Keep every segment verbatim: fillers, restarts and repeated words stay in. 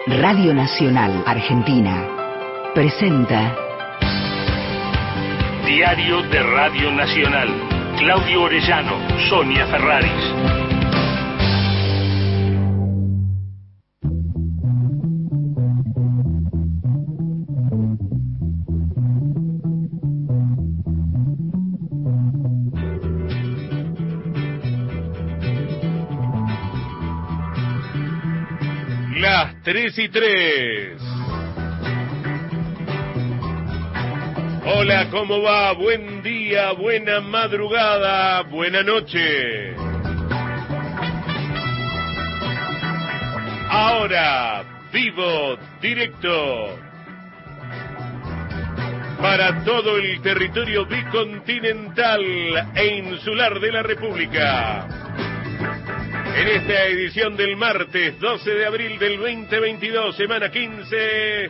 Radio Nacional Argentina presenta Diario de Radio Nacional. Claudio Orellano, Sonia Ferraris. Las tres y tres. Hola, ¿cómo va? Buen día, buena madrugada, buena noche. Ahora, vivo, directo, para todo el territorio bicontinental e insular de la República. En esta edición del martes doce de abril del veinte veintidós, semana quince,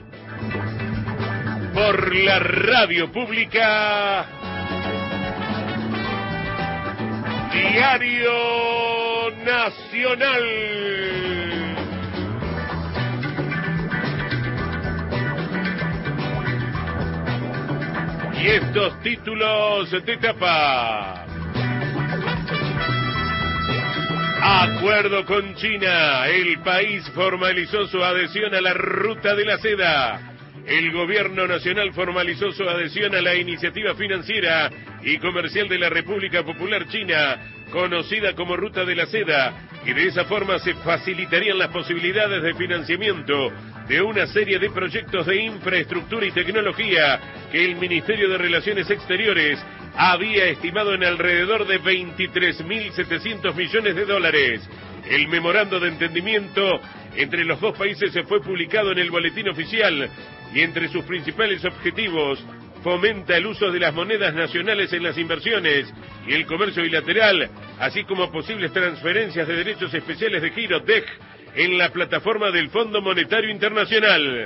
por la radio pública, Diario Nacional. Y estos títulos de tapa. Acuerdo con China. El país formalizó su adhesión a la Ruta de la Seda. El gobierno nacional formalizó su adhesión a la iniciativa financiera y comercial de la República Popular China, conocida como Ruta de la Seda, y de esa forma se facilitarían las posibilidades de financiamiento de una serie de proyectos de infraestructura y tecnología que el Ministerio de Relaciones Exteriores había estimado en alrededor de veintitrés mil setecientos millones de dólares. El memorando de entendimiento entre los dos países se fue publicado en el boletín oficial y entre sus principales objetivos fomenta el uso de las monedas nacionales en las inversiones y el comercio bilateral, así como posibles transferencias de derechos especiales de giro D E G en la plataforma del Fondo Monetario Internacional.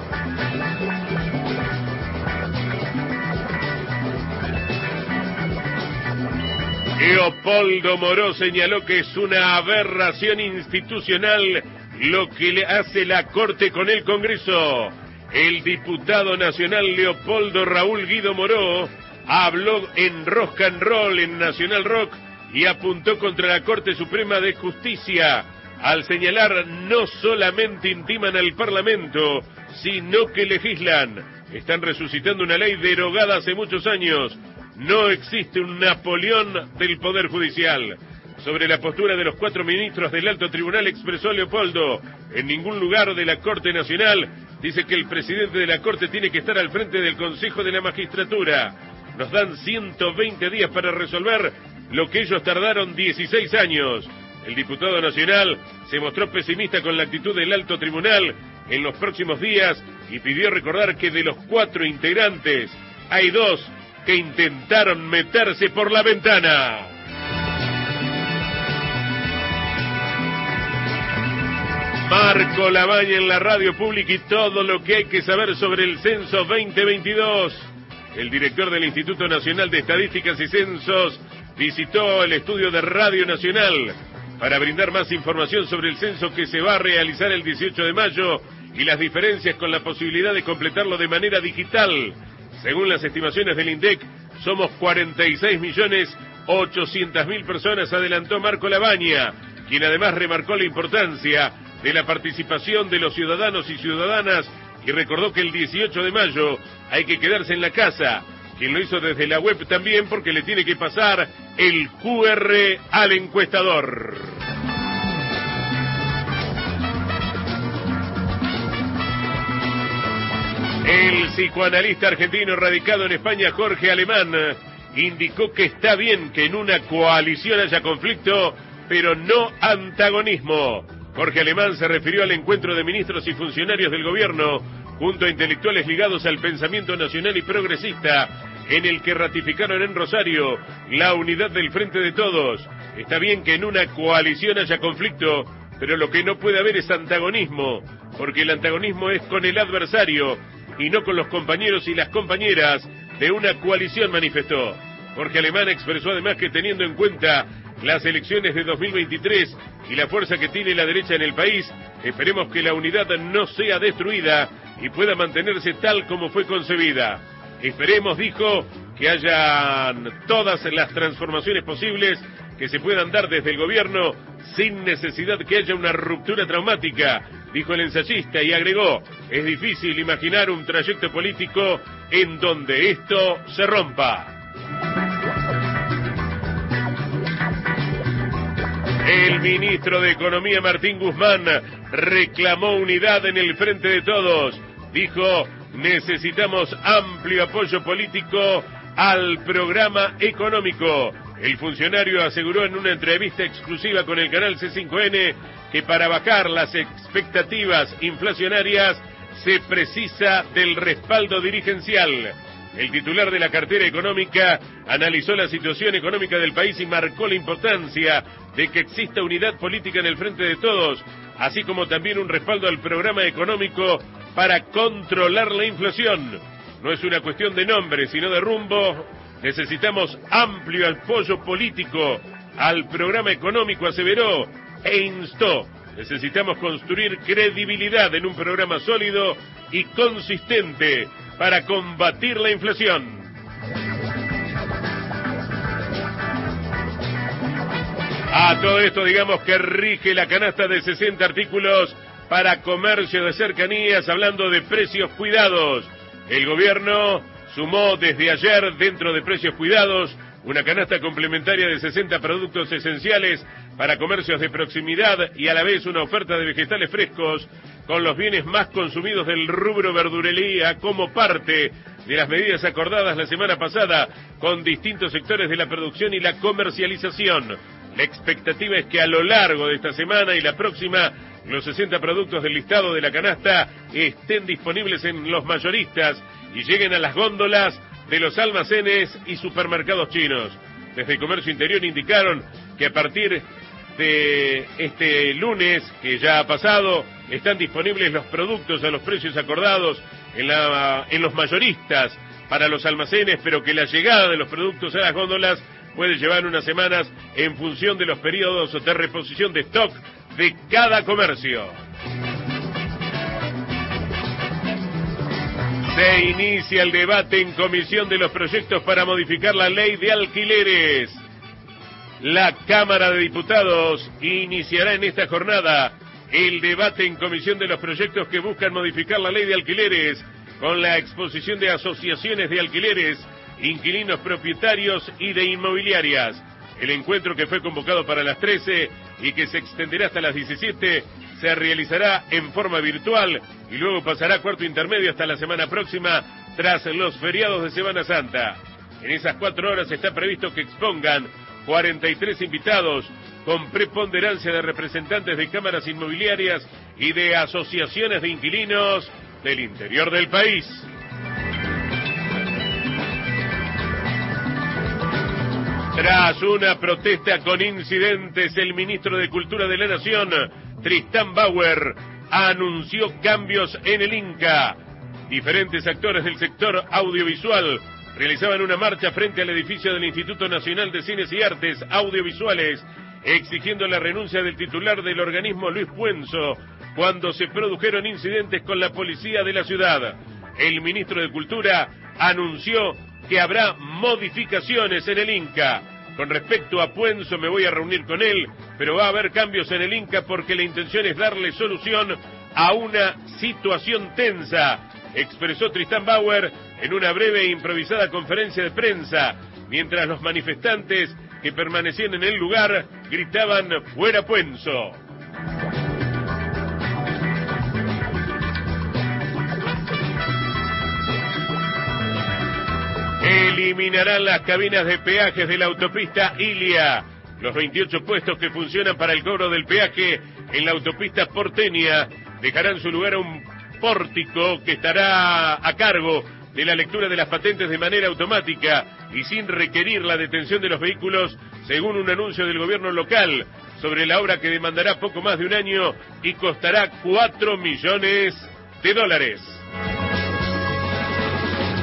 Leopoldo Moró señaló que es una aberración institucional lo que le hace la Corte con el Congreso. El diputado nacional Leopoldo Raúl Guido Moró habló en Rock and Roll en Nacional Rock y apuntó contra la Corte Suprema de Justicia al señalar no solamente intiman al Parlamento, sino que legislan. Están resucitando una ley derogada hace muchos años. No existe un Napoleón del Poder Judicial. Sobre la postura de los cuatro ministros del Alto Tribunal expresó Leopoldo: en ningún lugar de la Corte Nacional dice que el presidente de la Corte tiene que estar al frente del Consejo de la Magistratura. Nos dan ciento veinte días para resolver lo que ellos tardaron dieciséis años. El diputado nacional se mostró pesimista con la actitud del Alto Tribunal en los próximos días y pidió recordar que de los cuatro integrantes hay dos que intentaron meterse por la ventana. Marco Labaña en la radio pública y todo lo que hay que saber sobre el censo veinte veintidós. El director del Instituto Nacional de Estadísticas y Censos visitó el estudio de Radio Nacional para brindar más información sobre el censo que se va a realizar el dieciocho de mayo y las diferencias con la posibilidad de completarlo de manera digital. Según las estimaciones del INDEC, somos cuarenta y seis millones ochocientas mil personas, adelantó Marco Labaña, quien además remarcó la importancia de la participación de los ciudadanos y ciudadanas y recordó que el dieciocho de mayo hay que quedarse en la casa. Quien lo hizo desde la web también, porque le tiene que pasar el Q R al encuestador. El psicoanalista argentino radicado en España, Jorge Alemán, indicó que está bien que en una coalición haya conflicto, pero no antagonismo. Jorge Alemán se refirió al encuentro de ministros y funcionarios del gobierno junto a intelectuales ligados al pensamiento nacional y progresista, en el que ratificaron en Rosario la unidad del Frente de Todos. Está bien que en una coalición haya conflicto, pero lo que no puede haber es antagonismo, porque el antagonismo es con el adversario y no con los compañeros y las compañeras de una coalición, manifestó. Jorge Alemán expresó además que, teniendo en cuenta las elecciones de dos mil veintitrés y la fuerza que tiene la derecha en el país, esperemos que la unidad no sea destruida y pueda mantenerse tal como fue concebida. Esperemos, dijo, que hayan todas las transformaciones posibles que se puedan dar desde el gobierno sin necesidad que haya una ruptura traumática, dijo el ensayista, y agregó: es difícil imaginar un trayecto político en donde esto se rompa. El ministro de Economía, Martín Guzmán, reclamó unidad en el Frente de Todos. Dijo: necesitamos amplio apoyo político al programa económico. El funcionario aseguró en una entrevista exclusiva con el canal C cinco N que para bajar las expectativas inflacionarias se precisa del respaldo dirigencial. El titular de la cartera económica analizó la situación económica del país y marcó la importancia de que exista unidad política en el Frente de Todos, así como también un respaldo al programa económico para controlar la inflación. No es una cuestión de nombre, sino de rumbo. Necesitamos amplio apoyo político al programa económico, aseveró e instó. Necesitamos construir credibilidad en un programa sólido y consistente para combatir la inflación. A todo esto, digamos que rige la canasta de sesenta artículos para comercio de cercanías, hablando de precios cuidados. El gobierno sumó desde ayer, dentro de precios cuidados, una canasta complementaria de sesenta productos esenciales para comercios de proximidad y a la vez una oferta de vegetales frescos con los bienes más consumidos del rubro verdulería como parte de las medidas acordadas la semana pasada con distintos sectores de la producción y la comercialización. La expectativa es que a lo largo de esta semana y la próxima los sesenta productos del listado de la canasta estén disponibles en los mayoristas y lleguen a las góndolas de los almacenes y supermercados chinos. Desde el Comercio Interior indicaron que a partir de este lunes, que ya ha pasado, están disponibles los productos a los precios acordados en, la, en los mayoristas para los almacenes, pero que la llegada de los productos a las góndolas puede llevar unas semanas en función de los periodos de reposición de stock de cada comercio. Se inicia el debate en comisión de los proyectos para modificar la ley de alquileres. La Cámara de Diputados iniciará en esta jornada el debate en comisión de los proyectos que buscan modificar la ley de alquileres, con la exposición de asociaciones de alquileres, inquilinos propietarios y de inmobiliarias. El encuentro, que fue convocado para las trece y que se extenderá hasta las diecisiete, se realizará en forma virtual y luego pasará a cuarto intermedio hasta la semana próxima, tras los feriados de Semana Santa. En esas cuatro horas está previsto que expongan cuarenta y tres invitados, con preponderancia de representantes de cámaras inmobiliarias y de asociaciones de inquilinos del interior del país. Tras una protesta con incidentes, el ministro de Cultura de la Nación, Tristán Bauer, anunció cambios en el Inca. Diferentes actores del sector audiovisual realizaban una marcha frente al edificio del Instituto Nacional de Cines y Artes Audiovisuales, exigiendo la renuncia del titular del organismo, Luis Puenzo, cuando se produjeron incidentes con la policía de la ciudad. El ministro de Cultura anunció que habrá modificaciones en el Inca. Con respecto a Puenzo, me voy a reunir con él, pero va a haber cambios en el Inca porque la intención es darle solución a una situación tensa, expresó Tristán Bauer en una breve e improvisada conferencia de prensa, mientras los manifestantes que permanecían en el lugar gritaban "¡Fuera Puenzo!". Eliminarán las cabinas de peajes de la autopista Ilia. Los veintiocho puestos que funcionan para el cobro del peaje en la autopista porteña dejarán su lugar a un pórtico que estará a cargo de la lectura de las patentes de manera automática y sin requerir la detención de los vehículos, según un anuncio del gobierno local sobre la obra, que demandará poco más de un año y costará cuatro millones de dólares.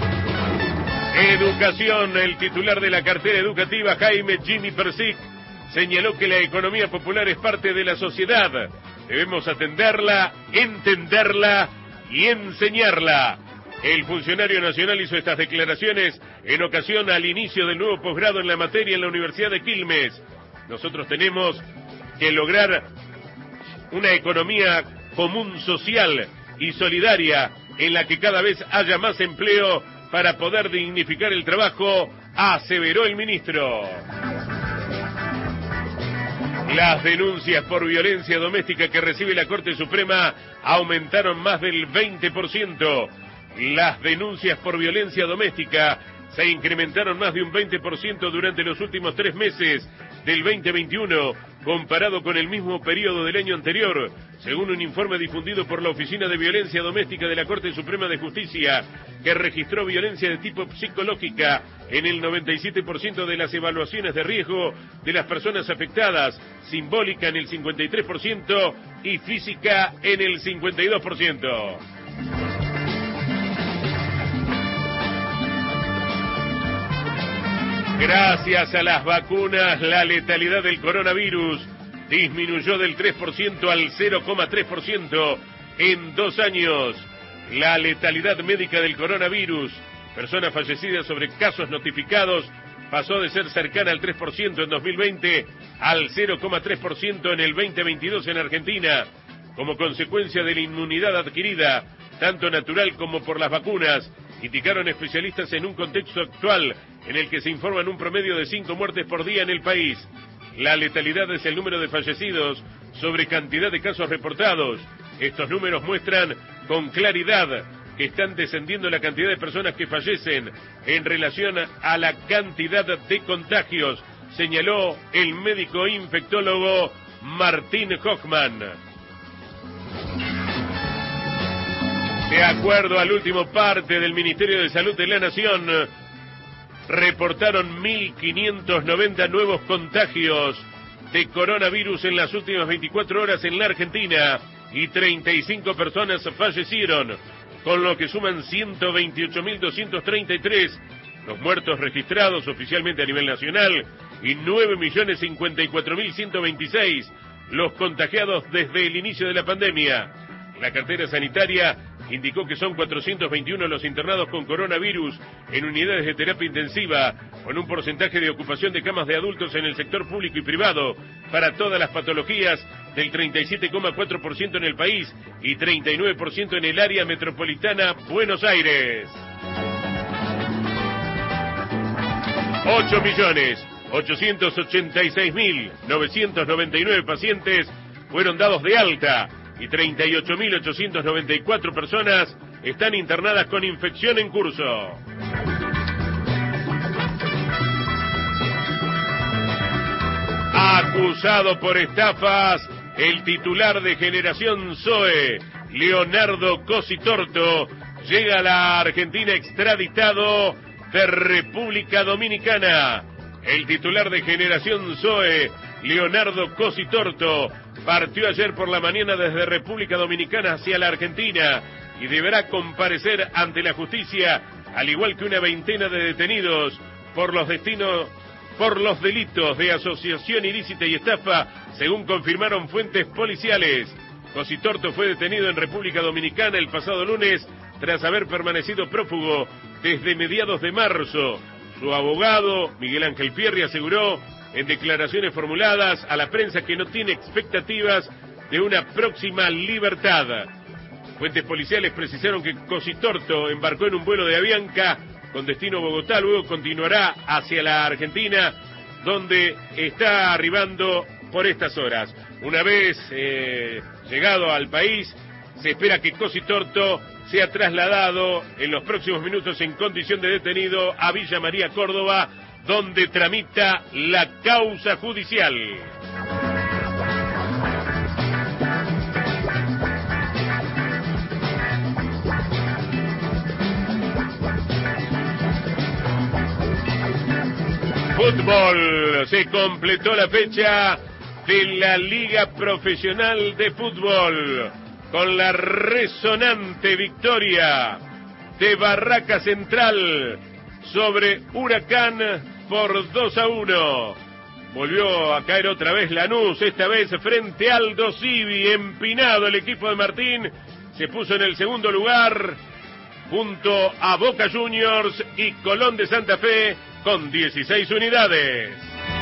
Educación. El titular de la cartera educativa, Jaime Jimmy Persic, señaló que la economía popular es parte de la sociedad. Debemos atenderla, entenderla y enseñarla. El funcionario nacional hizo estas declaraciones en ocasión al inicio del nuevo posgrado en la materia en la Universidad de Quilmes. Nosotros tenemos que lograr una economía común, social y solidaria en la que cada vez haya más empleo para poder dignificar el trabajo, aseveró el ministro. Las denuncias por violencia doméstica que recibe la Corte Suprema aumentaron más del veinte por ciento. Las denuncias por violencia doméstica se incrementaron más de un veinte por ciento durante los últimos tres meses del veinte veintiuno, comparado con el mismo periodo del año anterior, según un informe difundido por la Oficina de Violencia Doméstica de la Corte Suprema de Justicia, que registró violencia de tipo psicológica en el noventa y siete por ciento de las evaluaciones de riesgo de las personas afectadas, simbólica en el cincuenta y tres por ciento y física en el cincuenta y dos por ciento. Gracias a las vacunas, la letalidad del coronavirus disminuyó del tres por ciento al cero coma tres por ciento en dos años. La letalidad médica del coronavirus, personas fallecidas sobre casos notificados, pasó de ser cercana al tres por ciento en dos mil veinte al cero coma tres por ciento en el veinte veintidós en Argentina, como consecuencia de la inmunidad adquirida, tanto natural como por las vacunas, indicaron especialistas en un contexto actual en el que se informan un promedio de cinco muertes por día en el país. La letalidad es el número de fallecidos sobre cantidad de casos reportados. Estos números muestran con claridad que están descendiendo la cantidad de personas que fallecen en relación a la cantidad de contagios, señaló el médico infectólogo Martín Hochman. De acuerdo al último parte del Ministerio de Salud de la Nación, reportaron mil quinientos noventa nuevos contagios de coronavirus en las últimas veinticuatro horas en la Argentina y treinta y cinco personas fallecieron, con lo que suman ciento veintiocho mil doscientos treinta y tres los muertos registrados oficialmente a nivel nacional y nueve millones cincuenta y cuatro mil ciento veintiséis los contagiados desde el inicio de la pandemia. La cartera sanitaria indicó que son cuatrocientos veintiuno los internados con coronavirus en unidades de terapia intensiva, con un porcentaje de ocupación de camas de adultos en el sector público y privado para todas las patologías del treinta y siete coma cuatro por ciento en el país y treinta y nueve por ciento en el área metropolitana Buenos Aires. ocho millones ochocientos ochenta y seis mil novecientos noventa y nueve pacientes fueron dados de alta y treinta y ocho mil ochocientos noventa y cuatro personas están internadas con infección en curso. Acusado por estafas, el titular de Generación Zoe, Leonardo Cositorto, llega a la Argentina extraditado de República Dominicana. El titular de Generación Zoe, Leonardo Cositorto, partió ayer por la mañana desde República Dominicana hacia la Argentina y deberá comparecer ante la justicia, al igual que una veintena de detenidos por los destinos, por los delitos de asociación ilícita y estafa, según confirmaron fuentes policiales. Cositorto fue detenido en República Dominicana el pasado lunes tras haber permanecido prófugo desde mediados de marzo. Su abogado, Miguel Ángel Pierri, aseguró en declaraciones formuladas a la prensa que no tiene expectativas de una próxima libertad. Fuentes policiales precisaron que Cositorto embarcó en un vuelo de Avianca con destino a Bogotá, luego continuará hacia la Argentina, donde está arribando por estas horas. Una vez eh, llegado al país, se espera que Cositorto sea trasladado en los próximos minutos en condición de detenido a Villa María, Córdoba, donde tramita la causa judicial. Fútbol, se completó la fecha de la Liga Profesional de Fútbol con la resonante victoria de Barraca Central sobre Huracán por dos a uno. Volvió a caer otra vez Lanús, esta vez frente al Aldo Civi, empinado el equipo de Martín, se puso en el segundo lugar junto a Boca Juniors y Colón de Santa Fe con dieciséis unidades.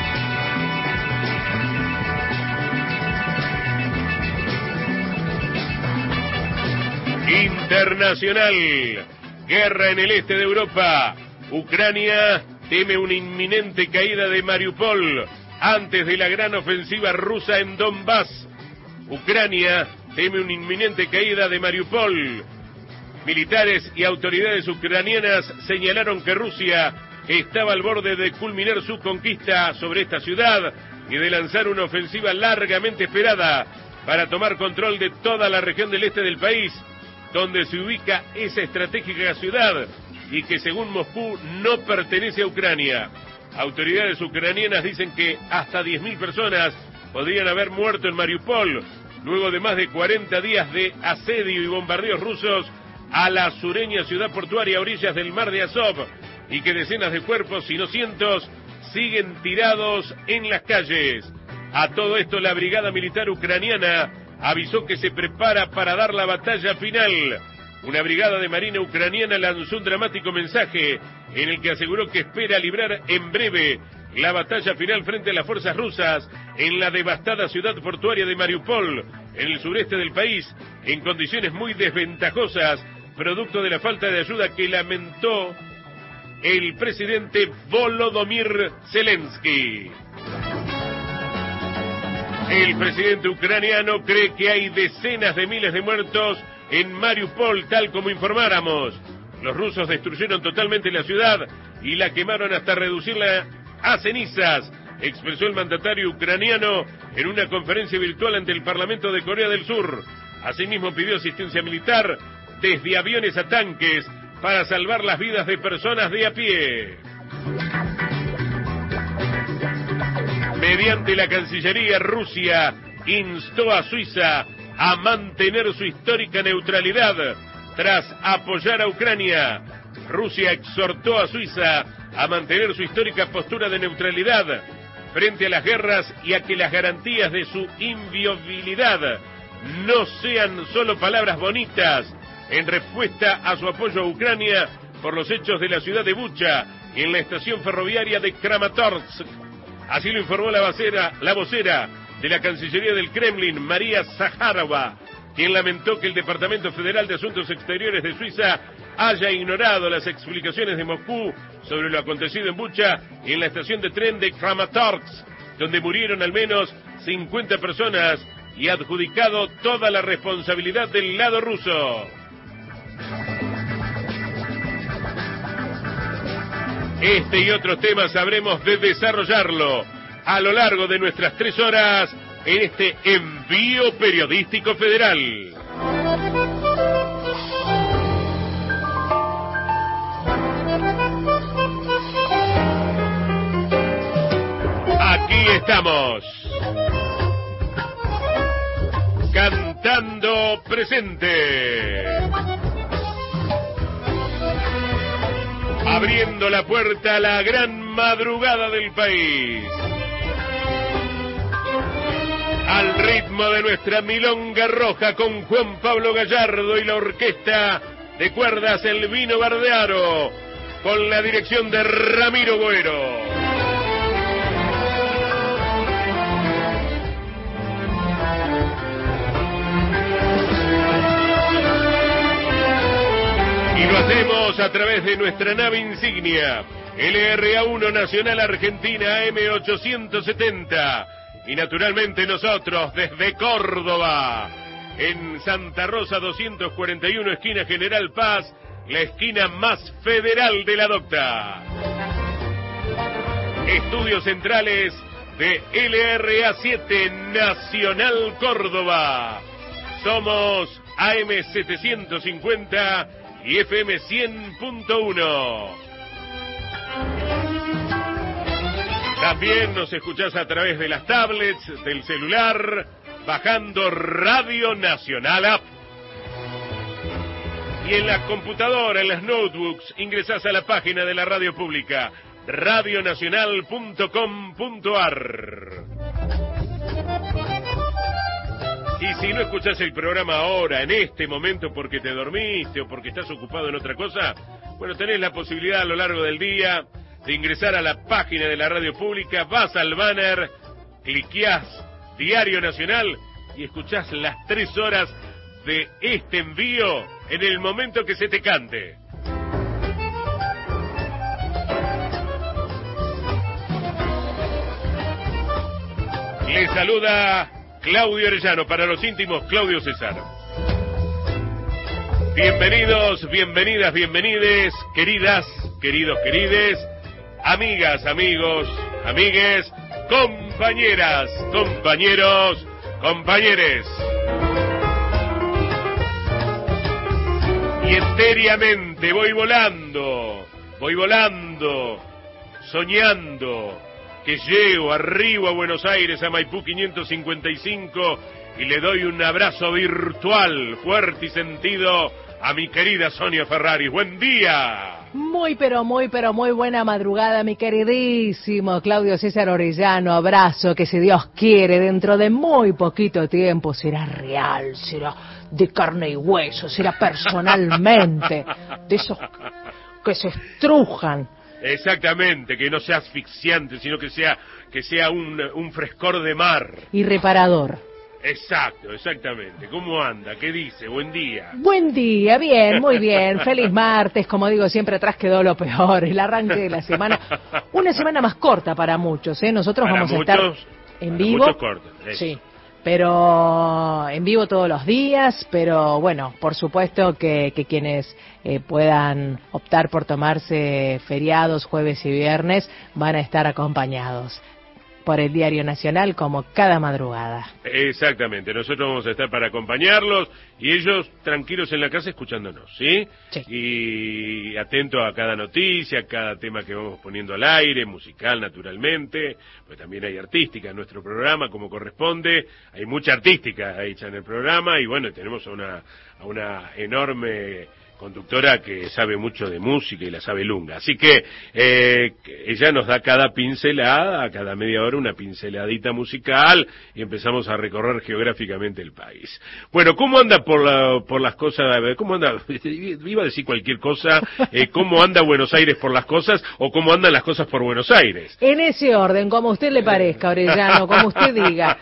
Internacional, guerra en el este de Europa. Ucrania teme una inminente caída de Mariupol antes de la gran ofensiva rusa en Donbass. Ucrania teme una inminente caída de Mariupol. Militares y autoridades ucranianas señalaron que Rusia estaba al borde de culminar su conquista sobre esta ciudad y de lanzar una ofensiva largamente esperada para tomar control de toda la región del este del país, donde se ubica esa estratégica ciudad y que según Moscú no pertenece a Ucrania. Autoridades ucranianas dicen que hasta diez mil personas podrían haber muerto en Mariupol, luego de más de cuarenta días de asedio y bombardeos rusos a la sureña ciudad portuaria a orillas del mar de Azov, y que decenas de cuerpos y no cientos siguen tirados en las calles. A todo esto, la brigada militar ucraniana avisó que se prepara para dar la batalla final. Una brigada de marina ucraniana lanzó un dramático mensaje en el que aseguró que espera librar en breve la batalla final frente a las fuerzas rusas en la devastada ciudad portuaria de Mariupol, en el sureste del país, en condiciones muy desventajosas, producto de la falta de ayuda que lamentó el presidente Volodymyr Zelensky. El presidente ucraniano cree que hay decenas de miles de muertos en Mariupol, tal como informáramos. Los rusos destruyeron totalmente la ciudad y la quemaron hasta reducirla a cenizas, expresó el mandatario ucraniano en una conferencia virtual ante el Parlamento de Corea del Sur. Asimismo pidió asistencia militar desde aviones a tanques para salvar las vidas de personas de a pie. Mediante la Cancillería, Rusia instó a Suiza a mantener su histórica neutralidad tras apoyar a Ucrania. Rusia exhortó a Suiza a mantener su histórica postura de neutralidad frente a las guerras y a que las garantías de su inviolabilidad no sean solo palabras bonitas en respuesta a su apoyo a Ucrania por los hechos de la ciudad de Bucha y en la estación ferroviaria de Kramatorsk. Así lo informó la vocera, la vocera de la Cancillería del Kremlin, María Zaharova, quien lamentó que el Departamento Federal de Asuntos Exteriores de Suiza haya ignorado las explicaciones de Moscú sobre lo acontecido en Bucha y en la estación de tren de Kramatorsk, donde murieron al menos cincuenta personas, y adjudicado toda la responsabilidad del lado ruso. Este y otros temas sabremos de desarrollarlo a lo largo de nuestras tres horas en este envío periodístico federal. Aquí estamos, cantando presente, abriendo la puerta a la gran madrugada del país, al ritmo de nuestra milonga roja con Juan Pablo Gallardo y la orquesta de cuerdas El Vino Bardearo, con la dirección de Ramiro Boero. Y lo hacemos a través de nuestra nave insignia, L R A uno Nacional Argentina A M ochocientos setenta. Y naturalmente nosotros desde Córdoba, en Santa Rosa doscientos cuarenta y uno, esquina General Paz, la esquina más federal de la Docta. Estudios centrales de L R A siete Nacional Córdoba. Somos A M setecientos cincuenta y F M cien punto uno. También nos escuchás a través de las tablets, del celular, bajando Radio Nacional App. Y en la computadora, en las notebooks, ingresás a la página de la radio pública, radio nacional punto com punto a r. Y si no escuchás el programa ahora, en este momento, porque te dormiste o porque estás ocupado en otra cosa, bueno, tenés la posibilidad a lo largo del día de ingresar a la página de la radio pública, vas al banner, cliqueás Diario Nacional y escuchás las tres horas de este envío en el momento que se te cante. Le saluda Claudio Orellano, para los íntimos, Claudio César. Bienvenidos, bienvenidas, bienvenides, queridas, queridos, querides, amigas, amigos, amigues, compañeras, compañeros, compañeres. Y etéreamente voy volando, voy volando, soñando que llego arriba a Buenos Aires, a Maipú quinientos cincuenta y cinco, y le doy un abrazo virtual, fuerte y sentido, a mi querida Sonia Ferrari. ¡Buen día! Muy, pero muy, pero muy buena madrugada, mi queridísimo Claudio César Orellano. Abrazo que, si Dios quiere, dentro de muy poquito tiempo será real, será de carne y hueso, será personalmente, de esos que se estrujan. Exactamente, que no sea asfixiante, sino que sea que sea un, un frescor de mar. Y reparador. Exacto, exactamente. ¿Cómo anda? ¿Qué dice? Buen día. Buen día, bien, muy bien. Feliz martes, como digo siempre, atrás quedó lo peor. El arranque de la semana, una semana más corta para muchos, ¿eh? Nosotros para vamos muchos, a estar en vivo. Muchos cortos, sí. Pero en vivo todos los días, pero bueno, por supuesto que, que quienes eh, puedan optar por tomarse feriados jueves y viernes van a estar acompañados por el Diario Nacional como cada madrugada. Exactamente, nosotros vamos a estar para acompañarlos y ellos tranquilos en la casa escuchándonos, ¿sí? Sí. Y atentos a cada noticia, a cada tema que vamos poniendo al aire, musical naturalmente, pues también hay artística en nuestro programa como corresponde, hay mucha artística hecha en el programa y bueno, tenemos a una, a una enorme conductora que sabe mucho de música y la sabe lunga. Así que eh, ella nos da cada pincelada, a cada media hora una pinceladita musical y empezamos a recorrer geográficamente el país. Bueno, ¿cómo anda por la, por las cosas? ¿Cómo anda? Iba a decir cualquier cosa. Eh, ¿Cómo anda Buenos Aires por las cosas o cómo andan las cosas por Buenos Aires? En ese orden, como a usted le parezca, Orellano, como usted diga.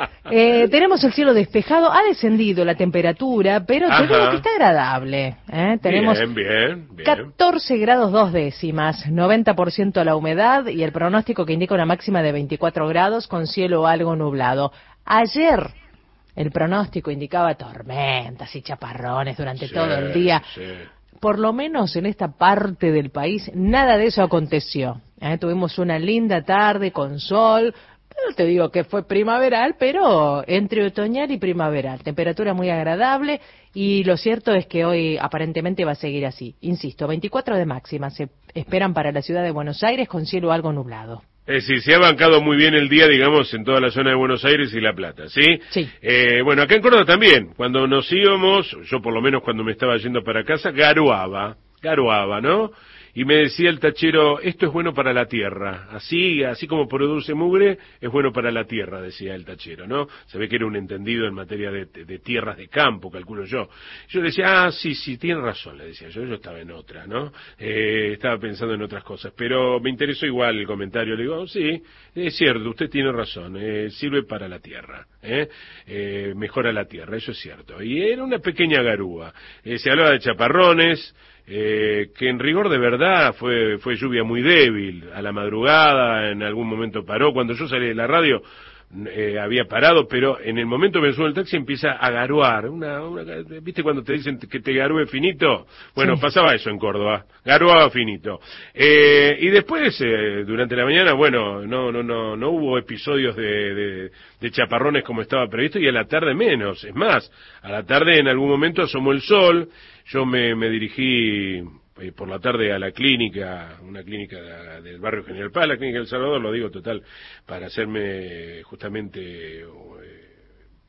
Eh, tenemos el cielo despejado, ha descendido la temperatura, pero te digo que está agradable, ¿eh? Tenemos bien, bien, bien. catorce grados dos décimas, noventa por ciento la humedad y el pronóstico que indica una máxima de veinticuatro grados con cielo algo nublado. Ayer el pronóstico indicaba tormentas y chaparrones durante sí, todo el día. Sí. Por lo menos en esta parte del país nada de eso aconteció. ¿Eh? Tuvimos una linda tarde con sol. No te digo que fue primaveral, pero entre otoñal y primaveral. Temperatura muy agradable y lo cierto es que hoy aparentemente va a seguir así. Insisto, veinticuatro de máxima se esperan para la ciudad de Buenos Aires con cielo algo nublado. Es decir, se ha bancado muy bien el día, digamos, en toda la zona de Buenos Aires y La Plata, ¿sí? Sí. Eh, bueno, acá en Córdoba también. Cuando nos íbamos, yo por lo menos cuando me estaba yendo para casa, garoaba, garoaba, ¿no? Y me decía el tachero, esto es bueno para la tierra, así así como produce mugre, es bueno para la tierra, decía el tachero, ¿no? Se ve que era un entendido en materia de, de tierras de campo, calculo yo. Yo le decía, ah, sí, sí, tiene razón, le decía yo, yo estaba en otra, ¿no? Eh, estaba pensando en otras cosas, pero me interesó igual el comentario, le digo, sí, es cierto, usted tiene razón, eh, sirve para la tierra, ¿eh? Eh, mejora la tierra, eso es cierto. Y era una pequeña garúa, eh, se hablaba de chaparrones, Eh, que en rigor de verdad fue fue lluvia muy débil, a la madrugada en algún momento paró, cuando yo salí de la radio eh, había parado, pero en el momento que me subo el taxi empieza a garuar, una, una, ¿viste cuando te dicen que te garúe finito? Bueno, sí. Pasaba eso en Córdoba, garuaba finito. Eh, y después, eh, durante la mañana, bueno, no no no no hubo episodios de, de, de chaparrones como estaba previsto, y a la tarde menos, es más, a la tarde en algún momento asomó el sol. Yo me, me dirigí eh, por la tarde a la clínica, una clínica de, del barrio General Paz, la clínica del Salvador, lo digo total, para hacerme justamente, eh,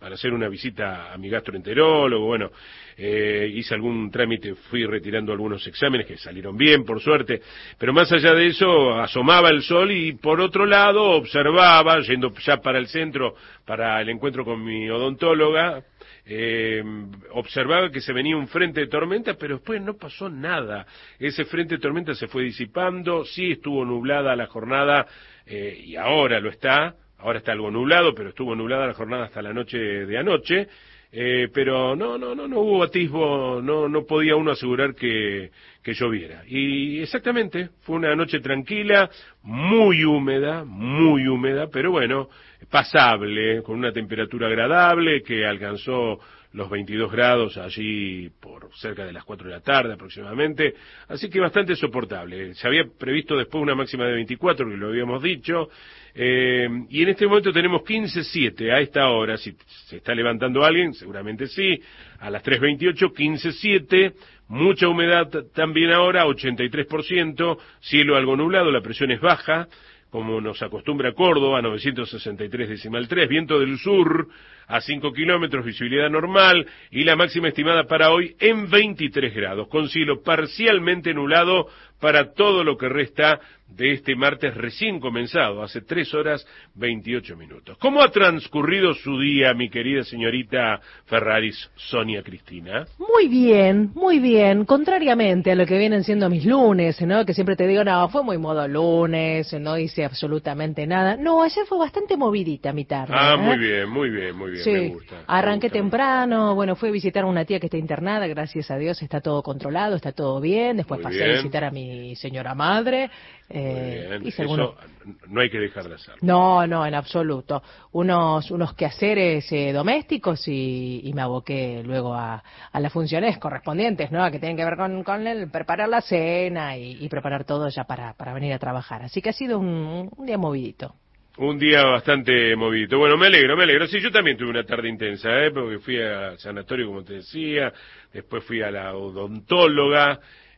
para hacer una visita a mi gastroenterólogo, bueno, eh, hice algún trámite, fui retirando algunos exámenes que salieron bien, por suerte, pero más allá de eso, asomaba el sol y por otro lado observaba, yendo ya para el centro, para el encuentro con mi odontóloga, Eh, observaba que se venía un frente de tormenta, pero después no pasó nada. Ese frente de tormenta se fue disipando, sí estuvo nublada la jornada, eh, y ahora lo está, ahora está algo nublado, pero estuvo nublada la jornada hasta la noche de anoche, eh, pero no, no, no, no hubo atisbo, no, no podía uno asegurar que, que lloviera. Y exactamente, fue una noche tranquila, muy húmeda, muy húmeda, pero bueno, pasable, con una temperatura agradable que alcanzó los veintidós grados allí por cerca de las cuatro de la tarde aproximadamente, así que bastante soportable. Se había previsto después una máxima de veinticuatro, que lo habíamos dicho, eh, y en este momento tenemos quince siete a esta hora. Si se está levantando alguien, seguramente sí, a las tres veintiocho, quince siete, mucha humedad también ahora, ochenta y tres por ciento, cielo algo nublado, la presión es baja, como nos acostumbra Córdoba, novecientos sesenta y tres decimal tres, viento del sur a cinco kilómetros, visibilidad normal, y la máxima estimada para hoy en veintitrés grados, con cielo parcialmente nublado para todo lo que resta de este martes recién comenzado, hace tres horas veintiocho minutos. ¿Cómo ha transcurrido su día, mi querida señorita Ferraris, Sonia Cristina? Muy bien, muy bien, contrariamente a lo que vienen siendo mis lunes, ¿no? Que siempre te digo, no, fue muy modo lunes, no hice absolutamente nada. No, ayer fue bastante movidita mi tarde. Ah, ¿eh? muy bien, muy bien, muy bien, sí, me gusta. arranqué me gusta. temprano, bueno, fui a visitar a una tía que está internada, gracias a Dios está todo controlado, está todo bien, después Muy pasé bien. a visitar a mi señora madre. Eh, Muy bien. hice Eso algunos... no hay que dejar de hacerlo. No, no, en absoluto. Unos unos quehaceres eh, domésticos y, y me aboqué luego a, a las funciones correspondientes, ¿no? Que tienen que ver con, con el preparar la cena y, y preparar todo ya para, para venir a trabajar. Así que ha sido un, un día movidito. Un día bastante movido. Bueno, me alegro, me alegro. Sí, yo también tuve una tarde intensa, ¿eh? Porque fui al sanatorio, como te decía, después fui a la odontóloga,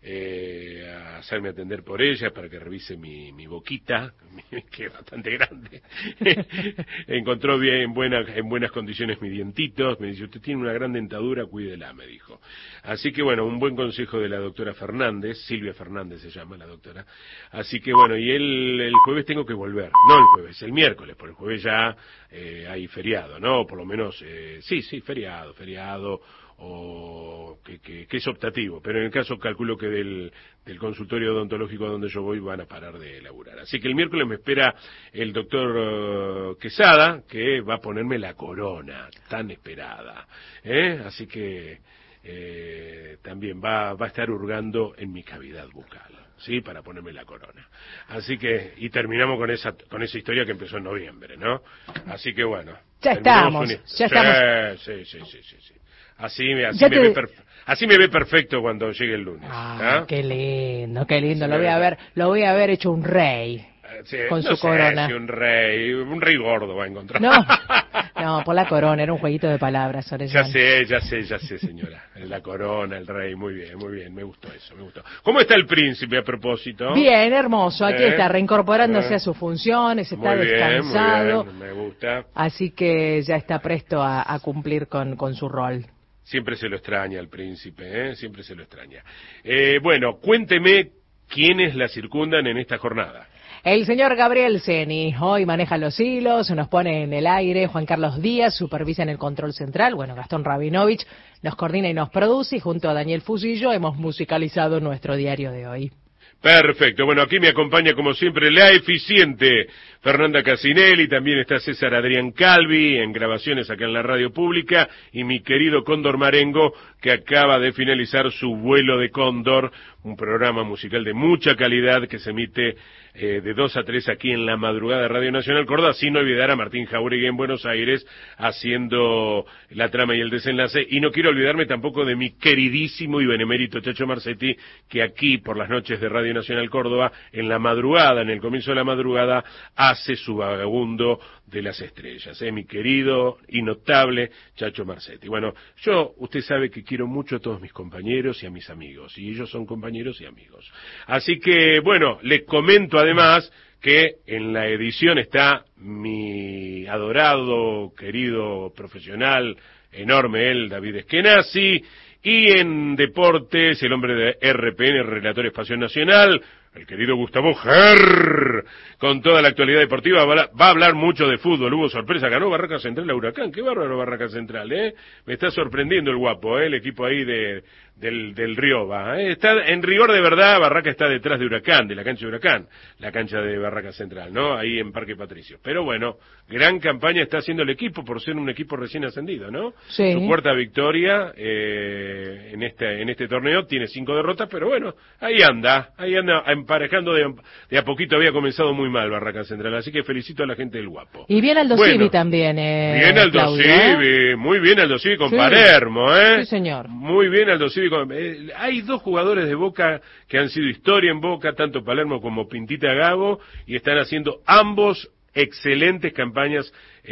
eh, a hacerme atender por ella para que revise mi, mi boquita, que es bastante grande. Encontró bien, en, buena, en buenas condiciones mis dientitos. Me dice, usted tiene una gran dentadura, cuídela, me dijo. Así que bueno, un buen consejo de la doctora Fernández, Silvia Fernández se llama la doctora. Así que bueno, y el, el jueves tengo que volver, no el jueves, el miércoles, por el jueves ya eh, hay feriado, ¿no? Por lo menos, eh, sí, sí, feriado, feriado, o que, que, que es optativo, pero en el caso calculo que del, del consultorio odontológico donde yo voy van a parar de laburar. Así que el miércoles me espera el doctor uh, Quesada, que va a ponerme la corona tan esperada, ¿eh? Así que eh, también va, va a estar hurgando en mi cavidad bucal, sí, para ponerme la corona. Así que, y terminamos con esa con esa historia que empezó en noviembre, ¿no? Así que bueno. Ya estamos, un... ya estamos. Sí, sí, sí, sí, sí. Así, así, Ya me te... ve perfe... así me ve perfecto cuando llegue el lunes. Ah, ¿ah? qué lindo, qué lindo. Sí, Lo voy a ver, lo voy a ver hecho un rey. Sí, con no su sé corona. Si un rey, un rey gordo va a encontrar. No, no, por la corona, era un jueguito de palabras, Orellana. Ya sé, ya sé, ya sé, señora. La corona, el rey, muy bien, muy bien, me gustó eso, me gustó. ¿Cómo está el príncipe a propósito? Bien, hermoso, aquí ¿Eh? está reincorporándose ¿Eh? a sus funciones, está muy bien, descansado. Muy bien, me gusta. Así que ya está presto a, a cumplir con, con su rol. Siempre se lo extraña el príncipe, ¿eh? Siempre se lo extraña. Eh, bueno, cuénteme quiénes la circundan en esta jornada. El señor Gabriel Ceni hoy maneja los hilos, nos pone en el aire. Juan Carlos Díaz supervisa en el control central. Bueno, Gastón Rabinovich nos coordina y nos produce. Y junto a Daniel Fusillo hemos musicalizado nuestro diario de hoy. Perfecto, bueno, aquí me acompaña como siempre la eficiente Fernanda Casinelli, también está César Adrián Calvi en grabaciones acá en la radio pública, y mi querido Cóndor Marengo, que acaba de finalizar su vuelo de Cóndor, un programa musical de mucha calidad que se emite eh, de dos a tres aquí en la madrugada de Radio Nacional Córdoba, sin olvidar a Martín Jauregui en Buenos Aires haciendo la trama y el desenlace, y no quiero olvidarme tampoco de mi queridísimo y benemérito Chacho Marcetti, que aquí por las noches de Radio Nacional Córdoba, en la madrugada, en el comienzo de la madrugada, hace su vagabundo de las estrellas, ¿eh? Mi querido y notable Chacho Marcetti. Bueno, yo, usted sabe que quiero mucho a todos mis compañeros y a mis amigos, y ellos son compañeros y amigos. Así que, bueno, les comento además que en la edición está mi adorado, querido profesional, enorme él, David Eskenazi, y en deportes, el hombre de R P N, Relator Espacio Nacional, el querido Gustavo Ger, con toda la actualidad deportiva, va a hablar mucho de fútbol. Hubo sorpresa, ganó Barraca Central a Huracán. Qué bárbaro Barraca Central, ¿eh? Me está sorprendiendo el guapo, ¿eh? El equipo ahí de del, del Rioba, ¿eh? Está en rigor de verdad, Barraca está detrás de Huracán, de la cancha de Huracán, la cancha de Barraca Central, ¿no? Ahí en Parque Patricio. Pero bueno, gran campaña está haciendo el equipo por ser un equipo recién ascendido, ¿no? Sí. Su cuarta victoria eh, en este en este torneo, tiene cinco derrotas, pero bueno, ahí anda, ahí anda emparejando de, de a poquito. Había comenzado muy mal Barraca Central, así que felicito a la gente del Guapo. Y bien Aldo bueno, Civi también, eh, bien Aldo Claudio, Civi, ¿eh? muy bien Aldo Civi con Sí. Palermo, ¿eh? Sí, señor. Muy bien Aldo Civi con... Eh, hay dos jugadores de Boca que han sido historia en Boca, tanto Palermo como Pintita Gago, y están haciendo ambos excelentes campañas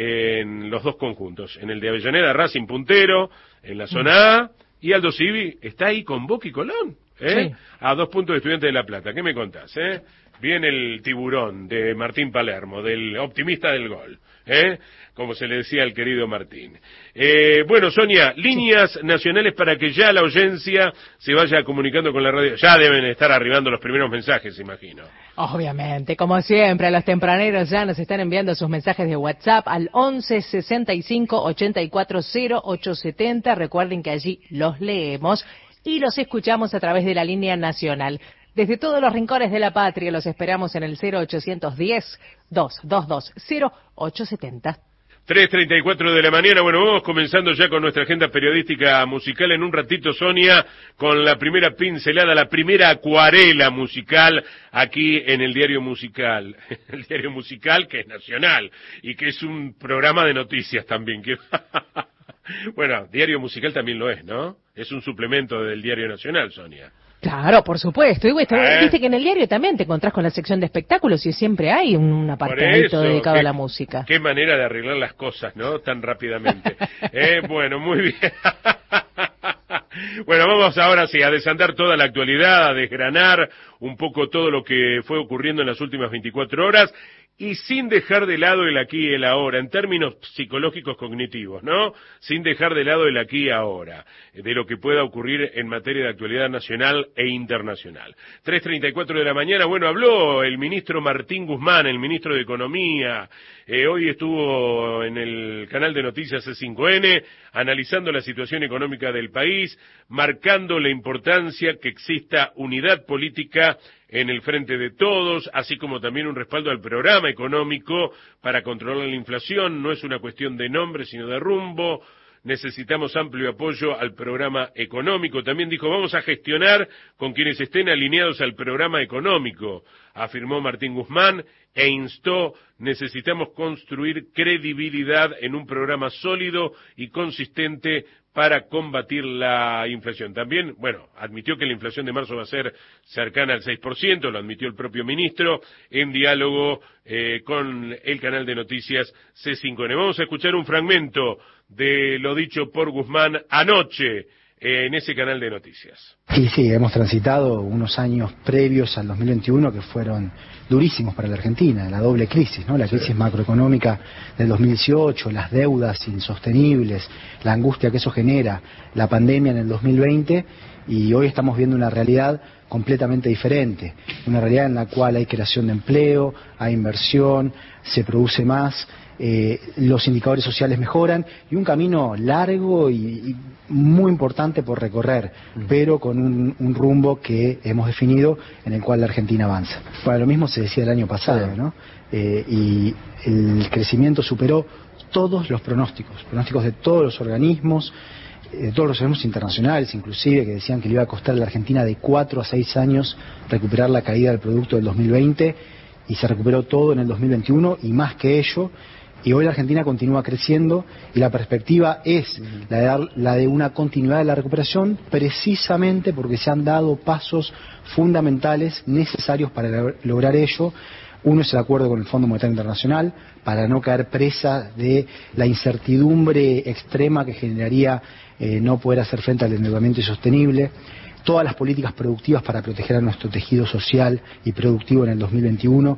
en los dos conjuntos. En el de Avellaneda, Racing puntero, en la zona A, y Aldo Civi está ahí con Boca y Colón, ¿eh? Sí. A dos puntos de Estudiantes de La Plata. ¿Qué me contás, eh? Bien el tiburón de Martín Palermo, del optimista del gol, ¿eh? Como se le decía al querido Martín. Eh, bueno, Sonia, líneas nacionales para que ya la audiencia se vaya comunicando con la radio. Ya deben estar arribando los primeros mensajes, imagino. Obviamente, como siempre, los tempraneros ya nos están enviando sus mensajes de WhatsApp al once sesenta y cinco ochenta y cuatro cero ocho setenta. Recuerden que allí los leemos y los escuchamos a través de la línea nacional. Desde todos los rincones de la patria los esperamos en el cero ochocientos diez, doscientos veintidós, cero ocho setenta. tres treinta y cuatro de la mañana, bueno, vamos comenzando ya con nuestra agenda periodística musical en un ratito, Sonia, con la primera pincelada, la primera acuarela musical aquí en el Diario Musical, el Diario Musical que es nacional y que es un programa de noticias también. Que... bueno, Diario Musical también lo es, ¿no? Es un suplemento del Diario Nacional, Sonia. Claro, por supuesto. Y viste, ¿Eh? viste que en el diario también te encontrás con la sección de espectáculos y siempre hay un, un apartadito dedicado qué, a la música. Qué manera de arreglar las cosas, ¿no? Tan rápidamente. eh, bueno, muy bien. Bueno, vamos ahora sí a desandar toda la actualidad, a desgranar un poco todo lo que fue ocurriendo en las últimas veinticuatro horas y sin dejar de lado el aquí y el ahora, en términos psicológicos cognitivos, ¿no? Sin dejar de lado el aquí y ahora, de lo que pueda ocurrir en materia de actualidad nacional e internacional. tres treinta y cuatro de la mañana, bueno, habló el ministro Martín Guzmán, el ministro de Economía, eh, hoy estuvo en el canal de noticias C cinco N, analizando la situación económica del país, marcando la importancia que exista unidad política en el frente de todos, así como también un respaldo al programa económico para controlar la inflación. No es una cuestión de nombre, sino de rumbo. Necesitamos amplio apoyo al programa económico. También dijo, vamos a gestionar con quienes estén alineados al programa económico, afirmó Martín Guzmán, e instó, necesitamos construir credibilidad en un programa sólido y consistente para combatir la inflación. También, bueno, admitió que la inflación de marzo va a ser cercana al seis por ciento, lo admitió el propio ministro, en diálogo eh, con el canal de noticias C cinco N. Vamos a escuchar un fragmento de lo dicho por Guzmán anoche en ese canal de noticias. Y sí, hemos transitado unos años previos al dos mil veintiuno que fueron durísimos para la Argentina, la doble crisis, ¿no? La crisis sí. macroeconómica del dos mil dieciocho, las deudas insostenibles, la angustia que eso genera, la pandemia en el dos mil veinte, y hoy estamos viendo una realidad completamente diferente, una realidad en la cual hay creación de empleo, hay inversión, se produce más, eh, los indicadores sociales mejoran y un camino largo y, y muy importante por recorrer, mm. pero con un, un rumbo que hemos definido en el cual la Argentina avanza. Bueno, lo mismo se decía el año pasado, sí. ¿no? Eh, y el crecimiento superó todos los pronósticos, pronósticos de todos los organismos, de todos los organismos internacionales, inclusive, que decían que le iba a costar a la Argentina de cuatro a seis años recuperar la caída del producto del dos mil veinte, y se recuperó todo en el dos mil veintiuno, y más que ello, y hoy la Argentina continúa creciendo, y la perspectiva es la de, dar, la de una continuidad de la recuperación, precisamente porque se han dado pasos fundamentales necesarios para lograr ello. Uno es el acuerdo con el Fondo Monetario Internacional, para no caer presa de la incertidumbre extrema que generaría eh, no poder hacer frente al endeudamiento insostenible. Todas las políticas productivas para proteger a nuestro tejido social y productivo en el dos mil veintiuno,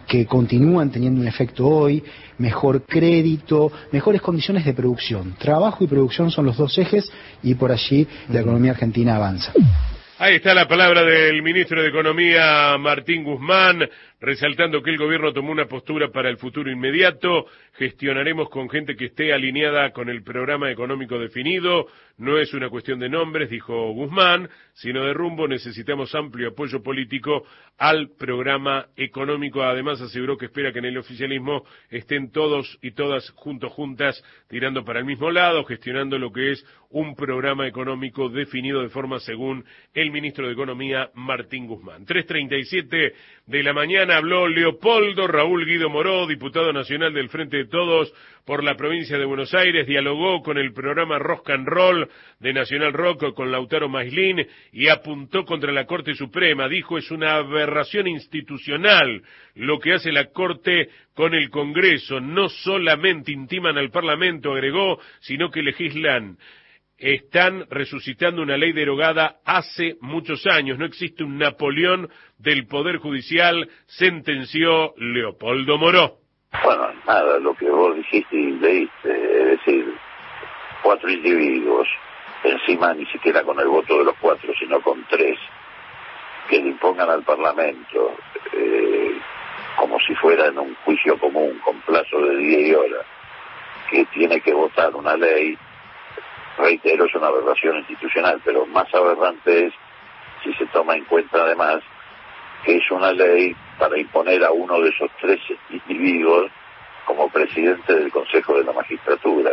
que continúan teniendo un efecto hoy, mejor crédito, mejores condiciones de producción. Trabajo y producción son los dos ejes y por allí la economía argentina avanza. Ahí está la palabra del ministro de Economía, Martín Guzmán, resaltando que el gobierno tomó una postura para el futuro inmediato. Gestionaremos con gente que esté alineada con el programa económico definido. No es una cuestión de nombres, dijo Guzmán, sino de rumbo. Necesitamos amplio apoyo político al programa económico. Además, aseguró que espera que en el oficialismo estén todos y todas juntos, juntas, tirando para el mismo lado, gestionando lo que es un programa económico definido de forma según el ministro de Economía, Martín Guzmán. tres treinta y siete de la mañana habló Leopoldo Raúl Guido Moró, diputado nacional del Frente de Todos por la provincia de Buenos Aires, dialogó con el programa Rock and Roll de Nacional Rock con Lautaro Maislin y apuntó contra la Corte Suprema. Dijo, es una aberración institucional lo que hace la Corte con el Congreso. No solamente intiman al Parlamento, agregó, sino que legislan. Están resucitando una ley derogada hace muchos años. No existe un Napoleón del Poder Judicial, sentenció Leopoldo Moró. Bueno, nada, lo que vos dijiste y leíste, es decir, cuatro individuos, encima ni siquiera con el voto de los cuatro, sino con tres, que le impongan al Parlamento, eh, como si fuera en un juicio común, con plazo de día y hora, que tiene que votar una ley. Reitero, es una aberración institucional, pero más aberrante es si se toma en cuenta además que es una ley para imponer a uno de esos tres individuos como presidente del Consejo de la Magistratura.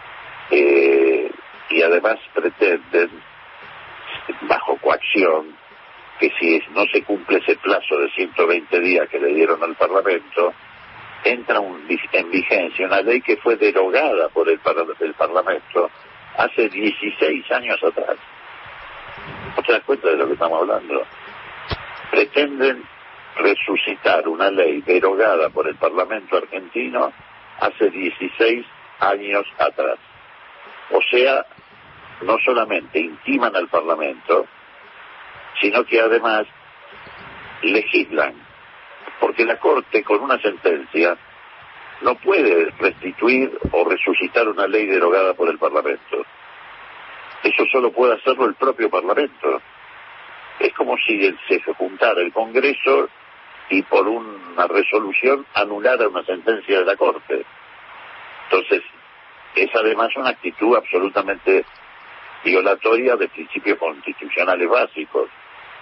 Eh, y además pretenden, bajo coacción, que si no se cumple ese plazo de ciento veinte días que le dieron al Parlamento, entra un, en vigencia una ley que fue derogada por el, el Parlamento hace dieciséis años atrás. ¿No te das cuenta de lo que estamos hablando? Pretenden resucitar una ley derogada por el Parlamento argentino hace dieciséis años atrás. O sea, no solamente intiman al Parlamento, sino que además legislan, porque la Corte con una sentencia no puede restituir o resucitar una ley derogada por el Parlamento. Eso solo puede hacerlo el propio Parlamento. Es como si se juntara el Congreso y por una resolución anulara una sentencia de la Corte. Entonces, es además una actitud absolutamente violatoria de principios constitucionales básicos.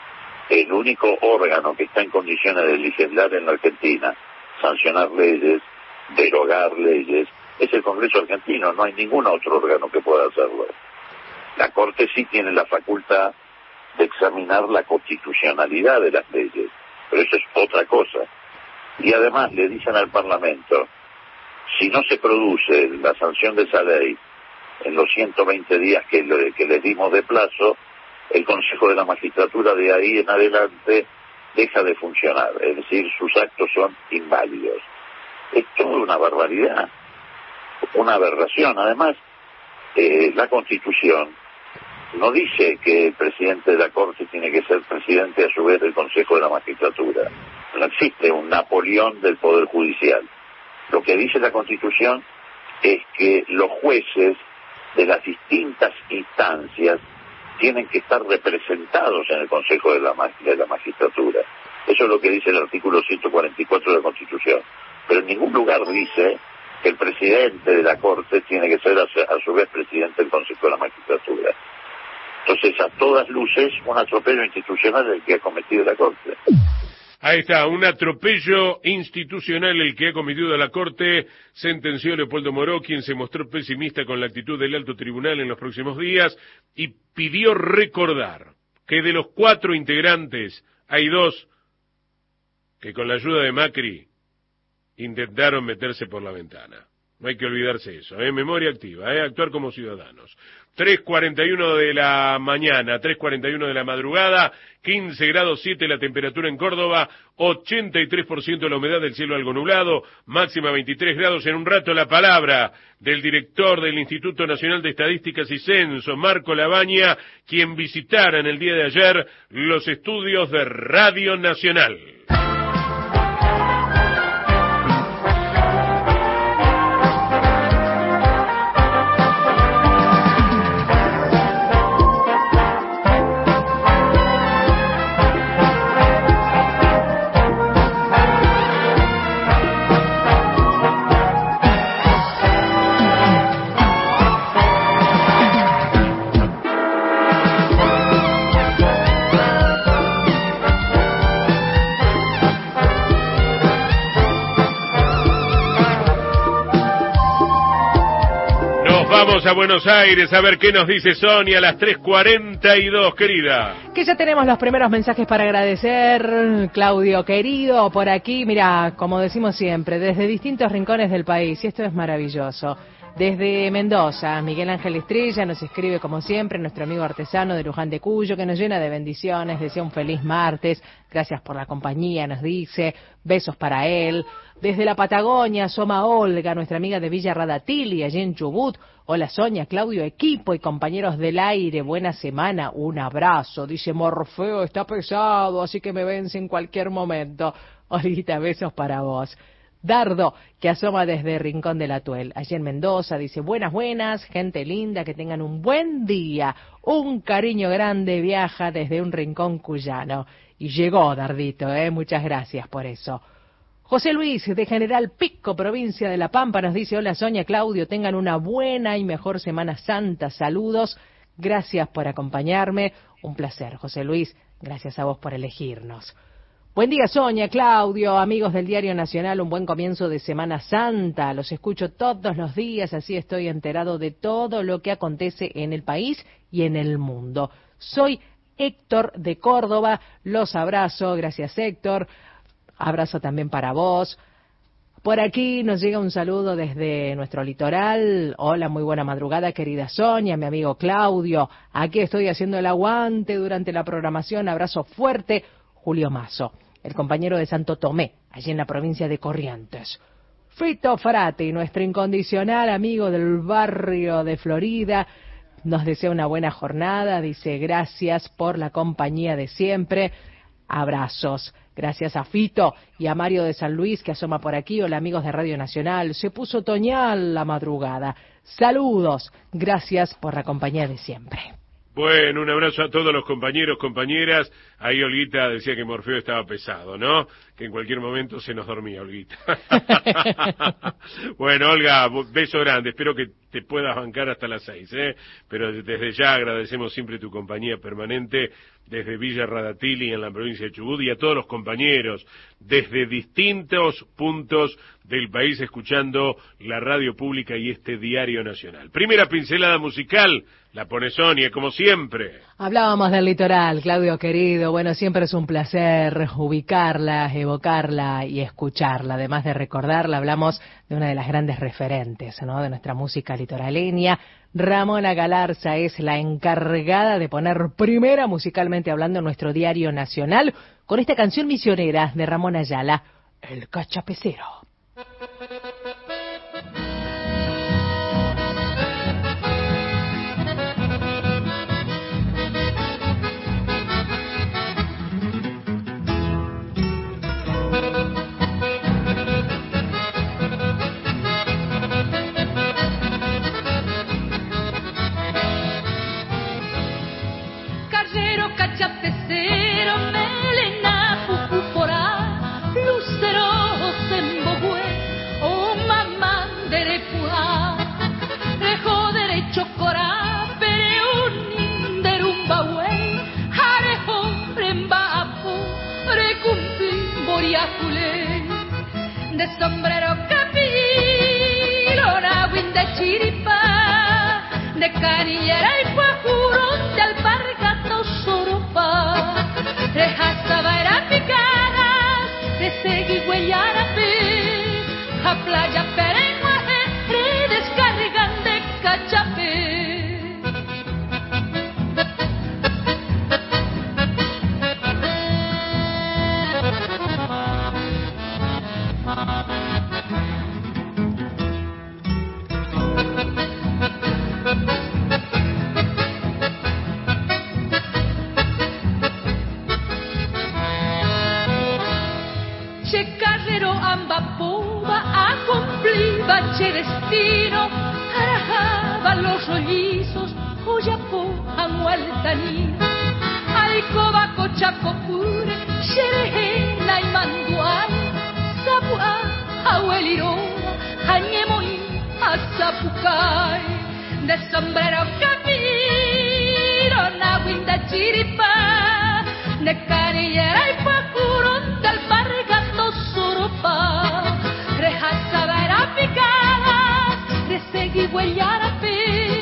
El único órgano que está en condiciones de legislar en la Argentina, sancionar leyes, derogar leyes, es el Congreso argentino. No hay ningún otro órgano que pueda hacerlo. La Corte sí tiene la facultad de examinar la constitucionalidad de las leyes, pero eso es otra cosa. Y además le dicen al Parlamento, si no se produce la sanción de esa ley en los ciento veinte días que, le, que les dimos de plazo, el Consejo de la Magistratura de ahí en adelante deja de funcionar, es decir, sus actos son inválidos. Es toda una barbaridad, una aberración. Además, eh, la Constitución no dice que el presidente de la Corte tiene que ser presidente a su vez del Consejo de la Magistratura. No existe un Napoleón del Poder Judicial. Lo que dice la Constitución es que los jueces de las distintas instancias tienen que estar representados en el Consejo de la, de la Magistratura. Eso es lo que dice el artículo ciento cuarenta y cuatro de la Constitución. Pero en ningún lugar dice que el presidente de la Corte tiene que ser a, a su vez presidente del Consejo de la Magistratura. Entonces, a todas luces, un atropello institucional el que ha cometido la Corte. Ahí está, un atropello institucional el que ha cometido la Corte, sentenció Leopoldo Moró, quien se mostró pesimista con la actitud del alto tribunal en los próximos días y pidió recordar que de los cuatro integrantes hay dos que con la ayuda de Macri intentaron meterse por la ventana. No hay que olvidarse eso, ¿eh? Memoria activa, ¿eh? Actuar como ciudadanos. tres cuarenta y uno de la mañana, tres cuarenta y uno de la madrugada, quince grados siete la temperatura en Córdoba, ochenta y tres por ciento la humedad del cielo algo nublado, máxima veintitrés grados. En un rato la palabra del director del Instituto Nacional de Estadísticas y Censo, Marco Labaña, quien visitara en el día de ayer los estudios de Radio Nacional. Vamos a Buenos Aires a ver qué nos dice Sonia a las tres cuarenta y dos, querida. Que ya tenemos los primeros mensajes para agradecer, Claudio querido, por aquí, mira, como decimos siempre, desde distintos rincones del país, y esto es maravilloso. Desde Mendoza, Miguel Ángel Estrella nos escribe como siempre, nuestro amigo artesano de Luján de Cuyo, que nos llena de bendiciones, desea un feliz martes, gracias por la compañía, nos dice, besos para él. Desde la Patagonia, Soma Olga, nuestra amiga de Villa Radatili, allí en Chubut. Hola Sonia, Claudio, equipo y compañeros del aire, buena semana, un abrazo. Dice, Morfeo está pesado, así que me vence en cualquier momento. Olguita, besos para vos. Dardo, que asoma desde Rincón de la Tuel, allí en Mendoza, dice, buenas, buenas, gente linda, que tengan un buen día, un cariño grande viaja desde un rincón cuyano. Y llegó Dardito, eh, muchas gracias por eso. José Luis, de General Pico, provincia de La Pampa, nos dice, hola Sonia, Claudio, tengan una buena y mejor Semana Santa, saludos, gracias por acompañarme, un placer, José Luis, gracias a vos por elegirnos. Buen día, Sonia, Claudio, amigos del Diario Nacional, un buen comienzo de Semana Santa. Los escucho todos los días, así estoy enterado de todo lo que acontece en el país y en el mundo. Soy Héctor de Córdoba, los abrazo, gracias Héctor, abrazo también para vos. Por aquí nos llega un saludo desde nuestro litoral. Hola, muy buena madrugada, querida Sonia, mi amigo Claudio. Aquí estoy haciendo el aguante durante la programación, abrazo fuerte, Julio Mazo, el compañero de Santo Tomé, allí en la provincia de Corrientes. Fito Frati, nuestro incondicional amigo del barrio de Florida, nos desea una buena jornada, dice gracias por la compañía de siempre, abrazos. Gracias a Fito y a Mario de San Luis que asoma por aquí. Hola amigos de Radio Nacional, se puso otoñal la madrugada. Saludos, gracias por la compañía de siempre. Bueno, un abrazo a todos los compañeros, compañeras. Ahí Olguita decía que Morfeo estaba pesado, ¿no? Que en cualquier momento se nos dormía, Olguita. Bueno, Olga, beso grande. Espero que te puedas bancar hasta las seis, ¿eh? Pero desde ya agradecemos siempre tu compañía permanente desde Villa Radatili en la provincia de Chubut y a todos los compañeros desde distintos puntos del país escuchando la radio pública y este Diario Nacional. Primera pincelada musical, la pone Sonia, como siempre. Hablábamos del litoral, Claudio querido. Bueno, siempre es un placer ubicarla, evocarla y escucharla. Además de recordarla, hablamos de una de las grandes referentes, ¿no?, de nuestra música litoraleña. Ramona Galarza es la encargada de poner primera musicalmente hablando en nuestro Diario Nacional con esta canción misionera de Ramón Ayala, El Cachapecero. Cachapecero, melena, pupuporá, lucero, sembogüe, oh mamá de repuá, rejo derecho corá, pereún, derumbahué, arejo, rembapu, recumpi, boriaculé, de sombrero capilo, nahuín de chiripa, de canillera y cuajuro, de alpargato soropa, de jazabaera picadas, de seguigüeyarape, a playa perenguaje, redescargan de cachapé. Che destino, arajaban los rollizos, Oyapo, Amualtaní, Alcoba, Cochacopure, Xerejela y Manduay, Zapuá, Ahueliroa, Añemoí, Azapucay, de sombrero capiro, Nahuinda Chiripa, de canillera y Pacurón, de alpargato soropa, rejas sabera picada, de seguigüeyarape.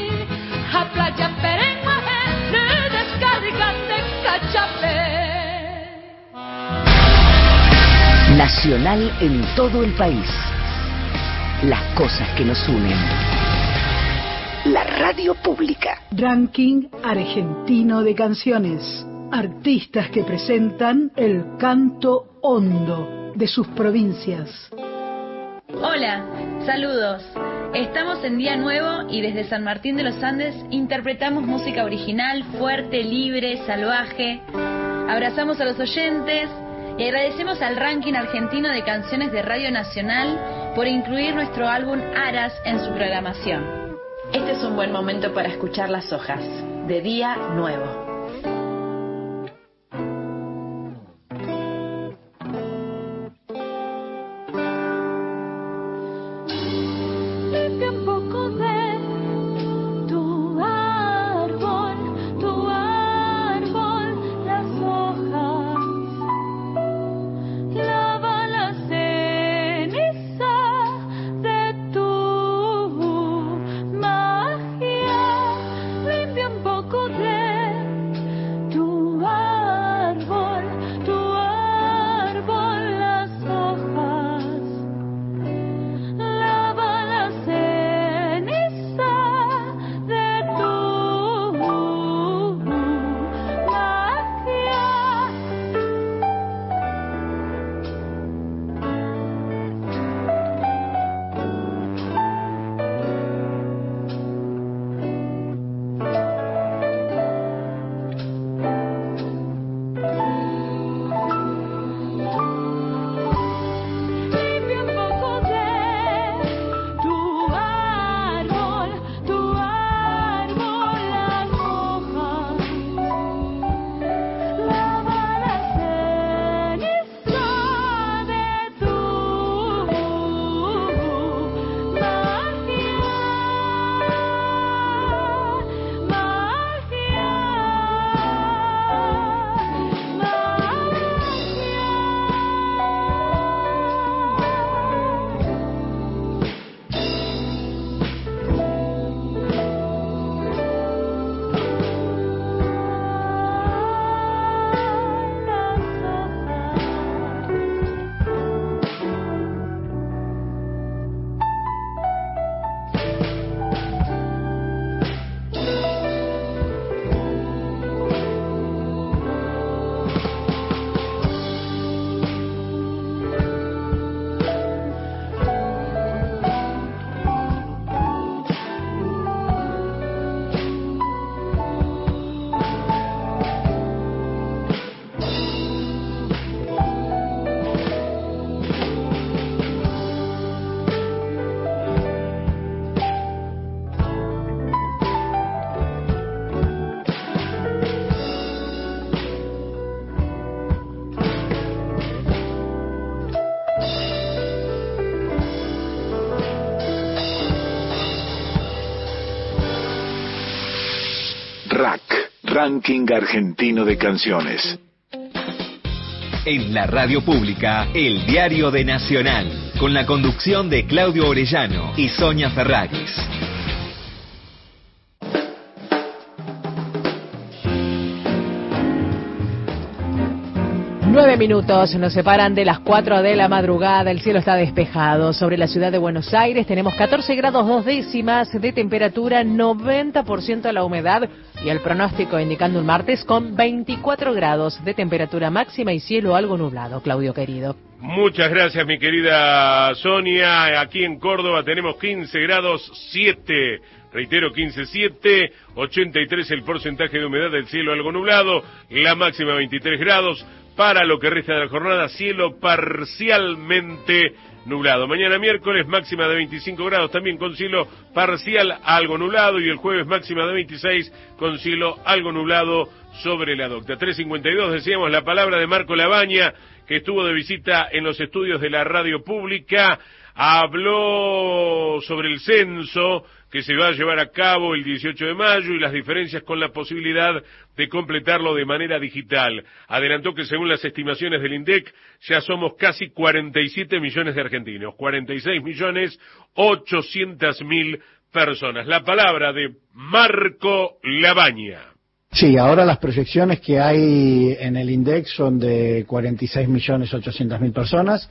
Nacional en todo el país. Las cosas que nos unen. La radio pública. Ranking argentino de canciones. Artistas que presentan el canto hondo de sus provincias. Hola, saludos. Estamos en Día Nuevo y desde San Martín de los Andes interpretamos música original, fuerte, libre, salvaje. Abrazamos a los oyentes y agradecemos al Ranking Argentino de Canciones de Radio Nacional por incluir nuestro álbum Aras en su programación. Este es un buen momento para escuchar Las Hojas, de Día Nuevo. Ranking Argentino de Canciones. En la radio pública, el diario de Nacional, con la conducción de Claudio Orellano y Sonia Ferraris. Nueve minutos nos separan de las cuatro de la madrugada. El cielo está despejado. Sobre la ciudad de Buenos Aires tenemos catorce grados dos décimas de temperatura, noventa por ciento la humedad y el pronóstico indicando un martes con veinticuatro grados de temperatura máxima y cielo algo nublado. Claudio querido. Muchas gracias, mi querida Sonia. Aquí en Córdoba tenemos quince grados siete. Reitero, quince siete, ochenta y tres el porcentaje de humedad, del cielo algo nublado, la máxima veintitrés grados. Para lo que resta de la jornada, cielo parcialmente nublado. Mañana miércoles, máxima de veinticinco grados, también con cielo parcial algo nublado, y el jueves máxima de veintiséis con cielo algo nublado sobre la docta. tres cincuenta y dos, decíamos la palabra de Marco Labaña, que estuvo de visita en los estudios de la radio pública. Habló sobre el censo que se va a llevar a cabo el dieciocho de mayo y las diferencias con la posibilidad de completarlo de manera digital. Adelantó que según las estimaciones del INDEC ya somos casi cuarenta y siete millones de argentinos, cuarenta y seis millones ochocientas mil personas. La palabra de Marco Labaña. Sí, ahora las proyecciones que hay en el INDEC son de cuarenta y seis millones ochocientas mil personas.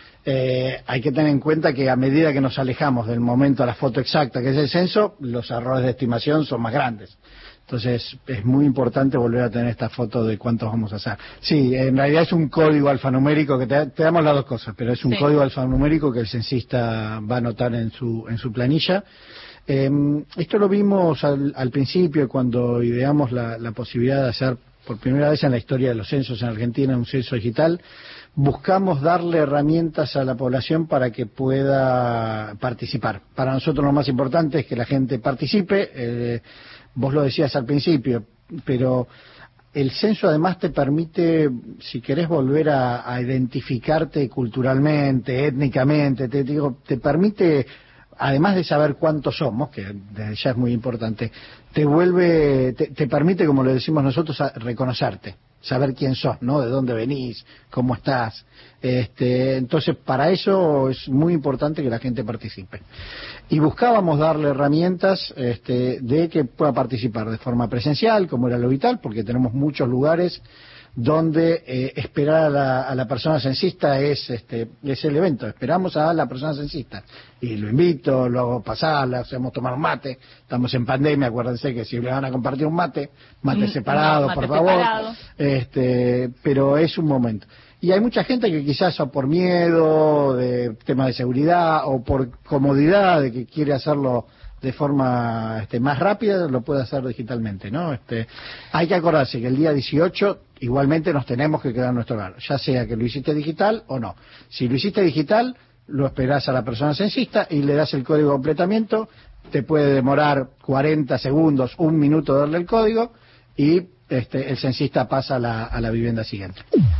Eh, hay que tener en cuenta que a medida que nos alejamos del momento a la foto exacta que es el censo, los errores de estimación son más grandes. Entonces es muy importante volver a tener esta foto de cuántos vamos a hacer. Sí, en realidad es un código alfanumérico que te, te damos las dos cosas, pero es un sí. código alfanumérico que el censista va a anotar en su en su planilla. Eh, esto lo vimos al, al principio cuando ideamos la, la posibilidad de hacer por primera vez en la historia de los censos en Argentina un censo digital. Buscamos darle herramientas a la población para que pueda participar. Para nosotros lo más importante es que la gente participe. Eh, vos lo decías al principio, pero el censo además te permite, si querés volver a, a identificarte culturalmente, étnicamente, te digo, te permite, además de saber cuántos somos, que desde ya es muy importante, te vuelve, te, te permite, como le decimos nosotros, a reconocerte, saber quién sos, ¿no? De dónde venís, cómo estás. Este, entonces, para eso es muy importante que la gente participe. Y buscábamos darle herramientas este, de que pueda participar de forma presencial, como era lo vital, porque tenemos muchos lugares donde eh, esperar a la, a la persona censista es este es el evento, esperamos a la persona censista y lo invito, lo hago pasar, le hacemos tomar un mate, estamos en pandemia, acuérdense que si le van a compartir un mate, mate separado, no, mate por favor, separado. este pero es un momento. Y hay mucha gente que quizás o por miedo de temas de seguridad o por comodidad de que quiere hacerlo de forma este, más rápida, lo puede hacer digitalmente, ¿no? Este, hay que acordarse que el día dieciocho igualmente nos tenemos que quedar en nuestro hogar, ya sea que lo hiciste digital o no. Si lo hiciste digital, lo esperás a la persona censista y le das el código de completamiento, te puede demorar cuarenta segundos, un minuto darle el código y este, el censista pasa a la, a la vivienda siguiente.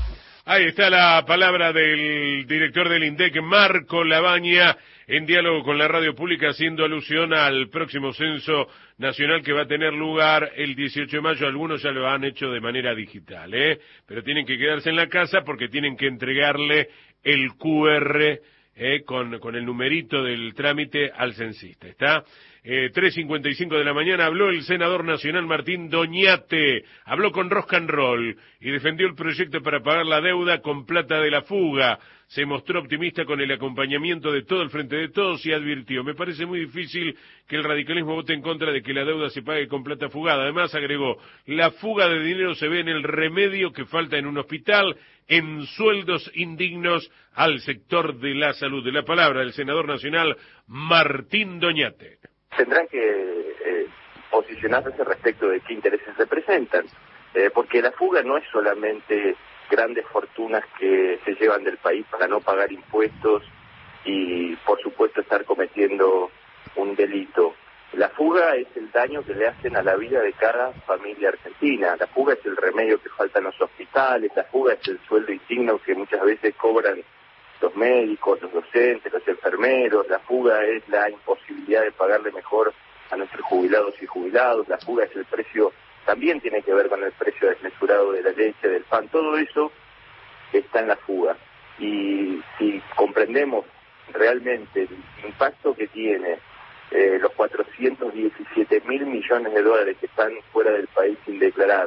Ahí está la palabra del director del INDEC, Marco Labaña, en diálogo con la radio pública, haciendo alusión al próximo censo nacional que va a tener lugar el dieciocho de mayo. Algunos ya lo han hecho de manera digital, ¿eh? Pero tienen que quedarse en la casa porque tienen que entregarle el cu erre eh, con, con el numerito del trámite al censista. ¿Está? Eh, tres cincuenta y cinco de la mañana habló el senador nacional Martín Doñate, habló con Rock and Roll y defendió el proyecto para pagar la deuda con plata de la fuga. Se mostró optimista con el acompañamiento de todo el Frente de Todos y advirtió: me parece muy difícil que el radicalismo vote en contra de que la deuda se pague con plata fugada. Además agregó: la fuga de dinero se ve en el remedio que falta en un hospital, en sueldos indignos al sector de la salud. De la palabra del senador nacional Martín Doñate. Tendrán que eh, posicionarse respecto de qué intereses representan, eh, porque la fuga no es solamente grandes fortunas que se llevan del país para no pagar impuestos y, por supuesto, estar cometiendo un delito. La fuga es el daño que le hacen a la vida de cada familia argentina. La fuga es el remedio que falta en los hospitales, la fuga es el sueldo indigno que muchas veces cobran los médicos, los docentes, los enfermeros. La fuga es la imposibilidad de pagarle mejor a nuestros jubilados y jubilados. La fuga es el precio, también tiene que ver con el precio desmesurado de la leche, del pan. Todo eso está en la fuga. Y si comprendemos realmente el impacto que tiene eh, los cuatrocientos diecisiete mil millones de dólares que están fuera del país sin declarar,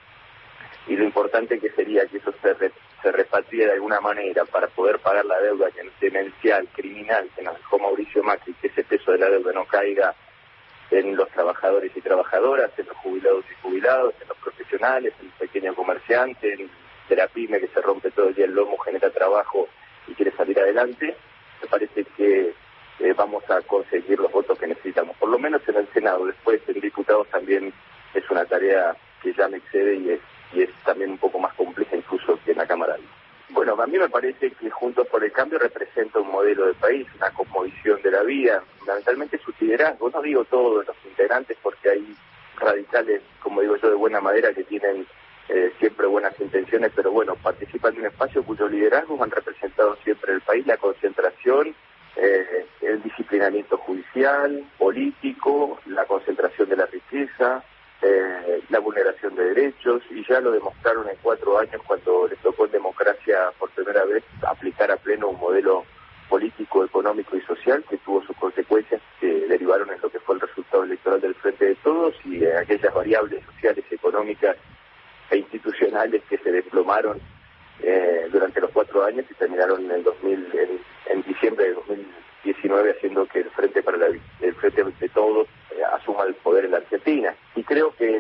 y lo importante que sería que eso se, re, se repatrie de alguna manera para poder pagar la deuda demencial, criminal que nos dejó Mauricio Macri, que ese peso de la deuda no caiga en los trabajadores y trabajadoras, en los jubilados y jubilados, en los profesionales, en el pequeño comerciante, en la pyme que se rompe todo el día el lomo, genera trabajo y quiere salir adelante. Me parece que eh, vamos a conseguir los votos que necesitamos, por lo menos en el Senado. Después en diputados también es una tarea que ya me excede y es y es también un poco más compleja incluso que en la Cámara. Bueno, a mí me parece que Juntos por el Cambio representa un modelo de país, una cosmovisión de la vida, fundamentalmente su liderazgo. No digo todos los integrantes porque hay radicales, como digo yo, de buena madera que tienen eh, siempre buenas intenciones, pero bueno, participan de un espacio cuyo liderazgo han representado siempre el país, la concentración, eh, el disciplinamiento judicial, político, la concentración de la riqueza, Eh, la vulneración de derechos, y ya lo demostraron en cuatro años cuando les tocó en democracia por primera vez aplicar a pleno un modelo político, económico y social que tuvo sus consecuencias que derivaron en lo que fue el resultado electoral del Frente de Todos y en aquellas variables sociales, económicas e institucionales que se desplomaron eh, durante los cuatro años y terminaron en el dos mil, en, en diciembre de dos mil diecinueve, haciendo que el Frente para la, el Frente de Todos eh, asuma el poder en la Argentina. Y creo que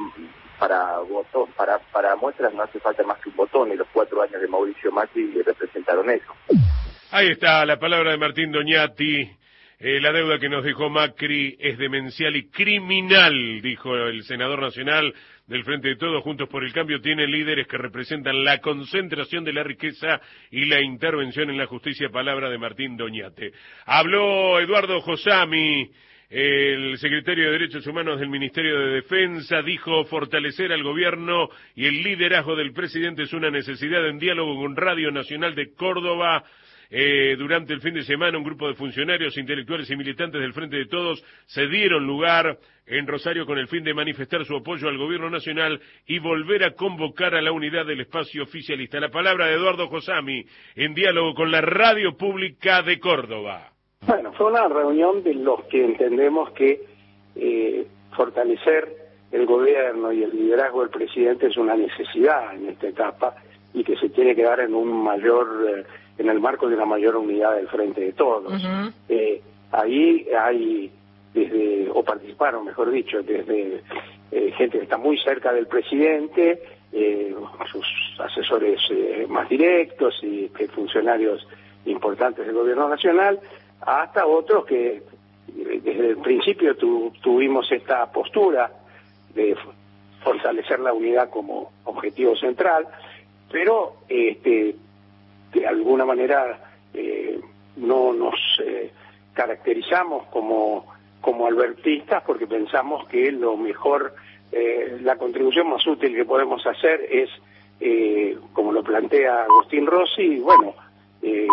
para votos, para para muestras no hace falta más que un botón, y los cuatro años de Mauricio Macri representaron eso. Ahí está la palabra de Martín Doñati. Eh, la deuda que nos dejó Macri es demencial y criminal, dijo el senador nacional del Frente de Todos. Juntos por el Cambio tiene líderes que representan la concentración de la riqueza y la intervención en la justicia. Palabra de Martín Doñate. Habló Eduardo Josami, el secretario de Derechos Humanos del Ministerio de Defensa. Dijo: fortalecer al gobierno y el liderazgo del presidente es una necesidad. En diálogo con Radio Nacional de Córdoba, Eh, durante el fin de semana, un grupo de funcionarios, intelectuales y militantes del Frente de Todos se dieron lugar en Rosario con el fin de manifestar su apoyo al gobierno nacional y volver a convocar a la unidad del espacio oficialista. La palabra de Eduardo Josami, en diálogo con la Radio Pública de Córdoba. Bueno, fue una reunión de los que entendemos que eh, fortalecer el gobierno y el liderazgo del presidente es una necesidad en esta etapa y que se tiene que dar en un mayor... Eh, en el marco de una mayor unidad del Frente de Todos. Uh-huh. Eh, ahí hay, desde, o participaron, mejor dicho, desde eh, gente que está muy cerca del presidente, eh, sus asesores eh, más directos y que funcionarios importantes del gobierno nacional, hasta otros que desde el principio tu, tuvimos esta postura de fortalecer la unidad como objetivo central, pero este de alguna manera eh, no nos eh, caracterizamos como como albertistas porque pensamos que lo mejor, eh, la contribución más útil que podemos hacer es, eh, como lo plantea Agustín Rossi, bueno, eh,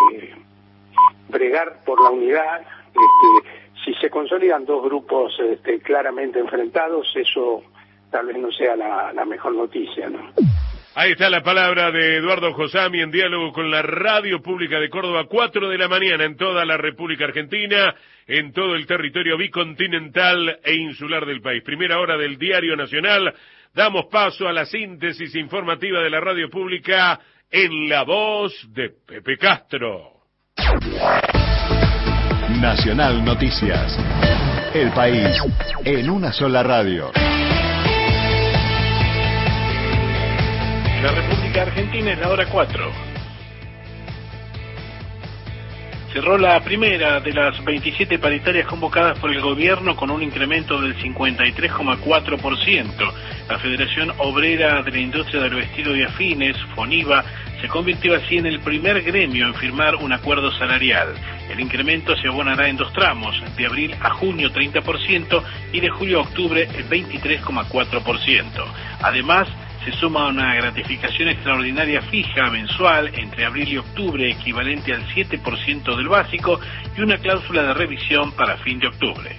bregar por la unidad. Este, si se consolidan dos grupos este, claramente enfrentados, eso tal vez no sea la, la mejor noticia, ¿no? Ahí está la palabra de Eduardo Josami en diálogo con la Radio Pública de Córdoba, cuatro de la mañana en toda la República Argentina, en todo el territorio bicontinental e insular del país. Primera hora del Diario Nacional. Damos paso a la síntesis informativa de la Radio Pública en la voz de Pepe Castro. Nacional Noticias. El país en una sola radio. La República Argentina es la hora cuatro. Cerró la primera de las veintisiete paritarias convocadas por el gobierno con un incremento del cincuenta y tres coma cuatro por ciento. La Federación Obrera de la Industria del Vestido y Afines, FONIVA, se convirtió así en el primer gremio en firmar un acuerdo salarial. El incremento se abonará en dos tramos, de abril a junio treinta por ciento y de julio a octubre el veintitrés coma cuatro por ciento. Además, se suma una gratificación extraordinaria fija mensual entre abril y octubre equivalente al siete por ciento del básico y una cláusula de revisión para fin de octubre.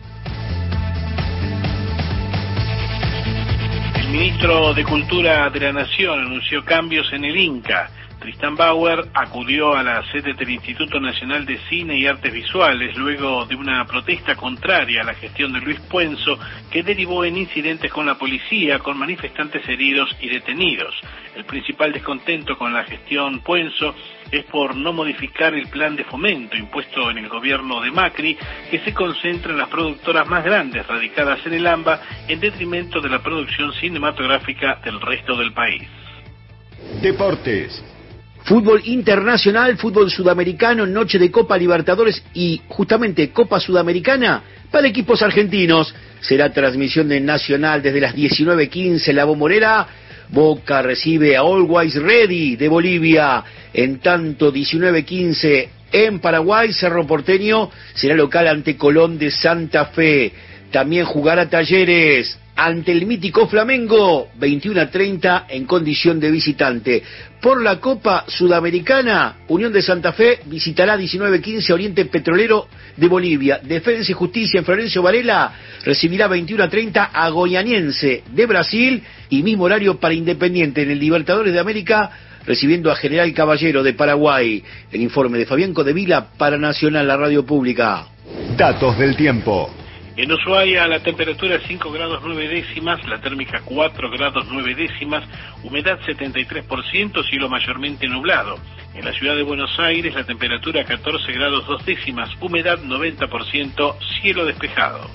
El ministro de Cultura de la Nación anunció cambios en el INCA. Tristan Bauer acudió a la sede del Instituto Nacional de Cine y Artes Visuales luego de una protesta contraria a la gestión de Luis Puenzo que derivó en incidentes con la policía, con manifestantes heridos y detenidos. El principal descontento con la gestión Puenzo es por no modificar el plan de fomento impuesto en el gobierno de Macri, que se concentra en las productoras más grandes radicadas en el AMBA en detrimento de la producción cinematográfica del resto del país. Deportes. Fútbol internacional, fútbol sudamericano, noche de Copa Libertadores y justamente Copa Sudamericana para equipos argentinos. Será transmisión de Nacional desde las diecinueve quince, La Bombonera. Boca recibe a Always Ready de Bolivia. En tanto, diecinueve quince en Paraguay, Cerro Porteño será local ante Colón de Santa Fe. También jugará Talleres ante el mítico Flamengo, veintiuno a treinta en condición de visitante. Por la Copa Sudamericana, Unión de Santa Fe visitará diecinueve quince Oriente Petrolero de Bolivia. Defensa y Justicia en Florencio Varela recibirá veintiuno a treinta a Goianiense de Brasil y mismo horario para Independiente en el Libertadores de América. recibiendo a General Caballero de Paraguay. El informe de Fabián Codevila para Nacional, la radio pública. Datos del tiempo. En Ushuaia la temperatura cinco grados nueve décimas, la térmica cuatro grados nueve décimas, humedad setenta y tres por ciento, cielo mayormente nublado. En la ciudad de Buenos Aires la temperatura catorce grados dos décimas, humedad noventa por ciento, cielo despejado.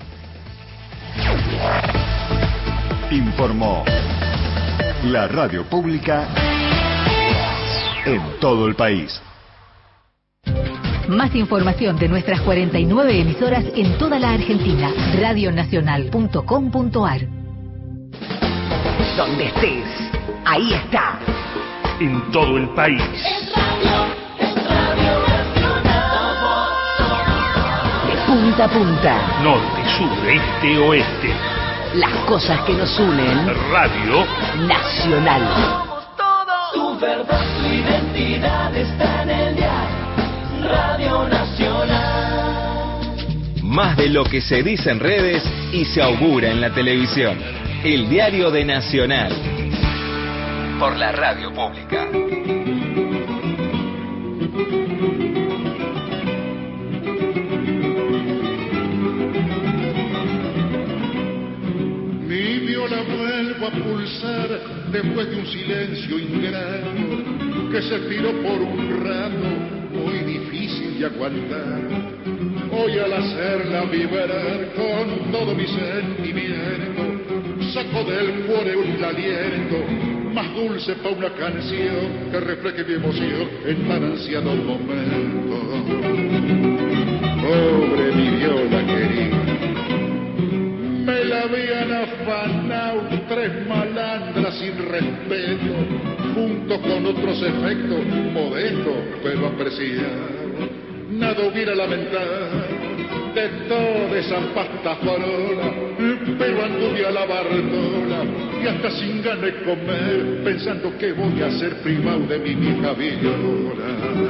Informó la radio pública en todo el país. Más información de nuestras cuarenta y nueve emisoras en toda la Argentina. radio nacional punto com punto ar. Donde estés, ahí está. En todo el país. De punta a punta. Norte, sur, este, oeste. Las cosas que nos unen. Radio Nacional. Somos todos. Tu verdad, tu identidad está en el diario. Radio Nacional. Más de lo que se dice en redes y se augura en la televisión. El diario de Nacional. Por la radio pública. Mi viola vuelve a pulsar después de un silencio ingrato que se tiró por un rato muy difícil de aguantar. Hoy al hacerla vibrar con todo mi sentimiento, saco del cuore un aliento más dulce pa' una canción que refleje mi emoción en tan ansiado momento. Pobre mi viola querida, me la habían afanado tres malandras sin respeto, junto con otros efectos modestos pero apreciados. Nada hubiera lamentado de toda esa pasta farola, pero anduve a la bartola y hasta sin ganas de comer, pensando que voy a ser primao de mi vieja viola.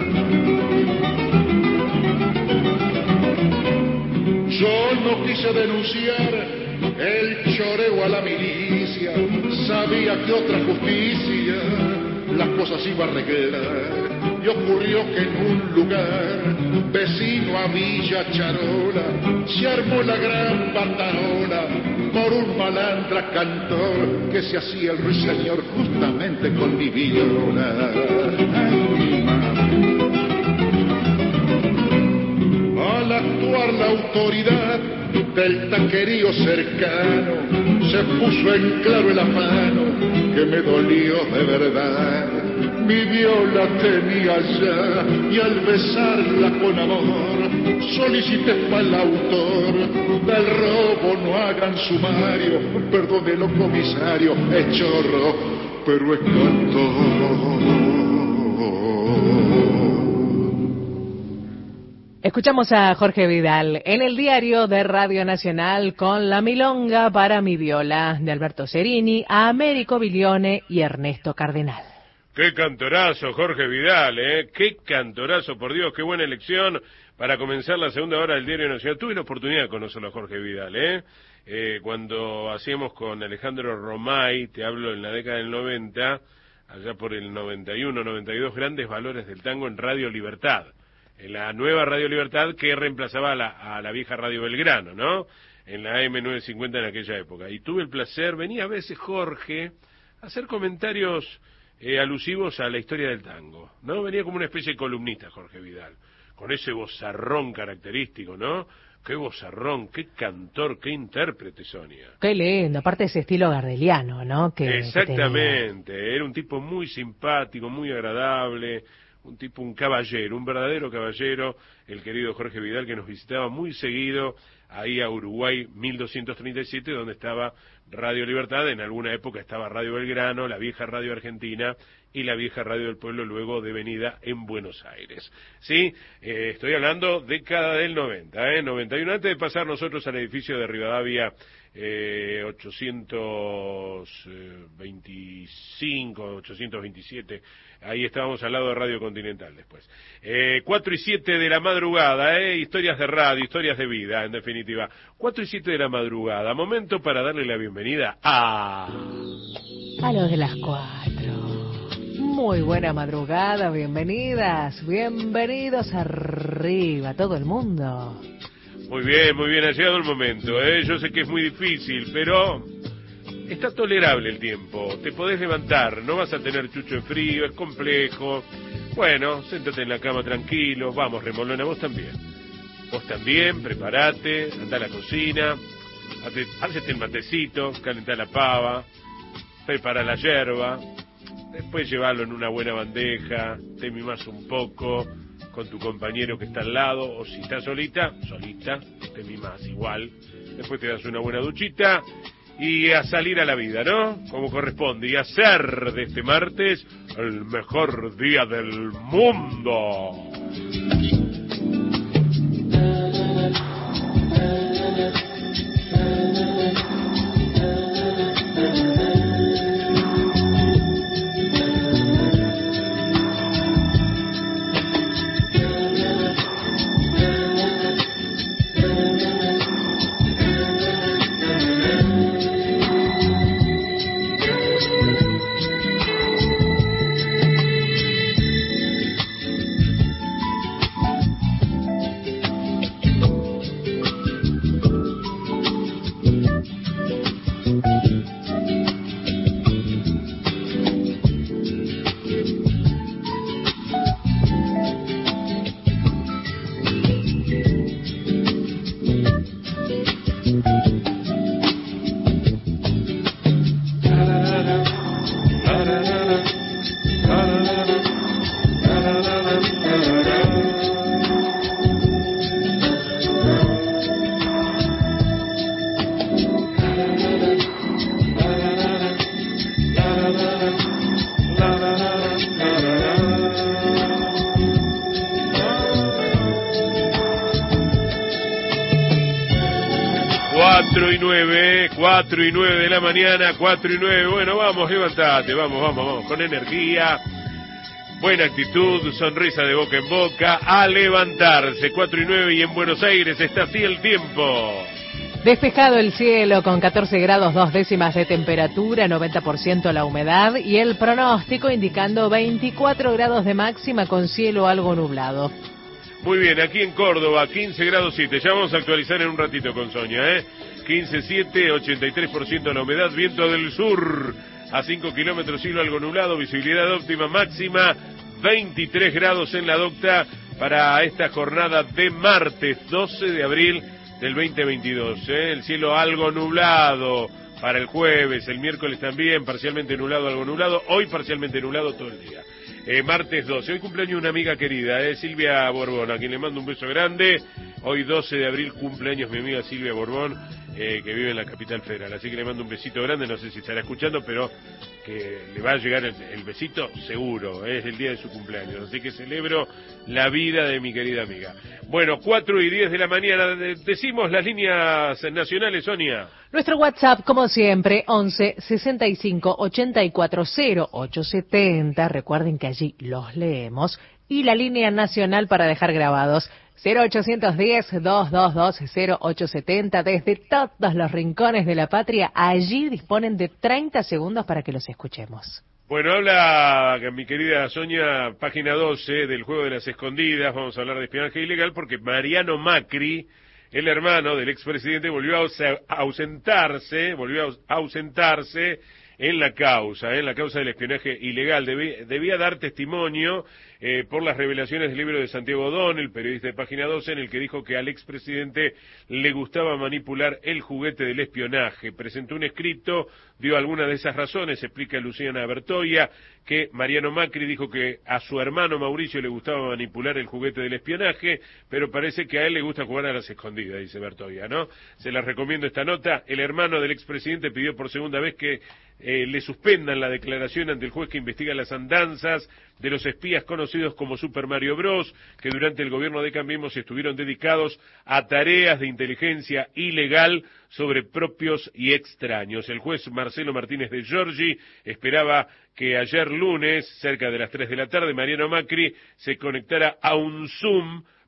Yo no quise denunciar el choreo a la milicia, sabía que otra justicia las cosas iba a arreglar. Y ocurrió que en un lugar vecino a Villa Charola se armó la gran bataola por un malandra cantor que se hacía el ruiseñor justamente con mi viola. Ay, mi madre. Al actuar la autoridad del taquerío cercano se puso en claro el afano que me dolió de verdad. Mi viola tenía ya y al besarla con amor solicité pa'l autor del robo no hagan sumario, perdónelo comisario, es chorro pero es cantor. Escuchamos a Jorge Vidal en el diario de Radio Nacional con La Milonga para mi viola de Alberto Cerini, a Américo Bilione y Ernesto Cardenal. Qué cantorazo, Jorge Vidal, ¿eh? Qué cantorazo, por Dios, qué buena elección para comenzar la segunda hora del Diario Nacional. Tuve la oportunidad de conocerlo a Jorge Vidal, ¿eh? eh cuando hacíamos con Alejandro Romay, te hablo en la década del noventa, allá por el noventa y uno, noventa y dos, Grandes Valores del Tango en Radio Libertad, en la nueva Radio Libertad que reemplazaba a la, a la vieja Radio Belgrano, ¿no? En la A M novecientos cincuenta en aquella época. Y tuve el placer, venía a veces Jorge a hacer comentarios Eh, alusivos a la historia del tango, ¿no? Venía como una especie de columnista Jorge Vidal, con ese vozarrón característico, ¿no? Qué vozarrón, qué cantor, qué intérprete, Sonia. Qué lindo, aparte de ese estilo gardeliano, ¿no? Que, Exactamente, que era un tipo muy simpático, muy agradable, un tipo, un caballero, un verdadero caballero, el querido Jorge Vidal, que nos visitaba muy seguido ahí a Uruguay mil doscientos treinta y siete, donde estaba Radio Libertad, en alguna época estaba Radio Belgrano, la vieja Radio Argentina y la vieja Radio del Pueblo, luego devenida en Buenos Aires. Sí, eh, estoy hablando década del noventa, ¿eh? noventa y uno, antes de pasar nosotros al edificio de Rivadavia eh, ochocientos veinticinco, ochocientos veintisiete, ahí estábamos al lado de Radio Continental después. Eh, cuatro y siete de la madrugada, eh, historias de radio, historias de vida, en definitiva. cuatro y siete de la madrugada, momento para darle la bienvenida a... A los de las cuatro. Muy buena madrugada, bienvenidas, bienvenidos arriba, todo el mundo. Muy bien, muy bien, ha llegado el momento, ¿eh? Yo sé que es muy difícil, pero está tolerable el tiempo. Te podés levantar, no vas a tener chucho de frío, es complejo. Bueno, siéntate en la cama tranquilo, vamos, Remolona, vos también. Vos también, prepárate, andá a la cocina, hazte, hacete el matecito, calentá la pava, prepara la yerba, después llevarlo en una buena bandeja, te mimás un poco con tu compañero que está al lado, o si estás solita, solita, te mimás igual, después te das una buena duchita y a salir a la vida, ¿no? Como corresponde, y hacer de este martes el mejor día del mundo. cuatro y nueve de la mañana, cuatro y nueve, bueno, vamos, levántate, vamos, vamos, vamos, con energía, buena actitud, sonrisa de boca en boca, a levantarse, cuatro y nueve, y en Buenos Aires está así el tiempo. Despejado el cielo con catorce grados dos décimas de temperatura, noventa por ciento la humedad y el pronóstico indicando veinticuatro grados de máxima con cielo algo nublado. Muy bien, aquí en Córdoba, quince grados siete, ya vamos a actualizar en un ratito con Sonia, ¿eh? quince siete, ochenta y tres por ciento la humedad, viento del sur, a cinco kilómetros, cielo algo nublado, visibilidad óptima máxima, veintitrés grados en la Docta para esta jornada de martes doce de abril del veinte veintidós, ¿eh? El cielo algo nublado para el jueves, el miércoles también, parcialmente nublado, algo nublado, hoy parcialmente nublado todo el día. Eh, martes doce, hoy cumpleaños una amiga querida, eh, Silvia Borbón, a quien le mando un beso grande. Hoy doce de abril cumpleaños mi amiga Silvia Borbón, eh, que vive en la capital federal, así que le mando un besito grande, no sé si estará escuchando, pero que le va a llegar el, el besito seguro, eh, es el día de su cumpleaños, así que celebro la vida de mi querida amiga. Bueno, cuatro y diez de la mañana, de, decimos las líneas nacionales, Sonia. Nuestro WhatsApp, como siempre, once, sesenta y cinco, ochenta y cuatro, cero ocho setenta, recuerden que allí los leemos, y la línea nacional para dejar grabados, cero ochocientos diez, doscientos veintidós, cero ocho setenta, desde todos los rincones de la patria, allí disponen de treinta segundos para que los escuchemos. Bueno, habla mi querida Sonia, página doce del juego de las escondidas, vamos a hablar de espionaje ilegal, porque Mariano Macri, el hermano del expresidente, volvió a ausentarse, volvió a ausentarse en la causa, en la causa del espionaje ilegal. Debía, debía dar testimonio eh, por las revelaciones del libro de Santiago O'Donnell, periodista de Página doce, en el que dijo que al expresidente le gustaba manipular el juguete del espionaje. Presentó un escrito, dio algunas de esas razones, explica Luciana Bertoia, que Mariano Macri dijo que a su hermano Mauricio le gustaba manipular el juguete del espionaje, pero parece que a él le gusta jugar a las escondidas, dice Bertoia, ¿no? Se las recomiendo esta nota. El hermano del expresidente pidió por segunda vez que eh, le suspendan la declaración ante el juez que investiga las andanzas de los espías conocidos como Super Mario Bros, que durante el gobierno de Cambiemos estuvieron dedicados a tareas de inteligencia ilegal sobre propios y extraños. El juez Marcelo Martínez de Giorgi esperaba que ayer lunes, cerca de las tres de la tarde, Mariano Macri se conectara a un Zoom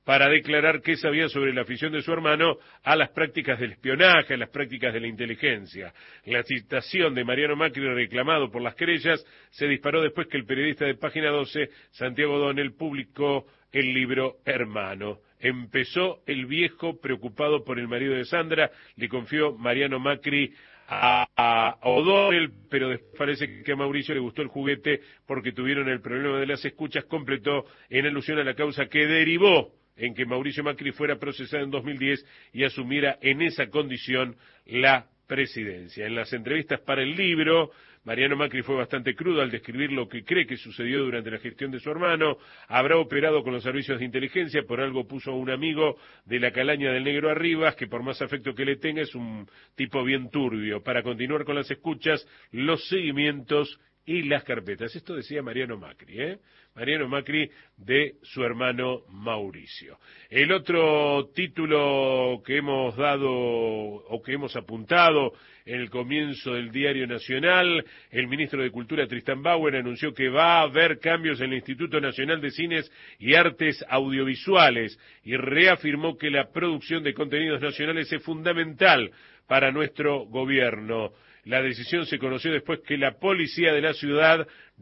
para declarar qué sabía sobre la afición de su hermano a las prácticas del espionaje, a las prácticas de la inteligencia. La citación de Mariano Macri, reclamado por las querellas, se disparó después que el periodista de Página doce, Santiago Donel, publicó el libro Hermano. Empezó el viejo preocupado por el marido de Sandra, le confió Mariano Macri a, a O'Donnell, pero después parece que a Mauricio le gustó el juguete porque tuvieron el problema de las escuchas, completó en alusión a la causa que derivó en que Mauricio Macri fuera procesado en dos mil diez y asumiera en esa condición la presidencia. En las entrevistas para el libro, Mariano Macri fue bastante crudo al describir lo que cree que sucedió durante la gestión de su hermano. Habrá operado con los servicios de inteligencia, por algo puso a un amigo de la calaña del Negro Arribas, que por más afecto que le tenga es un tipo bien turbio, para continuar con las escuchas, los seguimientos y las carpetas. Esto decía Mariano Macri, ¿eh? Mariano Macri de su hermano Mauricio. El otro título que hemos dado o que hemos apuntado en el comienzo del Diario Nacional, el ministro de Cultura Tristán Bauer anunció que va a haber cambios en el Instituto Nacional de Cines y Artes Audiovisuales y reafirmó que la producción de contenidos nacionales es fundamental para nuestro gobierno. La decisión se conoció después que la policía de la ciudad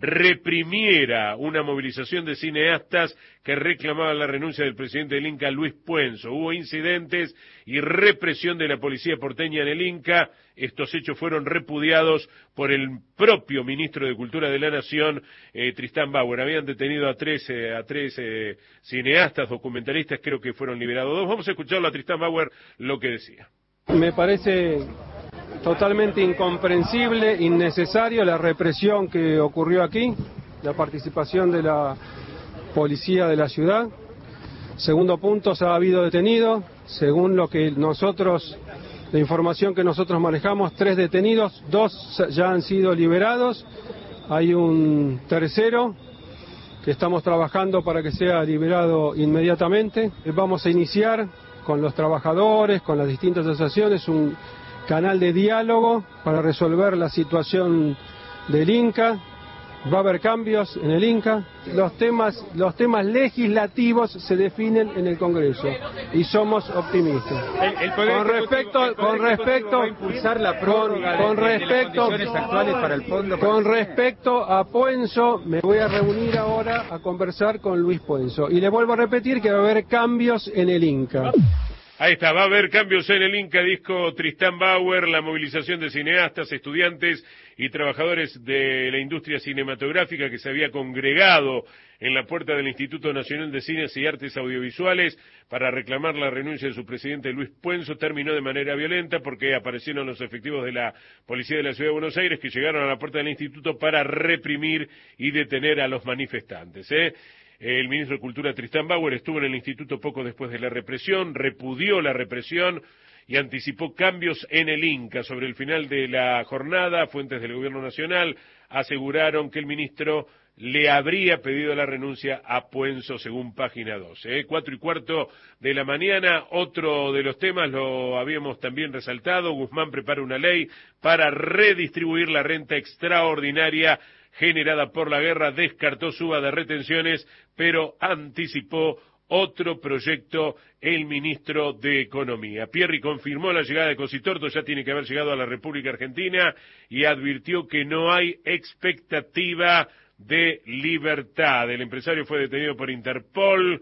reprimiera una movilización de cineastas que reclamaban la renuncia del presidente del Inca, Luis Puenzo. Hubo incidentes y represión de la policía porteña en el Inca. Estos hechos fueron repudiados por el propio ministro de Cultura de la Nación, eh, Tristán Bauer. Habían detenido a tres, eh, a tres eh, cineastas, documentalistas, creo que fueron liberados dos. Vamos a escucharlo a Tristán Bauer lo que decía. Me parece totalmente incomprensible, innecesario la represión que ocurrió aquí, la participación de la policía de la ciudad. Segundo punto, ha habido detenidos, según lo que nosotros, la información que nosotros manejamos, tres detenidos, dos ya han sido liberados, hay un tercero que estamos trabajando para que sea liberado inmediatamente. Vamos a iniciar con los trabajadores, con las distintas asociaciones, un canal de diálogo para resolver la situación del Inca. Va a haber cambios en el Inca. Los temas, los temas legislativos se definen en el Congreso y somos optimistas. El, el poder con respecto, con respecto, va a impulsar la prórroga con, con de, respecto, de las condiciones actuales para el fondo. Con respecto a Puenzo, me voy a reunir ahora a conversar con Luis Puenzo y le vuelvo a repetir que va a haber cambios en el Inca. Ahí está, va a haber cambios en el Inca, dijo Tristán Bauer. La movilización de cineastas, estudiantes y trabajadores de la industria cinematográfica que se había congregado en la puerta del Instituto Nacional de Cines y Artes Audiovisuales para reclamar la renuncia de su presidente Luis Puenzo terminó de manera violenta porque aparecieron los efectivos de la Policía de la Ciudad de Buenos Aires que llegaron a la puerta del instituto para reprimir y detener a los manifestantes, ¿eh? El ministro de Cultura Tristán Bauer estuvo en el instituto poco después de la represión, repudió la represión y anticipó cambios en el Inca. Sobre el final de la jornada, fuentes del Gobierno Nacional aseguraron que el ministro le habría pedido la renuncia a Puenzo, según Página doce. ¿eh? Cuatro y cuarto de la mañana, otro de los temas lo habíamos también resaltado. Guzmán prepara una ley para redistribuir la renta extraordinaria generada por la guerra, descartó suba de retenciones, pero anticipó otro proyecto el ministro de Economía. Pierri confirmó la llegada de Cositorto, ya tiene que haber llegado a la República Argentina, y advirtió que no hay expectativa de libertad. El empresario fue detenido por Interpol,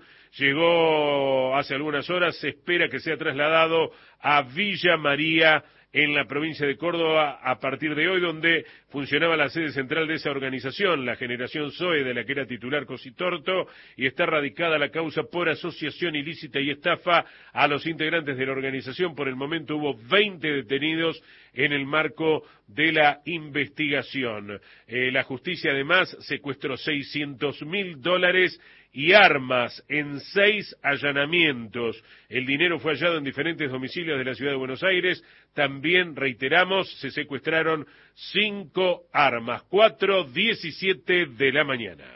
llegó hace algunas horas, se espera que sea trasladado a Villa María, en la provincia de Córdoba, a partir de hoy, donde funcionaba la sede central de esa organización, la Generación Z O E, de la que era titular Cositorto, y está radicada la causa por asociación ilícita y estafa a los integrantes de la organización. Por el momento hubo veinte detenidos en el marco de la investigación. Eh, la justicia, además, secuestró seiscientos mil dólares y armas en seis allanamientos. El dinero fue hallado en diferentes domicilios de la ciudad de Buenos Aires. También, reiteramos, se secuestraron cinco armas. cuatro diecisiete de la mañana.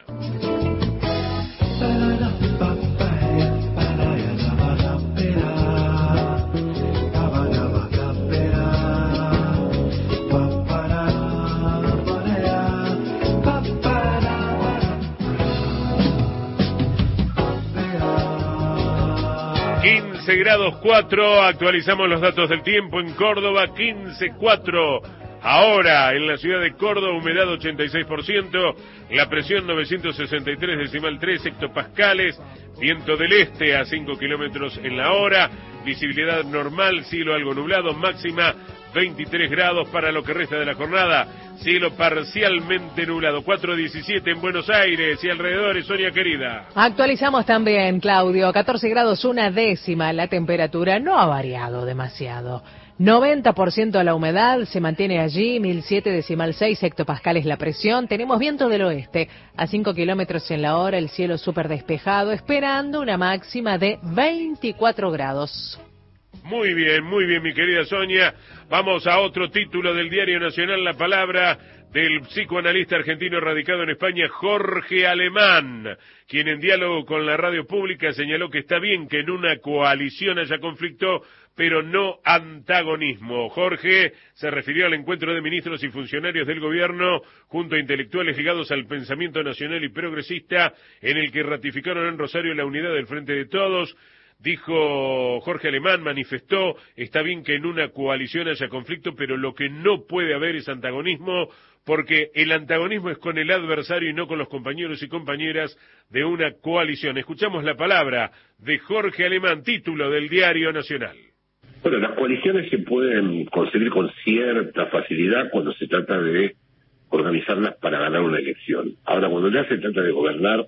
catorce grados cuatro, actualizamos los datos del tiempo en Córdoba, quince cuatro. Ahora, en la ciudad de Córdoba, humedad ochenta y seis por ciento, la presión novecientos sesenta y tres decimal tres hectopascales, viento del este a cinco kilómetros en la hora, visibilidad normal, cielo algo nublado, máxima veintitrés grados para lo que resta de la jornada, cielo parcialmente nublado, cuatro diecisiete en Buenos Aires y alrededores, Sonia querida. Actualizamos también, Claudio, catorce grados una décima, la temperatura no ha variado demasiado. noventa por ciento de la humedad, se mantiene allí, mil siete decimal seis hectopascales la presión, tenemos viento del oeste a cinco kilómetros en la hora, el cielo súper despejado, esperando una máxima de veinticuatro grados. Muy bien, muy bien, mi querida Sonia. Vamos a otro título del Diario Nacional, la palabra del psicoanalista argentino radicado en España, Jorge Alemán, quien en diálogo con la radio pública señaló que está bien que en una coalición haya conflicto, pero no antagonismo. Jorge se refirió al encuentro de ministros y funcionarios del gobierno junto a intelectuales ligados al pensamiento nacional y progresista, en el que ratificaron en Rosario la unidad del Frente de Todos. Dijo Jorge Alemán, manifestó, está bien que en una coalición haya conflicto, pero lo que no puede haber es antagonismo, porque el antagonismo es con el adversario y no con los compañeros y compañeras de una coalición. Escuchamos la palabra de Jorge Alemán, título del Diario Nacional. Bueno, las coaliciones se pueden conseguir con cierta facilidad cuando se trata de organizarlas para ganar una elección. Ahora, cuando ya se trata de gobernar,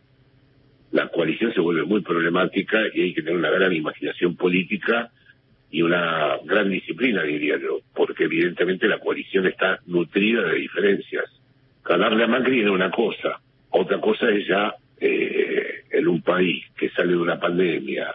la coalición se vuelve muy problemática y hay que tener una gran imaginación política y una gran disciplina, diría yo, porque evidentemente la coalición está nutrida de diferencias. Ganarle a Macri era una cosa, otra cosa es ya eh, en un país que sale de una pandemia,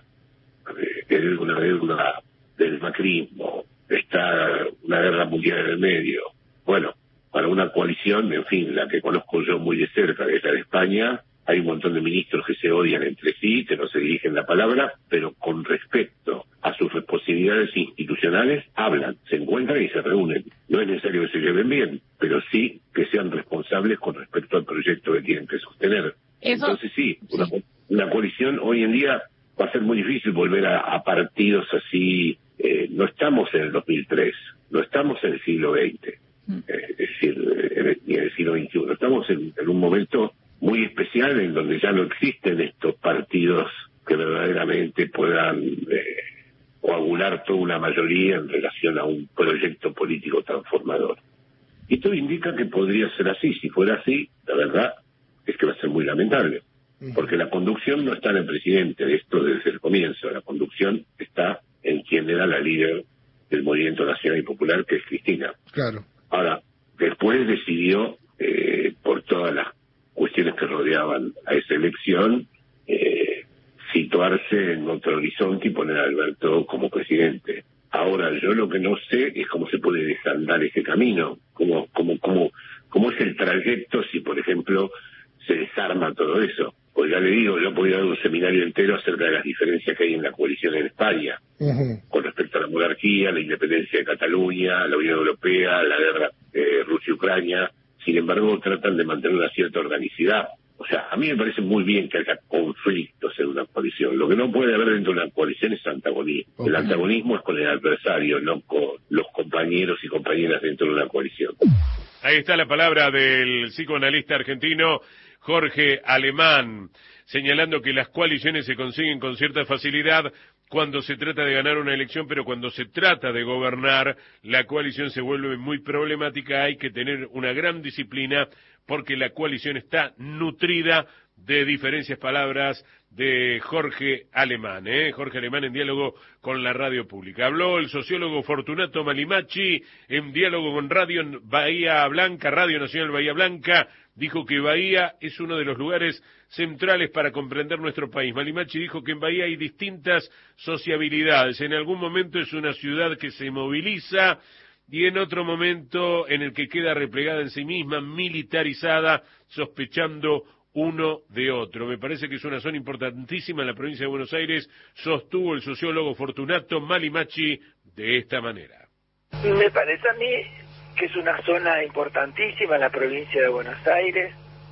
eh, de una deuda del macrismo, está una guerra mundial en el medio. Bueno, para una coalición, en fin, la que conozco yo muy de cerca, que es la de España, hay un montón de ministros que se odian entre sí, que no se dirigen la palabra, pero con respecto a sus responsabilidades institucionales, hablan, se encuentran y se reúnen. No es necesario que se lleven bien, pero sí que sean responsables con respecto al proyecto que tienen que sostener. Eso... Entonces sí, una, una coalición hoy en día va a ser muy difícil volver a, a partidos así. Eh, no estamos en el dos mil tres, no estamos en el siglo veinte, mm. eh, es decir, eh, ni en el siglo veintiuno. Estamos en, en un momento muy especial en donde ya no existen estos partidos que verdaderamente puedan eh, coagular toda una mayoría en relación a un proyecto político transformador. Y todo indica que podría ser así. Si fuera así, la verdad es que va a ser muy lamentable, porque la conducción no está en el presidente, de esto desde el comienzo. La conducción está en quien era la líder del Movimiento Nacional y Popular, que es Cristina. Claro. Ahora, después decidió, eh, por todas las cuestiones que rodeaban a esa elección, eh, situarse en otro horizonte y poner a Alberto como presidente. Ahora, yo lo que no sé es cómo se puede desandar ese camino, cómo, cómo, cómo, cómo es el trayecto si, por ejemplo, se desarma todo eso. Pues ya le digo, yo podría dar un seminario entero acerca de las diferencias que hay en la coalición en España, uh-huh. con respecto a la monarquía, la independencia de Cataluña, la Unión Europea, la guerra eh, Rusia-Ucrania. Sin embargo, tratan de mantener una cierta organicidad. O sea, a mí me parece muy bien que haya conflictos en una coalición. Lo que no puede haber dentro de una coalición es antagonismo. Okay. El antagonismo es con el adversario, no con los compañeros y compañeras dentro de una coalición. Ahí está la palabra del psicoanalista argentino Jorge Alemán, señalando que las coaliciones se consiguen con cierta facilidad cuando se trata de ganar una elección, pero cuando se trata de gobernar, la coalición se vuelve muy problemática. Hay que tener una gran disciplina porque la coalición está nutrida de diferencias. Palabras de Jorge Alemán, ¿eh? Jorge Alemán en diálogo con la radio pública. Habló el sociólogo Fortunato Malimachi en diálogo con Radio Bahía Blanca, Radio Nacional Bahía Blanca. Dijo que Bahía es uno de los lugares centrales para comprender nuestro país. Malimachi dijo que en Bahía hay distintas sociabilidades. En algún momento es una ciudad que se moviliza y en otro momento en el que queda replegada en sí misma, militarizada, sospechando uno de otro. Me parece que es una zona importantísima en la provincia de Buenos Aires, sostuvo el sociólogo Fortunato Malimachi de esta manera. Me parece a mí que es una zona importantísima en la provincia de Buenos Aires,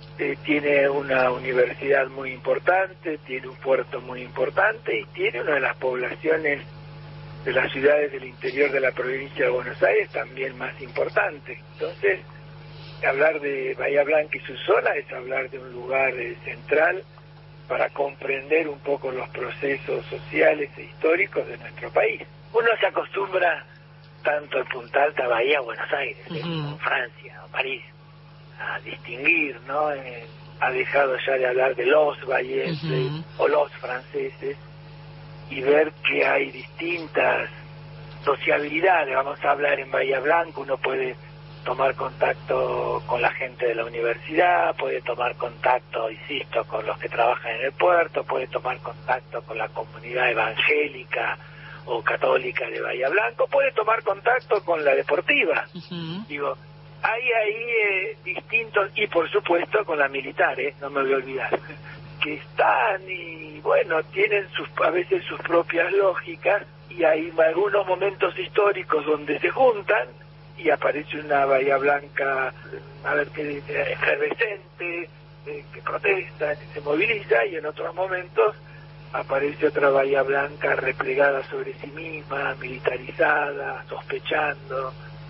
eh, tiene una universidad muy importante, tiene un puerto muy importante y tiene una de las poblaciones de las ciudades del interior de la provincia de Buenos Aires también más importante. Entonces, hablar de Bahía Blanca y su zona es hablar de un lugar eh, central para comprender un poco los procesos sociales e históricos de nuestro país. Uno se acostumbra tanto en Punta Alta, Bahía, Buenos Aires, uh-huh. como Francia o París, a distinguir, ¿no? Eh, ha dejado ya de hablar de los valleses uh-huh. o los franceses y ver que hay distintas sociabilidades. Vamos a hablar en Bahía Blanca, uno puede tomar contacto con la gente de la universidad, puede tomar contacto, insisto, con los que trabajan en el puerto, puede tomar contacto con la comunidad evangélica o católica de Bahía Blanca, puede tomar contacto con la deportiva. Uh-huh. Digo, hay ahí eh, distintos, y por supuesto con la militar, eh, no me voy a olvidar, que están y bueno, tienen sus a veces sus propias lógicas, y hay algunos momentos históricos donde se juntan y aparece una Bahía Blanca, a ver, que efervescente, eh, que protesta, que se moviliza, y en otros momentos aparece otra Bahía Blanca replegada sobre sí misma, militarizada, sospechando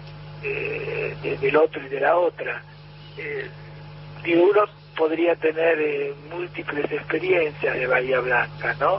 eh, de, del otro y de la otra. Eh, digo, uno podría tener eh, múltiples experiencias de Bahía Blanca, ¿no?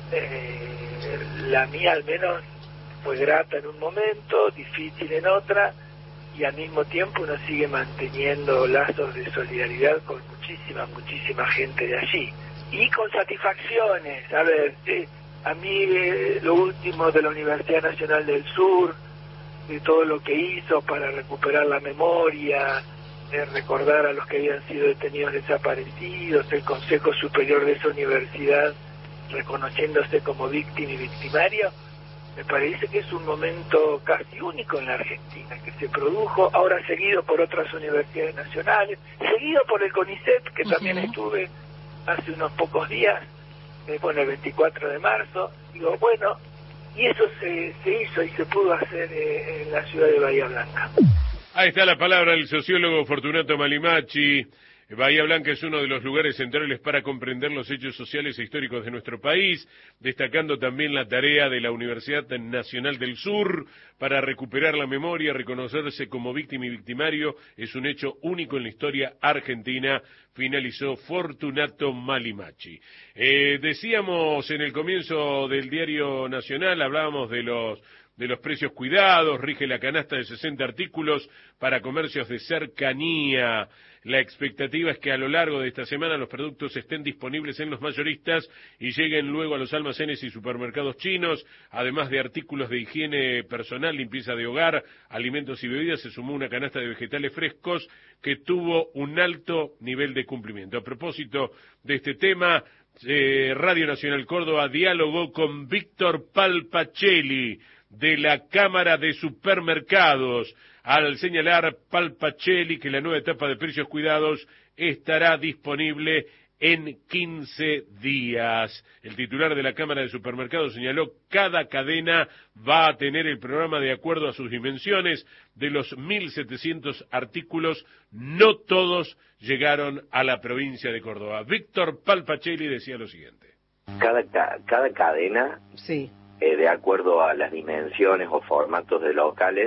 Eh, la mía al menos fue grata en un momento, difícil en otra, y al mismo tiempo uno sigue manteniendo lazos de solidaridad con muchísima, muchísima gente de allí. Y con satisfacciones, a ver, eh, a mí eh, lo último de la Universidad Nacional del Sur, de todo lo que hizo para recuperar la memoria, eh, recordar a los que habían sido detenidos desaparecidos, el Consejo Superior de esa universidad reconociéndose como víctima y victimario, me parece que es un momento casi único en la Argentina, que se produjo, ahora seguido por otras universidades nacionales, seguido por el CONICET, que uh-huh. también estuve hace unos pocos días, eh, bueno, el veinticuatro de marzo, digo, bueno, y eso se, se hizo y se pudo hacer eh, en la ciudad de Bahía Blanca. Ahí está la palabra del sociólogo Fortunato Malimachi. Bahía Blanca es uno de los lugares centrales para comprender los hechos sociales e históricos de nuestro país, destacando también la tarea de la Universidad Nacional del Sur para recuperar la memoria, reconocerse como víctima y victimario, es un hecho único en la historia argentina, finalizó Fortunato Malimachi. Eh, decíamos en el comienzo del Diario Nacional, hablábamos de los de los precios cuidados, rige la canasta de sesenta artículos para comercios de cercanía. La expectativa es que a lo largo de esta semana los productos estén disponibles en los mayoristas y lleguen luego a los almacenes y supermercados chinos. Además de artículos de higiene personal, limpieza de hogar, alimentos y bebidas, se sumó una canasta de vegetales frescos que tuvo un alto nivel de cumplimiento. A propósito de este tema, eh, Radio Nacional Córdoba dialogó con Víctor Palpacelli, de la Cámara de Supermercados, al señalar Palpacelli que la nueva etapa de precios cuidados estará disponible en quince días. El titular de la Cámara de Supermercados señaló que cada cadena va a tener el programa de acuerdo a sus dimensiones. De los mil setecientos artículos, no todos llegaron a la provincia de Córdoba. Víctor Palpacelli decía lo siguiente. Cada, cada cadena... Sí. Eh, de acuerdo a las dimensiones o formatos de locales,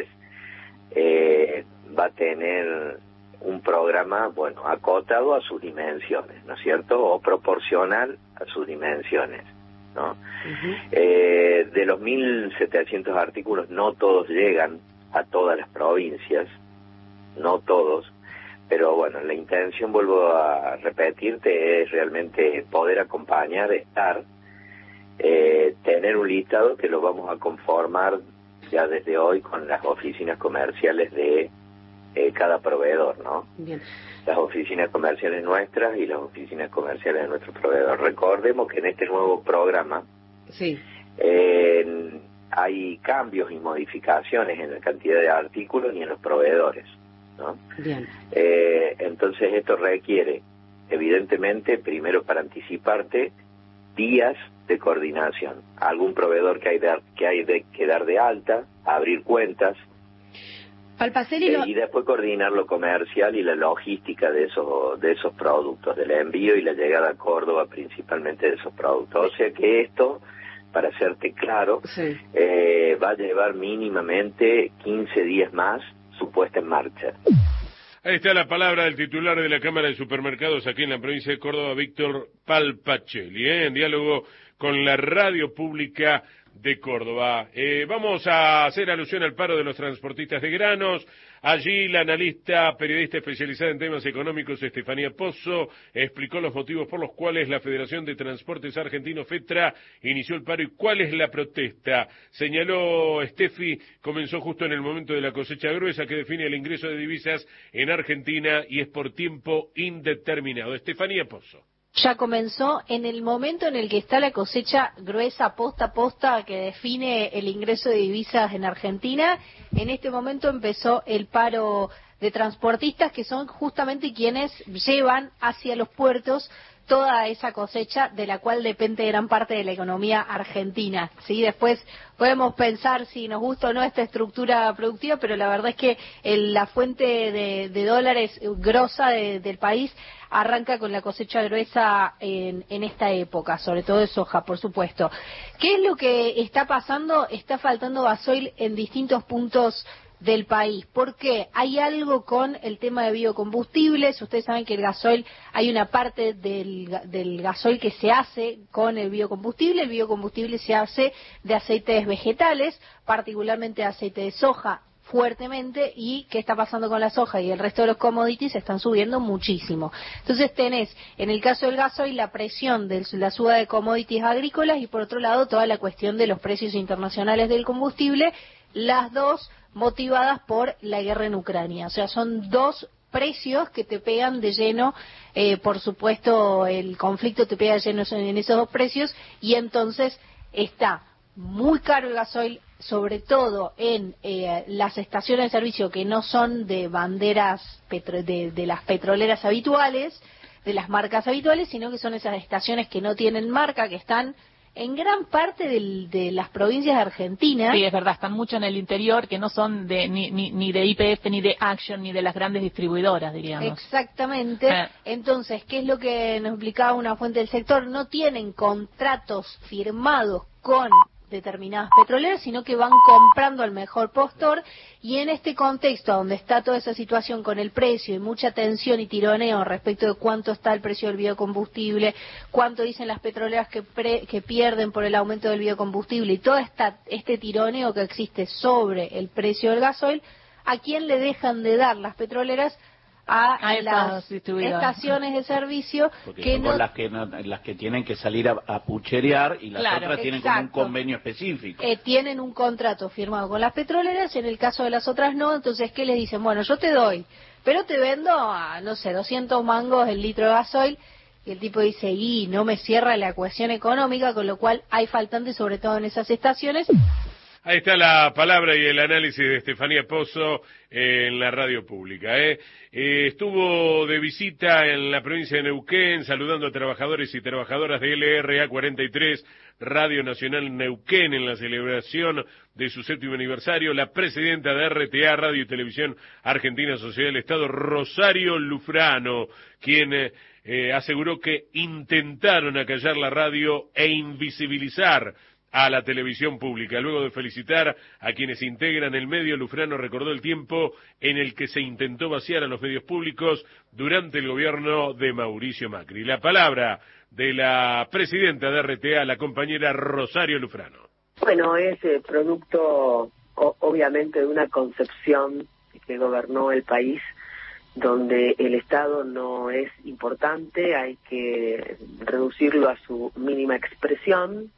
eh, va a tener un programa, bueno, acotado a sus dimensiones, ¿no es cierto? O proporcional a sus dimensiones, ¿no? Uh-huh. Eh, de los mil setecientos artículos, no todos llegan a todas las provincias, no todos, pero bueno, la intención, vuelvo a repetirte, es realmente poder acompañar, estar, Eh, tener un listado que lo vamos a conformar ya desde hoy con las oficinas comerciales de eh, cada proveedor, ¿no? Bien. Las oficinas comerciales nuestras y las oficinas comerciales de nuestro proveedor. Recordemos que en este nuevo programa sí. eh, hay cambios y modificaciones en la cantidad de artículos y en los proveedores, ¿no? Bien. Eh, entonces esto requiere, evidentemente, primero para anticiparte, días de coordinación, algún proveedor que hay de, que hay de que dar de alta, abrir cuentas, Eh, y después coordinar lo comercial y la logística de esos de esos productos, del envío y la llegada a Córdoba principalmente de esos productos. O sea que esto, para hacerte claro, sí. eh, va a llevar mínimamente quince días más su puesta en marcha. Ahí está la palabra del titular de la Cámara de Supermercados aquí en la provincia de Córdoba, Víctor Palpacelli, ¿eh? en diálogo con la radio pública de Córdoba. Eh, vamos a hacer alusión al paro de los transportistas de granos. Allí la analista, periodista especializada en temas económicos, Estefanía Pozzo, explicó los motivos por los cuales la Federación de Transportes Argentinos, FETRA, inició el paro y cuál es la protesta. Señaló Estefi, comenzó justo en el momento de la cosecha gruesa que define el ingreso de divisas en Argentina y es por tiempo indeterminado. Estefanía Pozzo. Ya comenzó en el momento en el que está la cosecha gruesa posta a posta que define el ingreso de divisas en Argentina. En este momento empezó el paro de transportistas, que son justamente quienes llevan hacia los puertos toda esa cosecha de la cual depende gran parte de la economía argentina. Sí, después podemos pensar si nos gusta o no esta estructura productiva, pero la verdad es que el, la fuente de, de dólares grosa de, del país arranca con la cosecha gruesa en, en esta época, sobre todo de soja, por supuesto. ¿Qué es lo que está pasando? Está faltando gasoil en distintos puntos del país. ¿Por qué? Hay algo con el tema de biocombustibles. Ustedes saben que el gasoil, hay una parte del, del gasoil que se hace con el biocombustible. El biocombustible se hace de aceites vegetales, particularmente de aceite de soja, fuertemente. ¿Y qué está pasando con la soja? Y el resto de los commodities están subiendo muchísimo. Entonces tenés, en el caso del gasoil, la presión de la suba de commodities agrícolas y por otro lado toda la cuestión de los precios internacionales del combustible, las dos motivadas por la guerra en Ucrania. O sea, son dos precios que te pegan de lleno, eh, por supuesto el conflicto te pega de lleno en esos dos precios y entonces está muy caro el gasoil, sobre todo en eh, las estaciones de servicio que no son de banderas petro de, de las petroleras habituales, de las marcas habituales, sino que son esas estaciones que no tienen marca, que están en gran parte del, de las provincias de Argentina. Sí, es verdad, están mucho en el interior que no son de ni, ni, ni de I P F, ni de Action, ni de las grandes distribuidoras, diríamos. Exactamente. Eh. Entonces, ¿qué es lo que nos explicaba una fuente del sector? No tienen contratos firmados con determinadas petroleras, sino que van comprando al mejor postor, y en este contexto donde está toda esa situación con el precio y mucha tensión y tironeo respecto de cuánto está el precio del biocombustible, cuánto dicen las petroleras que, pre, que pierden por el aumento del biocombustible y todo esta, este tironeo que existe sobre el precio del gasoil, ¿a quién le dejan de dar las petroleras? A, a las estaciones de servicio porque que son no... las que no, las que tienen que salir a, a pucherear y las claro, otras tienen exacto. como un convenio específico. Eh, tienen un contrato firmado con las petroleras, en el caso de las otras no. Entonces, ¿qué les dicen? Bueno, yo te doy, pero te vendo a, no sé, doscientos mangos el litro de gasoil. Y el tipo dice, y no me cierra la ecuación económica, con lo cual hay faltantes sobre todo en esas estaciones. Ahí está la palabra y el análisis de Estefanía Pozzo eh, en la radio pública. ¿eh? Eh, estuvo de visita en la provincia de Neuquén, saludando a trabajadores y trabajadoras de L R A cuarenta y tres, Radio Nacional Neuquén, en la celebración de su séptimo aniversario, la presidenta de R T A, Radio y Televisión Argentina, Sociedad del Estado, Rosario Lufrano, quien eh, eh, aseguró que intentaron acallar la radio e invisibilizar a la televisión pública. Luego de felicitar a quienes integran el medio, Lufrano recordó el tiempo en el que se intentó vaciar a los medios públicos durante el gobierno de Mauricio Macri. La palabra de la presidenta de R T A, la compañera Rosario Lufrano. Bueno, es eh, producto o, obviamente de una concepción que gobernó el país donde el Estado no es importante, hay que reducirlo a su mínima expresión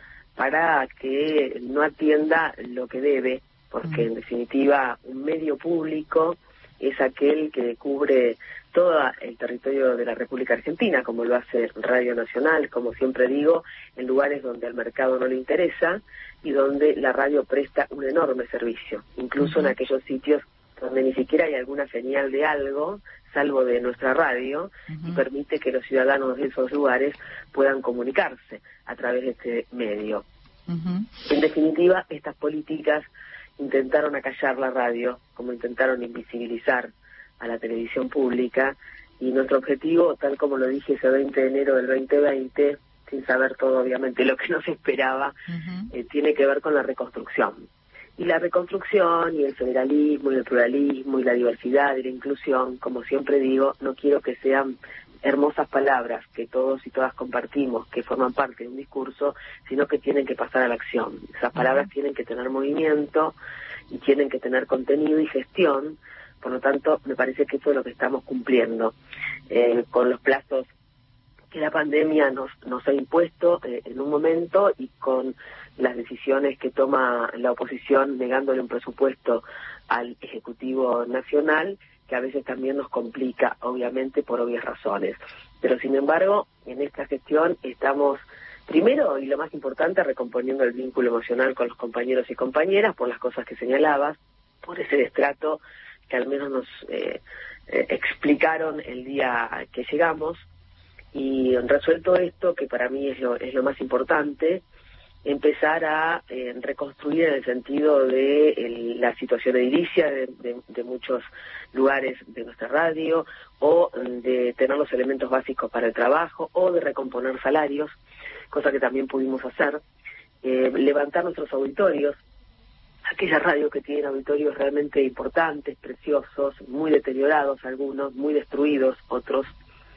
para que no atienda lo que debe, porque en definitiva un medio público es aquel que cubre todo el territorio de la República Argentina, como lo hace Radio Nacional, como siempre digo, en lugares donde al mercado no le interesa y donde la radio presta un enorme servicio, incluso uh-huh. en aquellos sitios donde ni siquiera hay alguna señal de algo, salvo de nuestra radio, uh-huh. y permite que los ciudadanos de esos lugares puedan comunicarse a través de este medio. Uh-huh. En definitiva, estas políticas intentaron acallar la radio, como intentaron invisibilizar a la televisión pública, y nuestro objetivo, tal como lo dije ese veinte de enero del veinte veinte, sin saber todo obviamente lo que nos esperaba, uh-huh. eh, tiene que ver con la reconstrucción. Y la reconstrucción y el federalismo y el pluralismo y la diversidad y la inclusión, como siempre digo, no quiero que sean hermosas palabras que todos y todas compartimos, que forman parte de un discurso, sino que tienen que pasar a la acción. Esas palabras uh-huh. tienen que tener movimiento y tienen que tener contenido y gestión. Por lo tanto, me parece que eso es lo que estamos cumpliendo eh, con los plazos que la pandemia nos, nos ha impuesto eh, en un momento, y con las decisiones que toma la oposición negándole un presupuesto al Ejecutivo Nacional, que a veces también nos complica, obviamente, por obvias razones. Pero, sin embargo, en esta gestión estamos, primero, y lo más importante, recomponiendo el vínculo emocional con los compañeros y compañeras, por las cosas que señalabas, por ese destrato que al menos nos eh, eh, explicaron el día que llegamos, y resuelto esto, que para mí es lo, es lo más importante, empezar a eh, reconstruir en el sentido de el, la situación edilicia de, de, de muchos lugares de nuestra radio, o de tener los elementos básicos para el trabajo, o de recomponer salarios, cosa que también pudimos hacer, eh, levantar nuestros auditorios, aquellas radios que tienen auditorios realmente importantes, preciosos, muy deteriorados algunos, muy destruidos otros,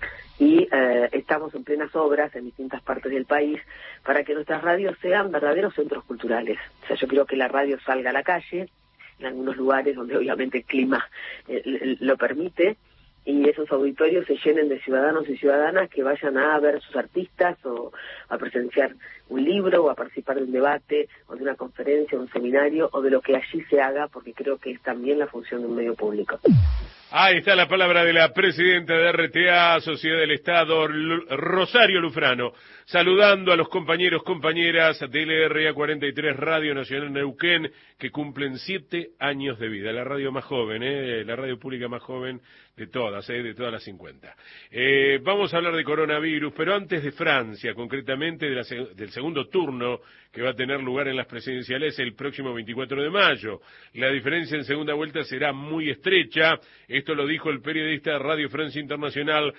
y eh, estamos en plenas obras en distintas partes del país para que nuestras radios sean verdaderos centros culturales. O sea, yo quiero que la radio salga a la calle, en algunos lugares donde obviamente el clima eh, lo permite, y esos auditorios se llenen de ciudadanos y ciudadanas que vayan a ver a sus artistas, o a presenciar un libro, o a participar de un debate, o de una conferencia, un seminario, o de lo que allí se haga, porque creo que es también la función de un medio público. Ahí está la palabra de la presidenta de R T A, Sociedad del Estado, L- Rosario Lufrano, saludando a los compañeros, compañeras de L R A cuarenta y tres Radio Nacional Neuquén, que cumplen siete años de vida. La radio más joven, ¿eh? La radio pública más joven de todas, ¿eh? De todas las cincuenta. Eh, vamos a hablar de coronavirus, pero antes de Francia, concretamente de la, del segundo turno que va a tener lugar en las presidenciales el próximo veinticuatro de mayo. La diferencia en segunda vuelta será muy estrecha. Esto lo dijo el periodista de Radio Francia Internacional,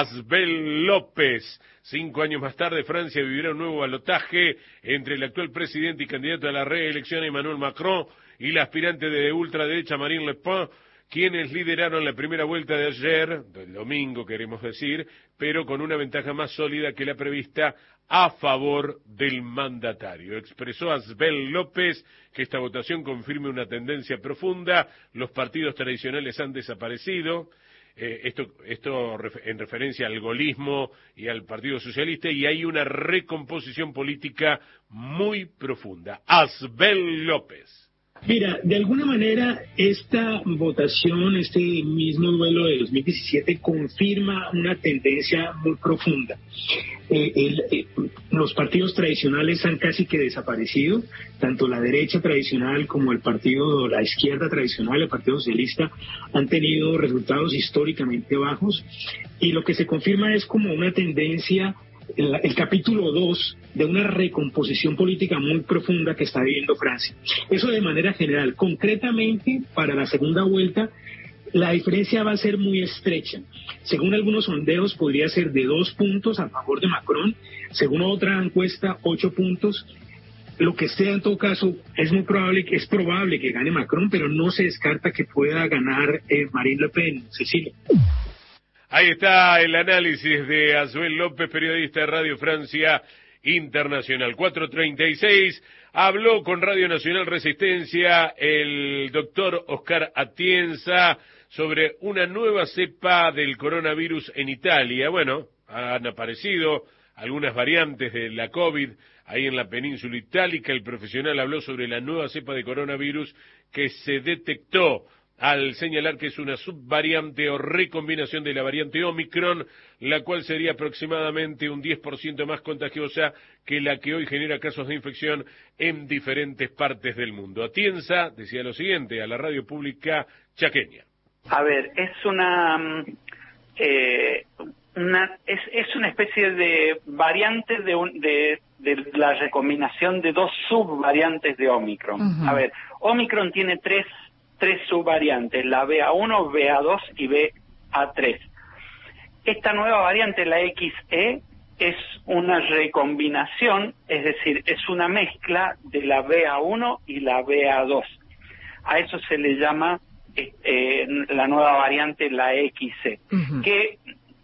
Asbel López. Cinco años más tarde, Francia vivirá un nuevo balotaje entre el actual presidente y candidato a la reelección, Emmanuel Macron, y la aspirante de ultraderecha, Marine Le Pen, quienes lideraron la primera vuelta de ayer, del domingo queremos decir, pero con una ventaja más sólida que la prevista a favor del mandatario. Expresó Asbel López que esta votación confirme una tendencia profunda, los partidos tradicionales han desaparecido, eh, esto, esto en referencia al gaullismo y al Partido Socialista, y hay una recomposición política muy profunda. Asbel López. Mira, de alguna manera esta votación, este mismo duelo de dos mil diecisiete confirma una tendencia muy profunda. Eh, el, eh, los partidos tradicionales han casi que desaparecido, tanto la derecha tradicional como el partido, la izquierda tradicional, el Partido Socialista, han tenido resultados históricamente bajos, y lo que se confirma es como una tendencia, el, el capítulo dos de una recomposición política muy profunda que está viviendo Francia. Eso de manera general. Concretamente, para la segunda vuelta, la diferencia va a ser muy estrecha. Según algunos sondeos, podría ser de dos puntos a favor de Macron. Según otra encuesta, ocho puntos. Lo que sea, en todo caso, es muy probable, es probable que gane Macron, pero no se descarta que pueda ganar eh, Marine Le Pen, Cecilia. Ahí está el análisis de Asbel López, periodista de Radio Francia Internacional. cuatro treinta y seis, habló con Radio Nacional Resistencia el doctor Oscar Atienza sobre una nueva cepa del coronavirus en Italia. Bueno, han aparecido algunas variantes de la COVID ahí en la península itálica. El profesional habló sobre la nueva cepa de coronavirus que se detectó al señalar que es una subvariante o recombinación de la variante Omicron, la cual sería aproximadamente un diez por ciento más contagiosa que la que hoy genera casos de infección en diferentes partes del mundo. Atienza decía lo siguiente a la radio pública chaqueña. A ver, es una, eh, una es, es una especie de variante de, un, de de la recombinación de dos subvariantes de Omicron. Uh-huh. A ver, Omicron tiene tres, tres subvariantes, la B A uno, B A dos y B A tres. Esta nueva variante, la X E, es una recombinación, es decir, es una mezcla de la B A uno y la B A dos. A eso se le llama eh, la nueva variante, la X E, uh-huh. que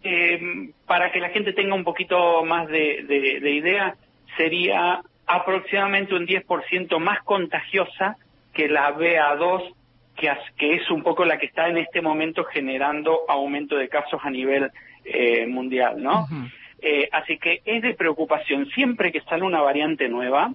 eh, para que la gente tenga un poquito más de, de, de idea, sería aproximadamente un diez por ciento más contagiosa que la B A dos, que, que es un poco la que está en este momento generando aumento de casos a nivel eh, mundial, ¿no? Uh-huh. Eh, así que es de preocupación siempre que sale una variante nueva,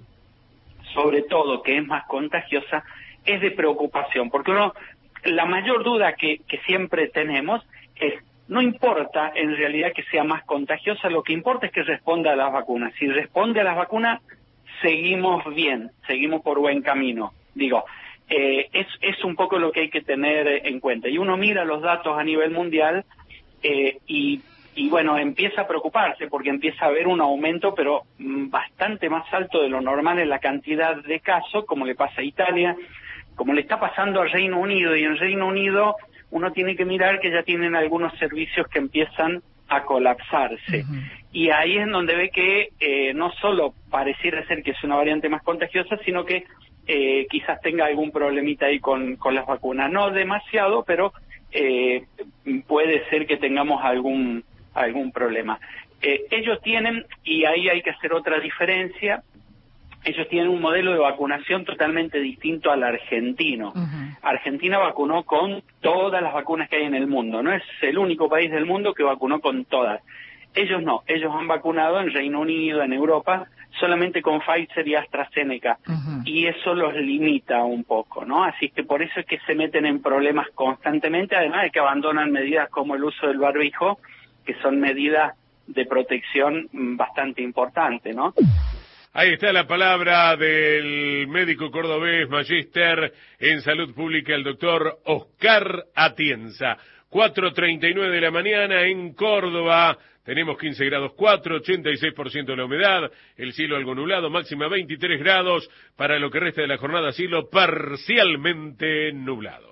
sobre todo que es más contagiosa, es de preocupación, porque uno, la mayor duda que, que siempre tenemos es, no importa en realidad que sea más contagiosa, lo que importa es que responda a las vacunas. Si responde a las vacunas, seguimos bien, seguimos por buen camino. Digo, eh, es, es un poco lo que hay que tener en cuenta. Y uno mira los datos a nivel mundial eh, y Y bueno, empieza a preocuparse porque empieza a haber un aumento, pero bastante más alto de lo normal en la cantidad de casos, como le pasa a Italia, como le está pasando al Reino Unido. Y en Reino Unido uno tiene que mirar que ya tienen algunos servicios que empiezan a colapsarse. Uh-huh. Y ahí es donde ve que eh, no solo pareciera ser que es una variante más contagiosa, sino que eh, quizás tenga algún problemita ahí con, con las vacunas. No demasiado, pero eh, puede ser que tengamos algún... algún problema. Eh, ellos tienen, y ahí hay que hacer otra diferencia, ellos tienen un modelo de vacunación totalmente distinto al argentino. Uh-huh. Argentina vacunó con todas las vacunas que hay en el mundo, no es el único país del mundo que vacunó con todas. Ellos no, ellos han vacunado en Reino Unido, en Europa, solamente con Pfizer y AstraZeneca, uh-huh. y eso los limita un poco, ¿no? Así que por eso es que se meten en problemas constantemente, además de que abandonan medidas como el uso del barbijo, que son medidas de protección bastante importantes, ¿no? Ahí está la palabra del médico cordobés, magíster en salud pública, el doctor Oscar Atienza. cuatro treinta y nueve de la mañana en Córdoba, tenemos quince grados cuatro, ochenta y seis por ciento de la humedad, el cielo algo nublado, máxima veintitrés grados, para lo que resta de la jornada cielo parcialmente nublado.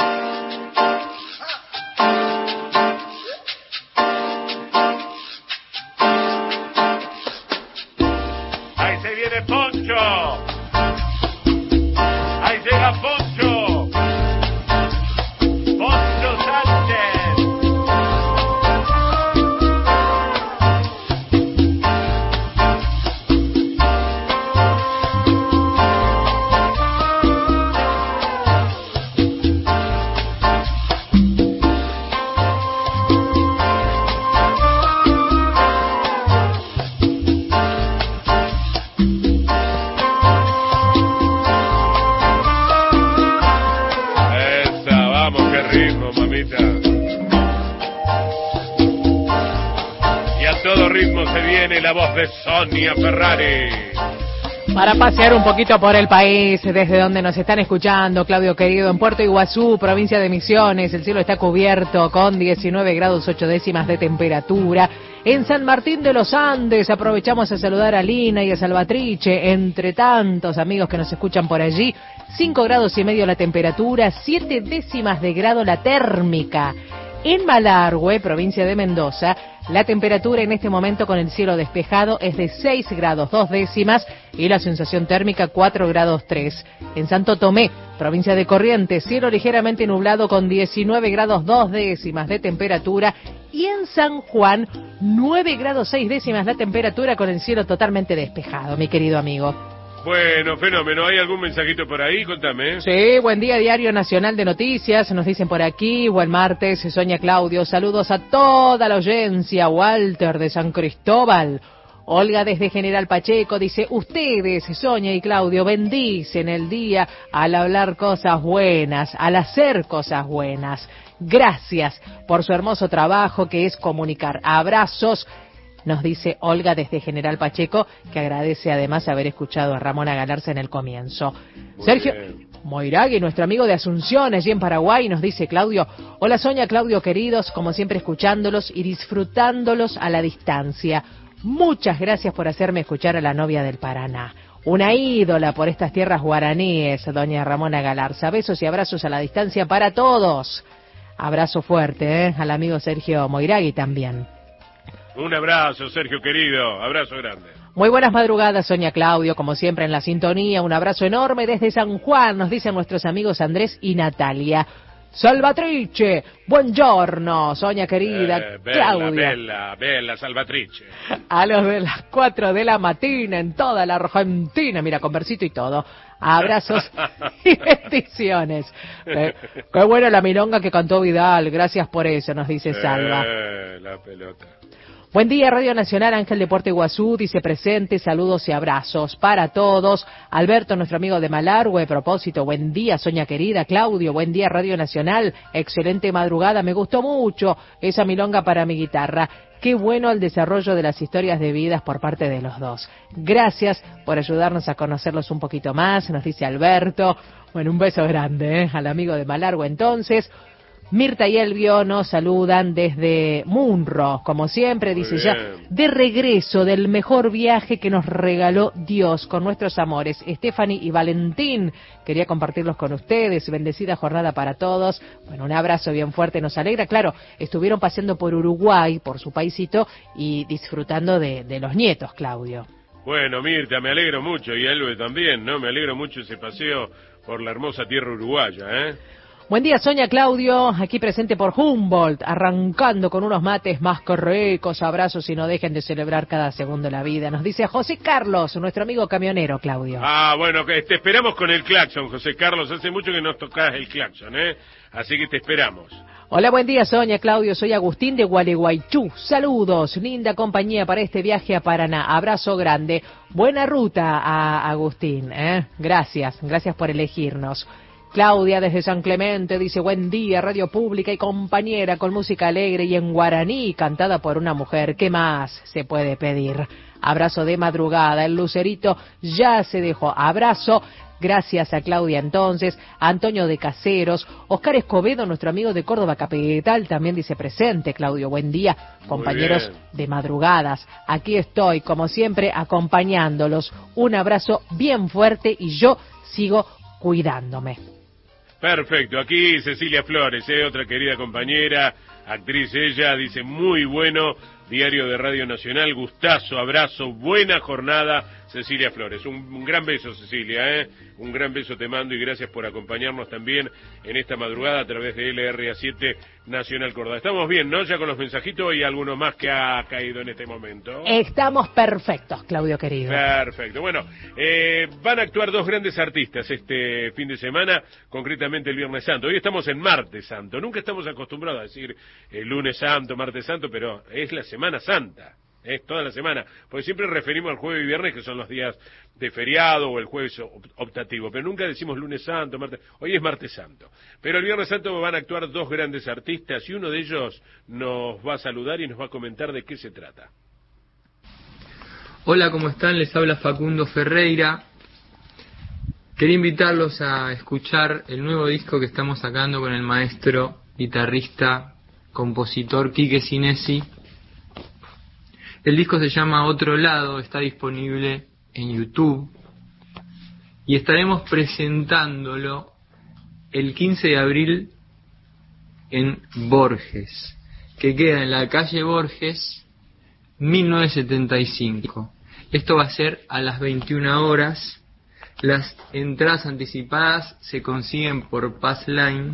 Poncho, ahí llega Poncho, Poncho Sánchez. Ritmo se viene la voz de Sonia Ferrari. Para pasear un poquito por el país, desde donde nos están escuchando, Claudio querido, en Puerto Iguazú, provincia de Misiones, el cielo está cubierto con diecinueve grados ocho décimas de temperatura. En San Martín de los Andes, aprovechamos a saludar a Lina y a Salvatrice, entre tantos amigos que nos escuchan por allí, cinco grados y medio la temperatura, siete décimas de grado la térmica. En Malargüe, provincia de Mendoza, la temperatura en este momento con el cielo despejado es de seis grados dos décimas y la sensación térmica cuatro grados tres. En Santo Tomé, provincia de Corrientes, cielo ligeramente nublado con diecinueve grados dos décimas de temperatura. Y en San Juan, nueve grados seis décimas la temperatura con el cielo totalmente despejado, mi querido amigo. Bueno, fenómeno. ¿Hay algún mensajito por ahí? Contame. Sí, buen día, Diario Nacional de Noticias. Nos dicen por aquí, buen martes, Sonia Claudio. Saludos a toda la audiencia. Walter de San Cristóbal. Olga desde General Pacheco dice, ustedes, Sonia y Claudio, bendicen el día al hablar cosas buenas, al hacer cosas buenas. Gracias por su hermoso trabajo que es comunicar. Abrazos. Nos dice Olga desde General Pacheco, que agradece además haber escuchado a Ramona Galarza en el comienzo. Muy Sergio bien. Moiragui, nuestro amigo de Asunción, allí en Paraguay, nos dice Claudio, hola Sonia, Claudio queridos, como siempre escuchándolos y disfrutándolos a la distancia. muchas gracias por hacerme escuchar a la novia del Paraná. Una ídola por estas tierras guaraníes, doña Ramona Galarza. Besos y abrazos a la distancia para todos. Abrazo fuerte, ¿eh? Al amigo Sergio Moiragui también. Un abrazo, Sergio querido, abrazo grande. Muy buenas madrugadas, Sonia Claudio, como siempre en la sintonía. Un abrazo enorme desde San Juan, nos dicen nuestros amigos Andrés y Natalia. Salvatrice, buongiorno, Sonia querida, eh, bella, Claudia. Bella, bella, Salvatrice. A los de las cuatro de la mañana en toda la Argentina, mira, con versito y todo. Abrazos y bendiciones. Eh, qué buena la milonga que cantó Vidal, gracias por eso, nos dice Salva. Eh, la pelota. Buen día, Radio Nacional, Ángel de Puerto Iguazú, dice presente, saludos y abrazos para todos. Alberto, nuestro amigo de Malargüe, propósito, buen día, Soña querida. Claudio, buen día, Radio Nacional, excelente madrugada, me gustó mucho esa milonga para mi guitarra. Qué bueno el desarrollo de las historias de vidas por parte de los dos. Gracias por ayudarnos a conocerlos un poquito más, nos dice Alberto. Bueno, un beso grande, ¿eh? Al amigo de Malargüe entonces. Mirta y Elvio nos saludan desde Munro, como siempre, dice ya, de regreso del mejor viaje que nos regaló Dios con nuestros amores, Stephanie y Valentín. Quería compartirlos con ustedes, bendecida jornada para todos. Bueno, un abrazo bien fuerte, nos alegra. Claro, estuvieron paseando por Uruguay, por su paisito, y disfrutando de, de los nietos, Claudio. Bueno, Mirta, me alegro mucho, y Elvio también, ¿no? Me alegro mucho ese paseo por la hermosa tierra uruguaya, ¿eh? Buen día, Sonia Claudio, aquí presente por Humboldt, arrancando con unos mates más que ricos, abrazos y no dejen de celebrar cada segundo de la vida. Nos dice José Carlos, nuestro amigo camionero, Claudio. Ah, bueno, que te esperamos con el claxon, José Carlos, hace mucho que nos tocás el claxon, ¿eh? Así que te esperamos. Hola, buen día, Sonia Claudio, soy Agustín de Gualeguaychú. Saludos, linda compañía para este viaje a Paraná. Abrazo grande. Buena ruta a Agustín, ¿eh? Gracias, gracias por elegirnos. Claudia desde San Clemente dice, buen día, radio pública y compañera con música alegre y en guaraní, cantada por una mujer. ¿Qué más se puede pedir? Abrazo de madrugada, el lucerito ya se dejó. Abrazo, gracias a Claudia entonces, a Antonio de Caseros, Oscar Escobedo, nuestro amigo de Córdoba Capital, también dice presente, Claudio, buen día, compañeros de madrugadas. Aquí estoy, como siempre, acompañándolos. Un abrazo bien fuerte y yo sigo cuidándome. Perfecto, aquí Cecilia Flores, ¿eh? Otra querida compañera, actriz ella, dice muy bueno, Diario de Radio Nacional, gustazo, abrazo, buena jornada, Cecilia Flores. Un, un gran beso, Cecilia, ¿eh? Un gran beso te mando y gracias por acompañarnos también en esta madrugada a través de L R A siete Nacional Córdoba. Estamos bien, ¿no? Ya con los mensajitos y alguno más que ha caído en este momento. Estamos perfectos, Claudio querido. Perfecto. Bueno, eh, van a actuar dos grandes artistas este fin de semana, concretamente el Viernes Santo. Hoy estamos en Martes Santo. Nunca estamos acostumbrados a decir el Lunes Santo, Martes Santo, pero es la Semana Santa. Es toda la semana, porque siempre referimos al jueves y viernes, que son los días de feriado, o el jueves optativo, pero nunca decimos lunes santo, martes, hoy es martes santo. Pero el viernes santo van a actuar dos grandes artistas, y uno de ellos nos va a saludar y nos va a comentar de qué se trata. Hola, ¿cómo están? Les habla Facundo Ferreira. Quería invitarlos a escuchar el nuevo disco que estamos sacando con el maestro, guitarrista, compositor Quique Sinesi. El disco se llama Otro Lado, está disponible en YouTube y estaremos presentándolo el quince de abril en Borges, que queda en la calle Borges mil novecientos setenta y cinco. Esto va a ser a las veintiuna horas. Las entradas anticipadas se consiguen por Passline.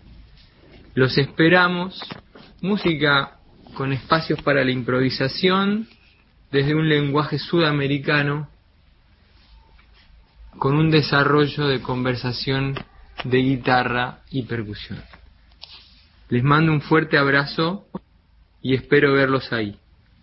Los esperamos. Música con espacios para la improvisación, desde un lenguaje sudamericano, con un desarrollo de conversación de guitarra y percusión. Les mando un fuerte abrazo y espero verlos ahí.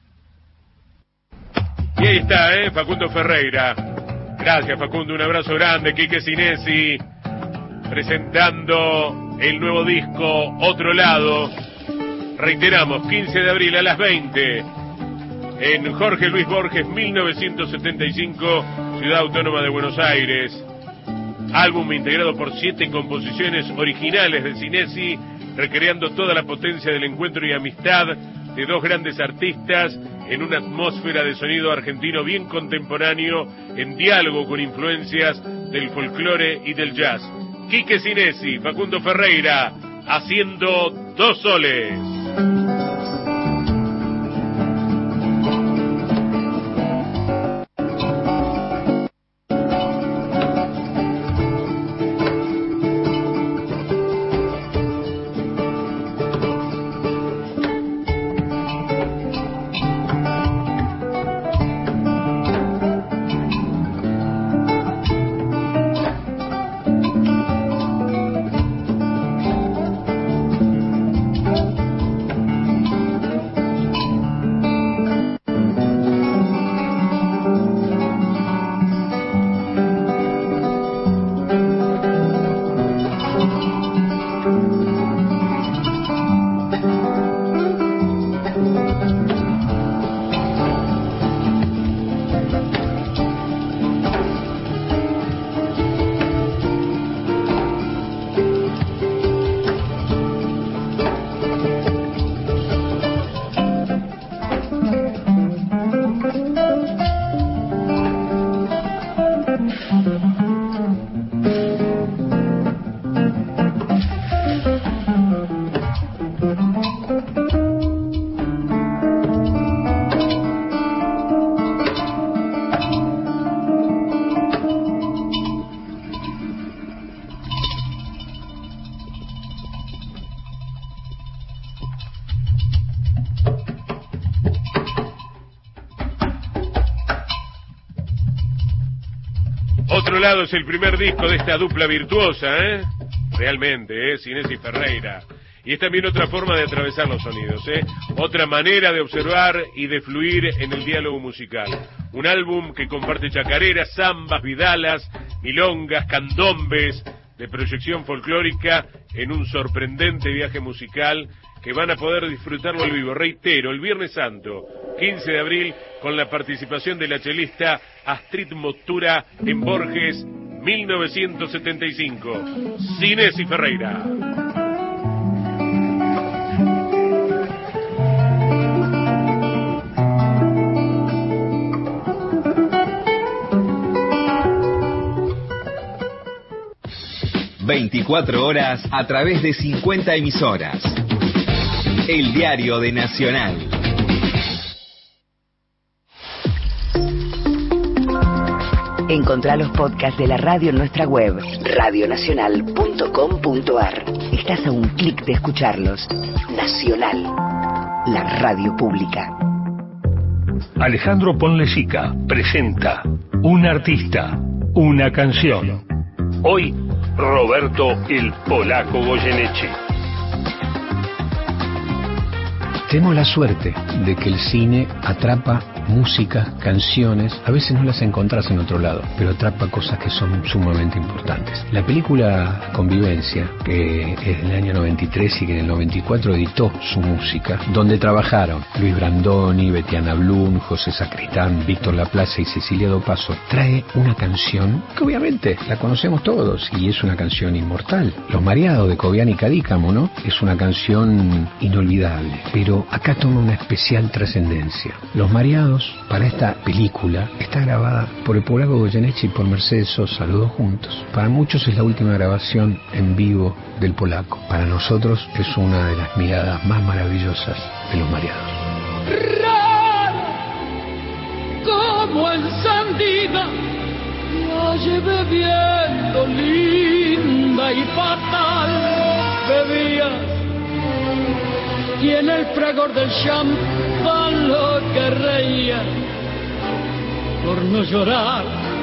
Y ahí está, ¿eh? Facundo Ferreira. Gracias, Facundo, un abrazo grande. Quique Sinesi, presentando el nuevo disco Otro Lado. Reiteramos, quince de abril a las veinte, en Jorge Luis Borges, mil novecientos setenta y cinco, Ciudad Autónoma de Buenos Aires. Álbum integrado por siete composiciones originales de Sinesi, recreando toda la potencia del encuentro y amistad de dos grandes artistas en una atmósfera de sonido argentino bien contemporáneo, en diálogo con influencias del folclore y del jazz. Quique Sinesi, Facundo Ferreira, haciendo Dos Soles. Otro lado es el primer disco de esta dupla virtuosa, ¿eh? Realmente, ¿eh? Sinesi y Ferreira. Y es también otra forma de atravesar los sonidos, ¿eh? Otra manera de observar y de fluir en el diálogo musical. Un álbum que comparte chacareras, zambas, vidalas, milongas, candombes, de proyección folclórica en un sorprendente viaje musical que van a poder disfrutarlo al vivo. Reitero, el Viernes Santo, quince de abril, con la participación de la chelista Astrid Motura en Borges, mil novecientos setenta y cinco. Sinesi y Ferreira. veinticuatro horas a través de cincuenta emisoras. El diario de Nacional. Encontrá los podcasts de la radio en nuestra web, radio nacional punto com punto ar. Estás a un clic de escucharlos. Nacional, la radio pública. Alejandro Ponlesica presenta Un artista, una canción. Hoy, Roberto el Polaco Goyeneche. Tenemos la suerte de que el cine atrapa música, canciones, a veces no las encontrás en otro lado, pero atrapa cosas que son sumamente importantes. La película Convivencia, que es del año noventa y tres y que en el noventa y cuatro editó su música, donde trabajaron Luis Brandoni, Betiana Blum, José Sacristán, Víctor Laplace y Cecilia Dopazo, trae una canción que obviamente la conocemos todos y es una canción inmortal. Los Mareados de Cobián y Cadícamo, ¿no? Es una canción inolvidable, pero acá toma una especial trascendencia. Los Mareados, para esta película, está grabada por el Polaco Goyeneche y por Mercedes Sosa, los dos juntos. Para muchos es la última grabación en vivo del Polaco. Para nosotros es una de las miradas más maravillosas de Los Mareados. Rara, como encendida, la llevé viendo linda y fatal. Bebías y en el fragor del champán lo que reía por no llorar.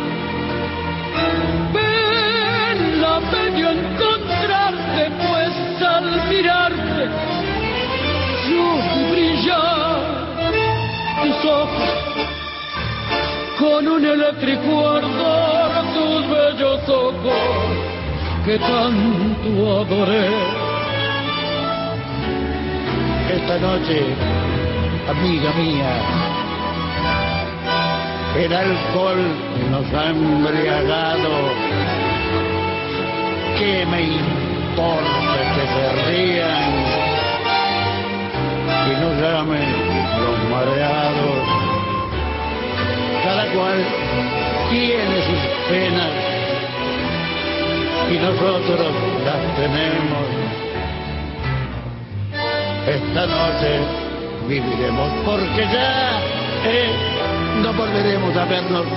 Pena me dio encontrarte, pues al mirarte yo vi brillar tus ojos con un eléctrico ardor, tus bellos ojos que tanto adoré. Esta noche, amiga mía, el alcohol nos ha embriagado. ¿Qué me importa que se rían y nos llamen los mareados? cual tiene sus penas y nosotros las tenemos. Esta noche viviremos porque ya eh, no volveremos a vernos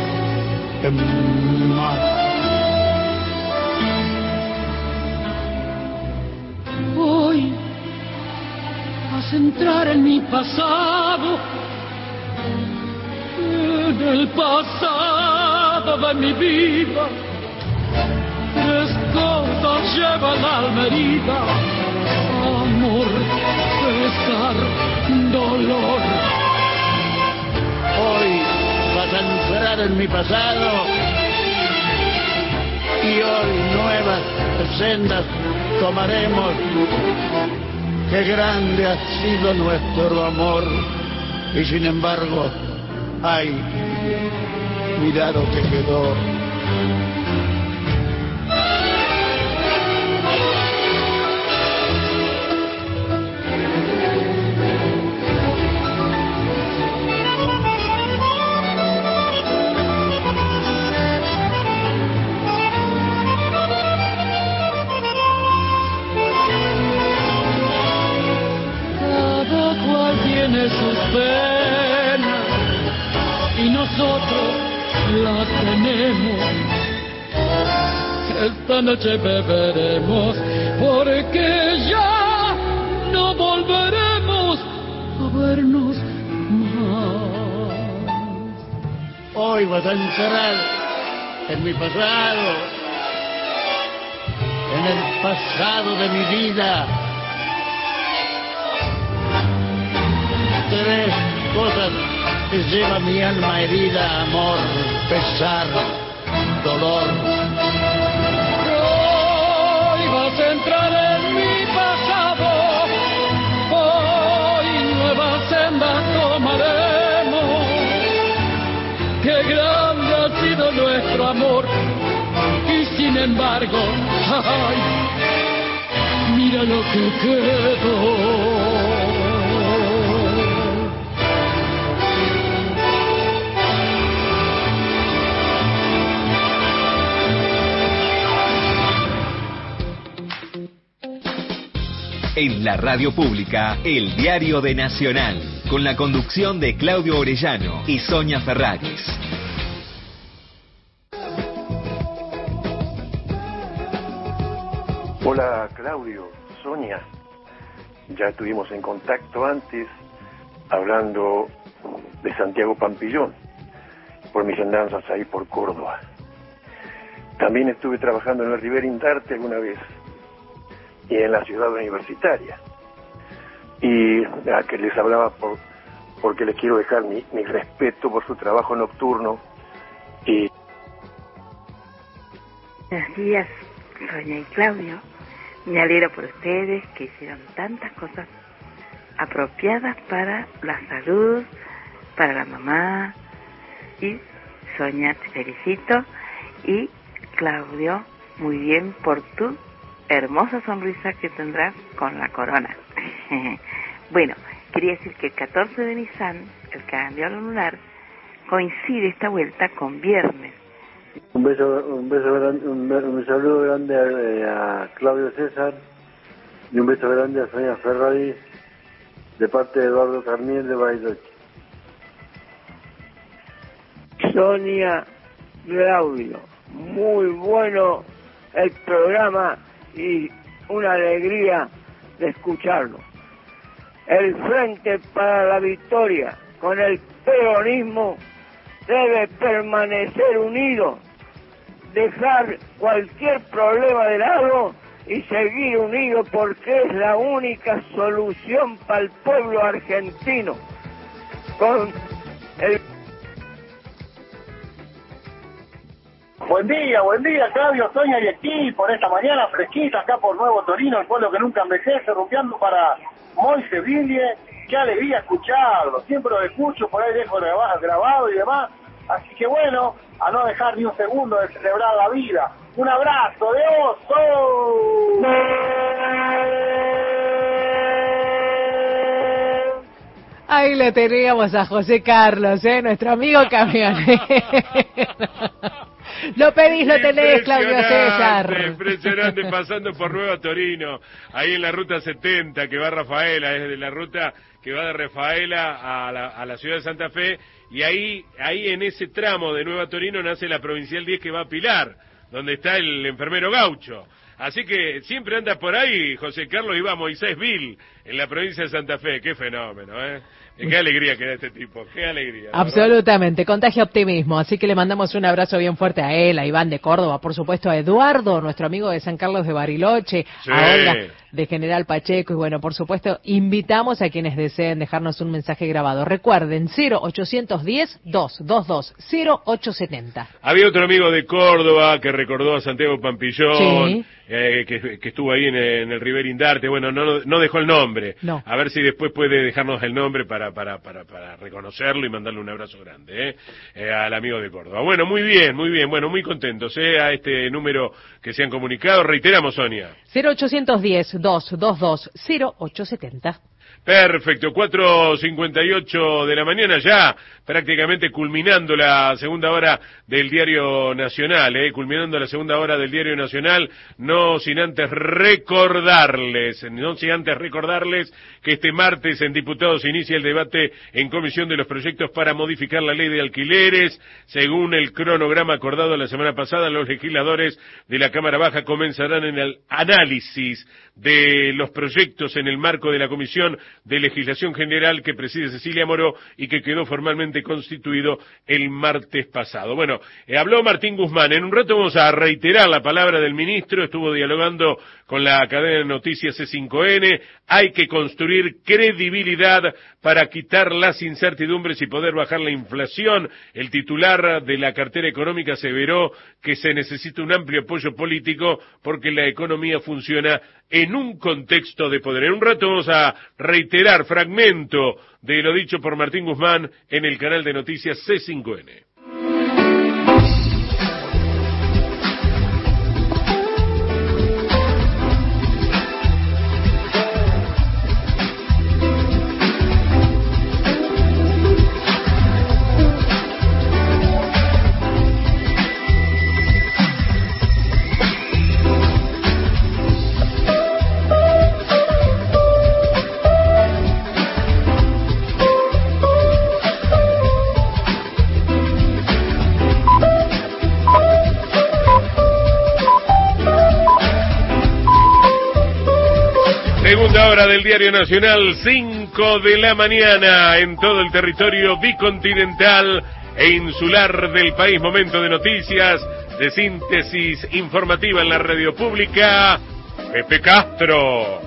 más. Hoy vas a entrar en mi pasado, en el pasado de mi vida. Tres cosas lleva el alma herida: amor, pesar, dolor. Hoy vas a entrar en mi pasado y hoy nuevas sendas tomaremos. Qué grande ha sido nuestro amor y sin embargo, ay, mira lo que quedó. Sus penas y nosotros las tenemos. Esta noche beberemos porque ya no volveremos a vernos más. Hoy vas a entrar en mi pasado, en el pasado de mi vida. Tres cosas que lleva mi alma herida: amor, pesar, dolor. Hoy vas a entrar en mi pasado, hoy nuevas sendas tomaremos. Qué grande ha sido nuestro amor y sin embargo, ay, mira lo que quedó. En la radio pública, el diario de Nacional, con la conducción de Claudio Orellano y Sonia Ferraris. Hola Claudio, Sonia. Ya estuvimos en contacto antes hablando de Santiago Pampillón por mis andanzas ahí por Córdoba. También estuve trabajando en la Ribera Indarte alguna vez y en la ciudad universitaria. Y a que les hablaba por, porque les quiero dejar mi, mi respeto por su trabajo nocturno. Y buenos días, Sonia y Claudio. Me alegro por ustedes que hicieron tantas cosas apropiadas para la salud, para la mamá. Y Sonia, te felicito. Y Claudio, muy bien por tu hermosa sonrisa que tendrás con la corona. Bueno, quería decir que el catorce de Nisan, el cambio lunar, coincide esta vuelta con viernes. Un beso, un beso grande, un, un saludo grande a, a Claudio César y un beso grande a Sonia Ferrari de parte de Eduardo Carniel de Bariloche. Sonia, Claudio, muy bueno el programa y una alegría de escucharlo. El Frente para la Victoria con el peronismo debe permanecer unido, dejar cualquier problema de lado y seguir unido porque es la única solución para el pueblo argentino. Con el Buen día, buen día, Claudio, Sonia y equipo, por esta mañana fresquita acá por Nuevo Torino, el pueblo que nunca envejece, rumbeando para Moise Ville. Qué alegría escucharlo, siempre lo escucho, por ahí dejo grabado y demás, así que bueno, a no dejar ni un segundo de celebrar la vida. Un abrazo de oso. Ahí le teníamos a José Carlos, ¿eh? Nuestro amigo camionero. Lo pedís, lo tenés, Claudio César. Impresionante, pasando por Nueva Torino, ahí en la ruta setenta que va a Rafaela, es de la ruta que va de Rafaela a la, a la ciudad de Santa Fe, y ahí, ahí en ese tramo de Nueva Torino nace la Provincial diez que va a Pilar, donde está el enfermero Gaucho. Así que siempre anda por ahí José Carlos y va a Moisésville, en la provincia de Santa Fe. Qué fenómeno, ¿eh? Qué alegría que da este tipo, qué alegría. Absolutamente, contagia optimismo, así que le mandamos un abrazo bien fuerte a él, a Iván de Córdoba, por supuesto a Eduardo, nuestro amigo de San Carlos de Bariloche, sí. a Olga de General Pacheco, y bueno, por supuesto, invitamos a quienes deseen dejarnos un mensaje grabado. Recuerden, cero ochocientos diez, doscientos veintidós, cero ochocientos setenta. Había otro amigo de Córdoba que recordó a Santiago Pampillón, sí. eh, que, que estuvo ahí en, en el River Indarte, bueno, no, no dejó el nombre, no. A ver si después puede dejarnos el nombre para Para, para, para reconocerlo y mandarle un abrazo grande, ¿eh? Eh, al amigo de Córdoba. Bueno, muy bien, muy bien, bueno, muy contentos, ¿eh? A este número que se han comunicado. Reiteramos, Sonia. cero ochocientos diez, doscientos veintidós, cero ochocientos setenta. Perfecto, cuatro cincuenta y ocho de la mañana ya, prácticamente culminando la segunda hora del Diario Nacional, eh, culminando la segunda hora del Diario Nacional, no sin antes recordarles, no sin antes recordarles que este martes en Diputados inicia el debate en comisión de los proyectos para modificar la ley de alquileres. Según el cronograma acordado la semana pasada, los legisladores de la Cámara Baja comenzarán en el análisis de los proyectos en el marco de la Comisión de Legislación General que preside Cecilia Moró y que quedó formalmente constituido el martes pasado. Bueno, eh, habló Martín Guzmán. En un rato vamos a reiterar la palabra del ministro. Estuvo dialogando con la cadena de noticias C cinco N. Hay que construir credibilidad para quitar las incertidumbres y poder bajar la inflación. El titular de la cartera económica aseveró que se necesita un amplio apoyo político porque la economía funciona en un contexto de poder. En un rato vamos a reiterar fragmento de lo dicho por Martín Guzmán en el canal de noticias C cinco N. Segunda hora del Diario Nacional, cinco de la mañana en todo el territorio bicontinental e insular del país. Momento de noticias, de síntesis informativa en la radio pública. Pepe Castro.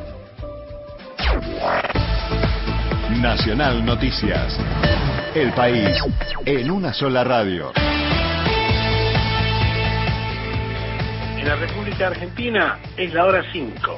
Nacional Noticias. El país en una sola radio. En la República Argentina es la hora cinco.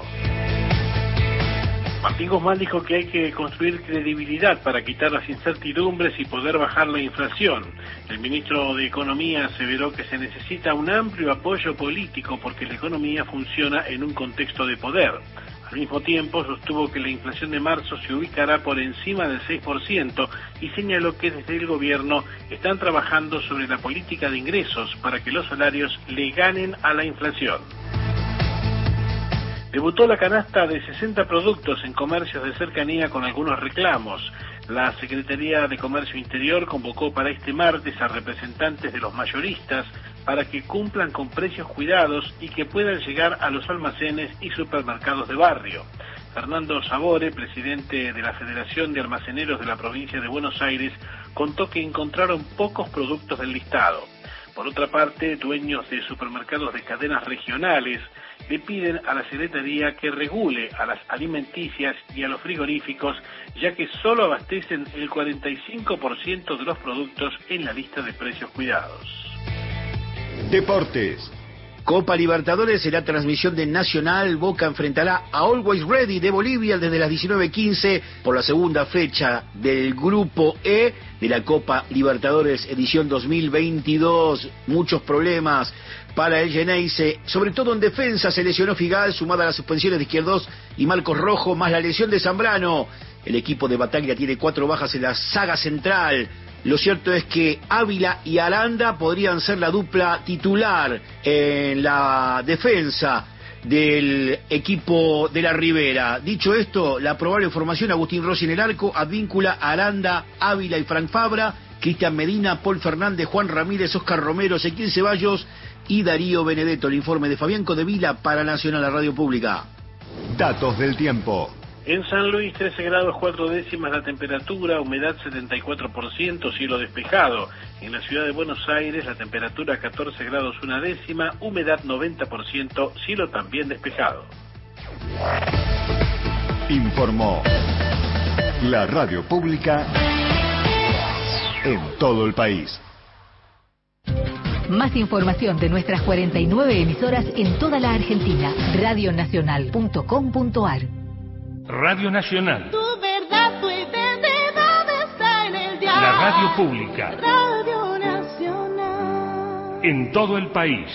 Martín Guzmán dijo que hay que construir credibilidad para quitar las incertidumbres y poder bajar la inflación. El ministro de Economía aseveró que se necesita un amplio apoyo político porque la economía funciona en un contexto de poder. Al mismo tiempo, sostuvo que la inflación de marzo se ubicará por encima del seis por ciento y señaló que desde el gobierno están trabajando sobre la política de ingresos para que los salarios le ganen a la inflación. Debutó la canasta de sesenta productos en comercios de cercanía con algunos reclamos. La Secretaría de Comercio Interior convocó para este martes a representantes de los mayoristas para que cumplan con precios cuidados y que puedan llegar a los almacenes y supermercados de barrio. Fernando Sabore, presidente de la Federación de Almaceneros de la provincia de Buenos Aires, contó que encontraron pocos productos del listado. Por otra parte, dueños de supermercados de cadenas regionales le piden a la Secretaría que regule a las alimenticias y a los frigoríficos, ya que solo abastecen el cuarenta y cinco por ciento de los productos en la lista de precios cuidados. Deportes. Copa Libertadores será transmisión de Nacional. Boca enfrentará a Always Ready de Bolivia desde las diecinueve quince por la segunda fecha del Grupo E de la Copa Libertadores edición dos mil veintidós. Muchos problemas para el Geneise, sobre todo en defensa. Se lesionó Figal, sumada a las suspensiones de Izquierdos y Marcos Rojo, más la lesión de Zambrano. El equipo de Bataglia tiene cuatro bajas en la saga central. Lo cierto es que Ávila y Aranda podrían ser la dupla titular en la defensa del equipo de la Ribera. Dicho esto, la probable formación: Agustín Rossi en el arco, Advíncula, Aranda, Ávila y Frank Fabra, Cristian Medina, Paul Fernández, Juan Ramírez, Oscar Romero, Ezequiel Ceballos y Darío Benedetto. El informe de Fabián Codevila para Nacional, la radio pública. Datos del tiempo. En San Luis, trece grados cuatro décimas la temperatura, humedad setenta y cuatro por ciento, cielo despejado. En la ciudad de Buenos Aires, la temperatura catorce grados una décima, humedad noventa por ciento, cielo también despejado. Informó la radio pública en todo el país. Más información de nuestras cuarenta y nueve emisoras en toda la Argentina. radio nacional punto com punto ar. Radio Nacional. Tu verdad, tu identidad está en el diario. La radio pública. Radio Nacional. En todo el país.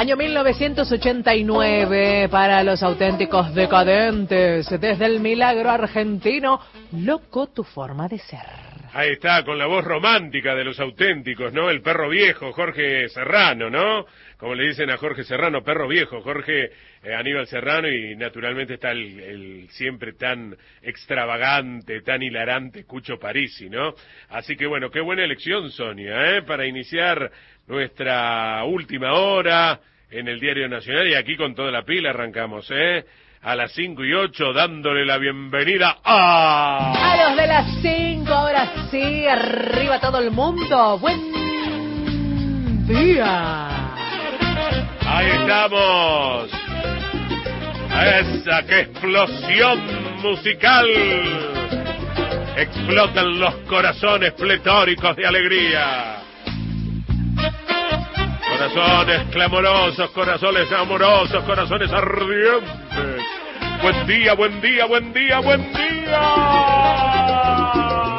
Año mil novecientos ochenta y nueve para los auténticos decadentes. Desde el milagro argentino, Loco tu forma de ser. Ahí está, con la voz romántica de los auténticos, ¿no? El perro viejo, Jorge Serrano, ¿no? Como le dicen a Jorge Serrano, perro viejo, Jorge eh, Aníbal Serrano, y naturalmente está el, el siempre tan extravagante, tan hilarante Cucho Parisi, ¿no? Así que bueno, qué buena elección, Sonia, ¿eh? Para iniciar nuestra última hora en el Diario Nacional, y aquí con toda la pila arrancamos, ¿eh? A las cinco y ocho, dándole la bienvenida a... A los de las cinco, ahora sí, arriba todo el mundo. Buen día. Ahí estamos. Esa, qué explosión musical. Explotan los corazones pletóricos de alegría. Corazones clamorosos, corazones amorosos, corazones ardientes. Buen día, buen día, buen día, buen día.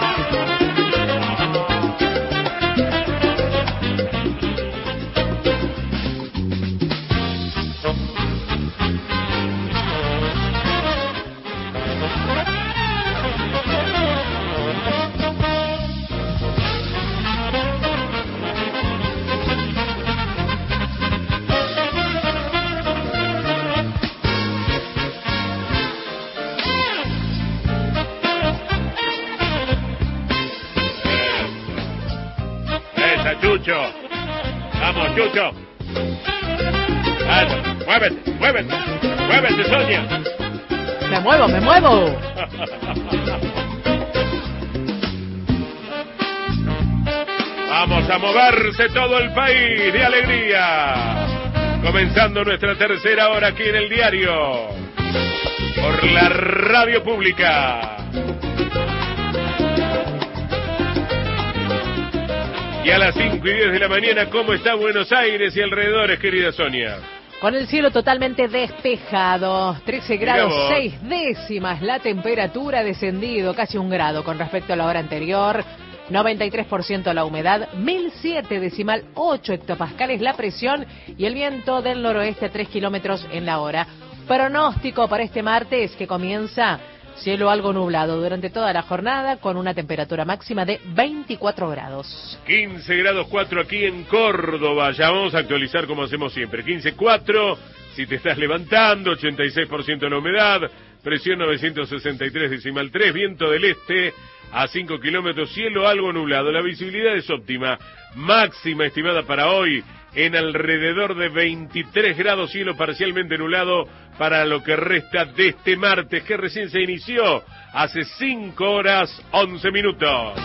Chucho, vamos Chucho, Eso. muévete, muévete, muévete Sonia. Me muevo, me muevo. Vamos a moverse todo el país de alegría, comenzando nuestra tercera hora aquí en el diario, por la radio pública. Y a las cinco y diez de la mañana, ¿cómo está Buenos Aires y alrededores, querida Sonia? Con el cielo totalmente despejado, trece grados seis décimas, la temperatura ha descendido casi un grado con respecto a la hora anterior, noventa y tres por ciento la humedad, mil siete decimal ocho hectopascales la presión y el viento del noroeste a tres kilómetros en la hora. Pronóstico para este martes que comienza... Cielo algo nublado durante toda la jornada con una temperatura máxima de veinticuatro grados. quince grados cuatro aquí en Córdoba. Ya vamos a actualizar como hacemos siempre. quince cuatro si te estás levantando, ochenta y seis por ciento la humedad, presión novecientos sesenta y tres decimal tres, viento del este a cinco kilómetros, cielo algo nublado. La visibilidad es óptima, máxima estimada para hoy en alrededor de veintitrés grados, cielo parcialmente nublado para lo que resta de este martes, que recién se inició hace cinco horas once minutos.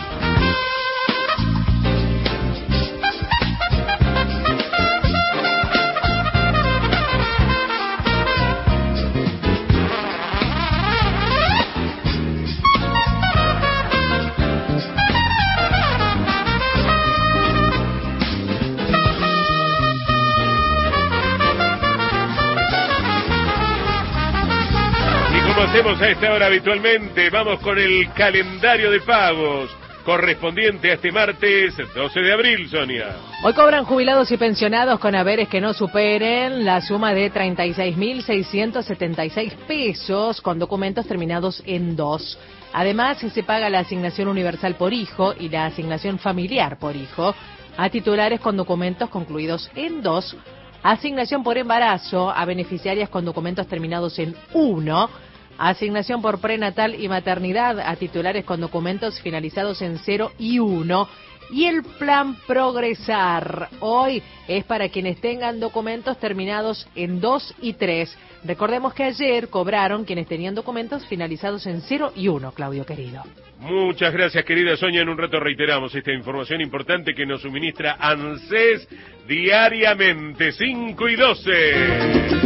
Hacemos a esta hora habitualmente, vamos con el calendario de pagos correspondiente a este martes doce de abril, Sonia. Hoy cobran jubilados y pensionados con haberes que no superen la suma de treinta y seis mil seiscientos setenta y seis pesos con documentos terminados en dos. Además, se paga la asignación universal por hijo y la asignación familiar por hijo a titulares con documentos concluidos en dos, asignación por embarazo a beneficiarias con documentos terminados en uno, asignación por prenatal y maternidad a titulares con documentos finalizados en cero y uno. Y el plan Progresar hoy es para quienes tengan documentos terminados en dos y tres. Recordemos que ayer cobraron quienes tenían documentos finalizados en cero y uno, Claudio querido. Muchas gracias, querida Sonia. En un rato reiteramos esta información importante que nos suministra ANSES diariamente, cinco y doce.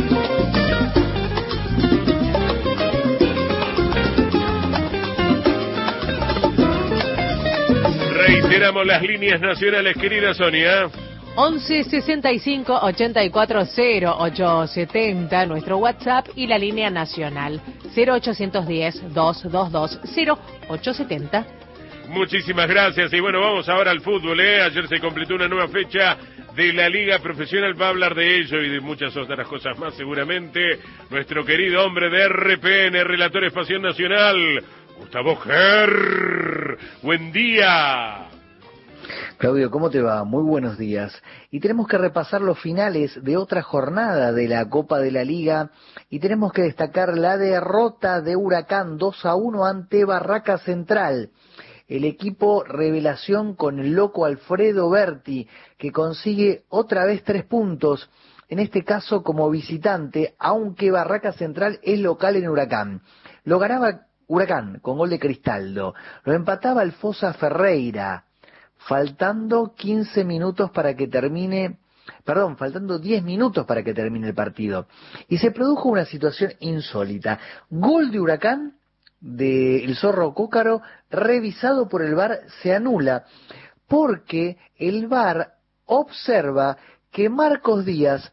Reiteramos las líneas nacionales, querida Sonia. once sesenta y cinco ochenta y cuatro cero ocho setenta, nuestro WhatsApp, y la línea nacional cero ochocientos diez, doscientos veintidós, cero ochocientos setenta. Muchísimas gracias. Y bueno, vamos ahora al fútbol, ¿eh? Ayer se completó una nueva fecha de la Liga Profesional. Va a hablar de ello y de muchas otras cosas más seguramente nuestro querido hombre de R P N, Relator Espacio Nacional, Gustavo Ger. Buen día. Claudio, ¿cómo te va? Muy buenos días. Y tenemos que repasar los finales de otra jornada de la Copa de la Liga y tenemos que destacar la derrota de Huracán dos a uno ante Barraca Central. El equipo revelación con el loco Alfredo Berti, que consigue otra vez tres puntos, en este caso como visitante, aunque Barraca Central es local en Huracán. Lo ganaba Huracán con gol de Cristaldo, lo empataba Alfosa Ferreira, faltando quince minutos para que termine, perdón, faltando diez minutos para que termine el partido. Y se produjo una situación insólita. Gol de Huracán, de El Zorro Cócaro, revisado por el V A R, se anula, porque el V A R observa que Marcos Díaz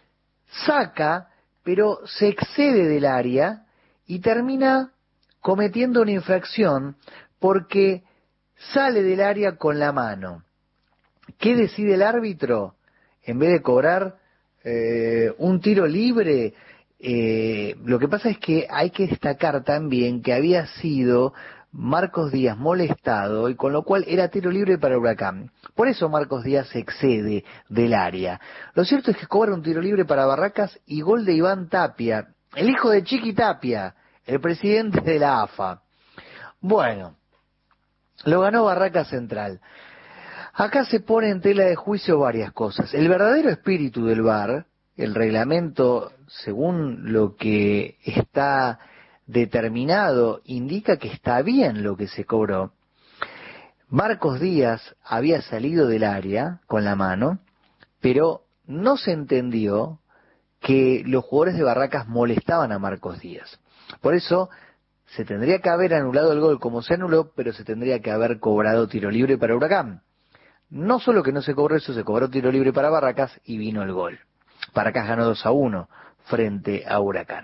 saca, pero se excede del área y termina cometiendo una infracción porque sale del área con la mano. ¿Qué decide el árbitro? En vez de cobrar eh, un tiro libre, eh, lo que pasa es que hay que destacar también que había sido Marcos Díaz molestado y con lo cual era tiro libre para Huracán. Por eso Marcos Díaz se excede del área. Lo cierto es que cobra un tiro libre para Barracas y gol de Iván Tapia, el hijo de Chiqui Tapia, el presidente de la A F A. Bueno, lo ganó Barraca Central. Acá se pone en tela de juicio varias cosas. El verdadero espíritu del V A R, el reglamento, según lo que está determinado, indica que está bien lo que se cobró. Marcos Díaz había salido del área con la mano, pero no se entendió que los jugadores de Barracas molestaban a Marcos Díaz. Por eso se tendría que haber anulado el gol como se anuló, pero se tendría que haber cobrado tiro libre para Huracán. No solo que no se cobró eso, se cobró tiro libre para Barracas y vino el gol. Barracas ganó dos a uno frente a Huracán.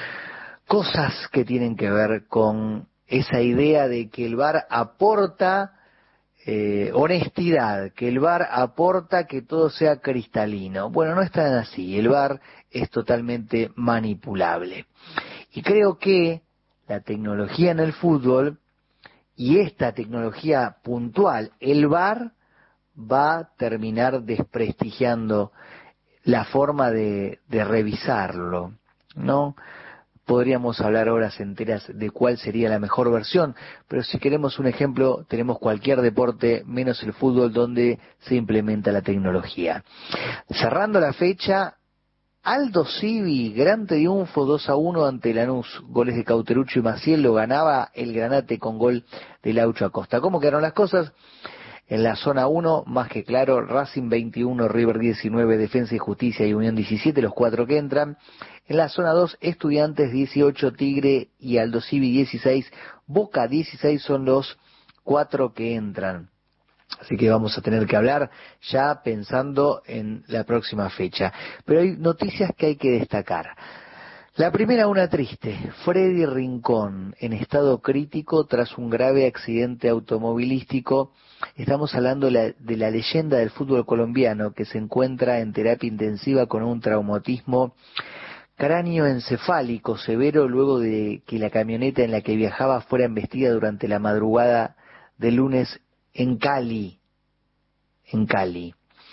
Cosas que tienen que ver con esa idea de que el V A R aporta eh, honestidad, que el V A R aporta que todo sea cristalino. Bueno, no es tan así. El V A R es totalmente manipulable. Y creo que la tecnología en el fútbol y esta tecnología puntual, el V A R va a terminar desprestigiando la forma de, de revisarlo, ¿no? Podríamos hablar horas enteras de cuál sería la mejor versión, pero si queremos un ejemplo, tenemos cualquier deporte menos el fútbol donde se implementa la tecnología. Cerrando la fecha, Aldo Civi, gran triunfo dos a uno ante Lanús, goles de Cauterucho y Maciel, lo ganaba el Granate con gol de Laucho Acosta. ¿Cómo quedaron las cosas? En la zona uno, más que claro, Racing veintiuno, River diecinueve, Defensa y Justicia y Unión diecisiete, los cuatro que entran. En la zona dos, Estudiantes dieciocho, Tigre y Aldo Civi dieciséis, Boca dieciséis son los cuatro que entran. Así que vamos a tener que hablar ya pensando en la próxima fecha. Pero hay noticias que hay que destacar. La primera, una triste. Freddy Rincón, en estado crítico tras un grave accidente automovilístico. Estamos hablando de la, de la leyenda del fútbol colombiano que se encuentra en terapia intensiva con un traumatismo cráneoencefálico severo luego de que la camioneta en la que viajaba fuera embestida durante la madrugada del lunes en Cali. En Cali.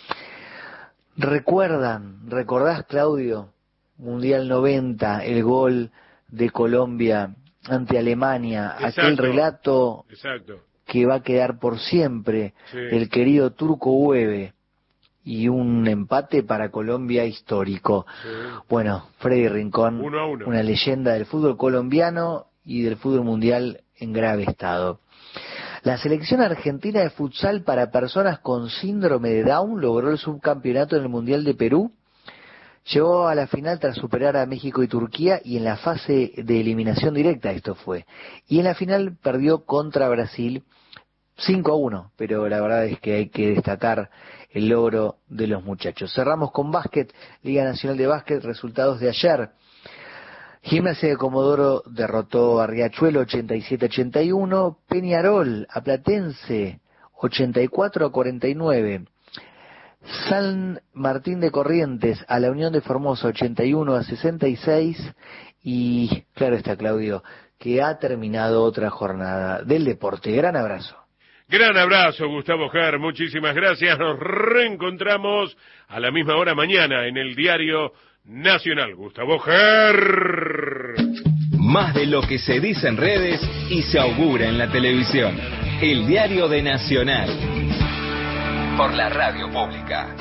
¿Recuerdan, recordás, Claudio, Mundial noventa, el gol de Colombia ante Alemania, Exacto. aquel relato Exacto. que va a quedar por siempre, Sí. el querido Turco Hueve, y un empate para Colombia histórico? Sí. Bueno, Freddy Rincón, Uno a uno. una leyenda del fútbol colombiano y del fútbol mundial en grave estado. La selección argentina de futsal para personas con síndrome de Down logró el subcampeonato en el Mundial de Perú. Llegó a la final tras superar a México y Turquía y en la fase de eliminación directa esto fue. Y en la final perdió contra Brasil cinco a uno, pero la verdad es que hay que destacar el logro de los muchachos. Cerramos con básquet, Liga Nacional de Básquet, resultados de ayer. Gimnasia de Comodoro derrotó a Riachuelo ochenta y siete a ochenta y uno, Peñarol a Platense ochenta y cuatro a cuarenta y nueve. San Martín de Corrientes a la Unión de Formosa ochenta y uno a sesenta y seis y claro está, Claudio, que ha terminado otra jornada del deporte. Gran abrazo. Gran abrazo, Gustavo Ger, muchísimas gracias. Nos reencontramos a la misma hora mañana en el Diario Nacional. Gustavo Ger. Más de lo que se dice en redes y se augura en la televisión. El Diario de Nacional. Por la radio pública.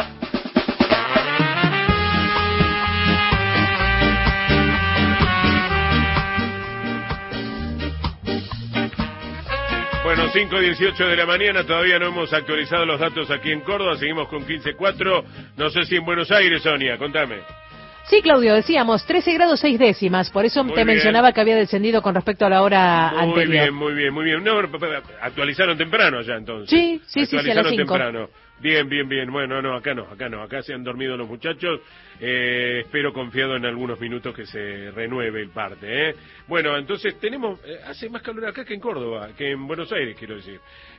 Bueno, cinco dieciocho de la mañana, todavía no hemos actualizado los datos aquí en Córdoba, seguimos con quince cuatro, no sé si en Buenos Aires, Sonia, contame. Sí, Claudio, decíamos trece grados seis décimas, por eso Muy te bien. mencionaba que había descendido con respecto a la hora Muy anterior. bien, muy bien, muy bien. No, actualizaron temprano ya entonces. Sí, sí, sí, sí, a las Actualizaron cinco. temprano. Bien, bien, bien. Bueno, no, acá no, acá no. Acá se han dormido los muchachos. Eh, espero confiado en algunos minutos que se renueve el parte, ¿eh? Bueno, entonces tenemos... eh, hace más calor acá que en Córdoba, que en Buenos Aires, quiero decir.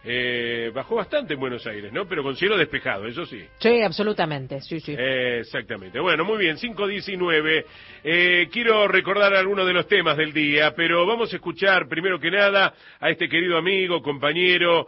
Eh, bajó bastante en Buenos Aires, ¿no? Pero con cielo despejado, eso sí. Sí, absolutamente, sí, sí. Eh, exactamente. Bueno, muy bien, cinco diecinueve. Eh, quiero recordar algunos de los temas del día, pero vamos a escuchar primero que nada a este querido amigo, compañero,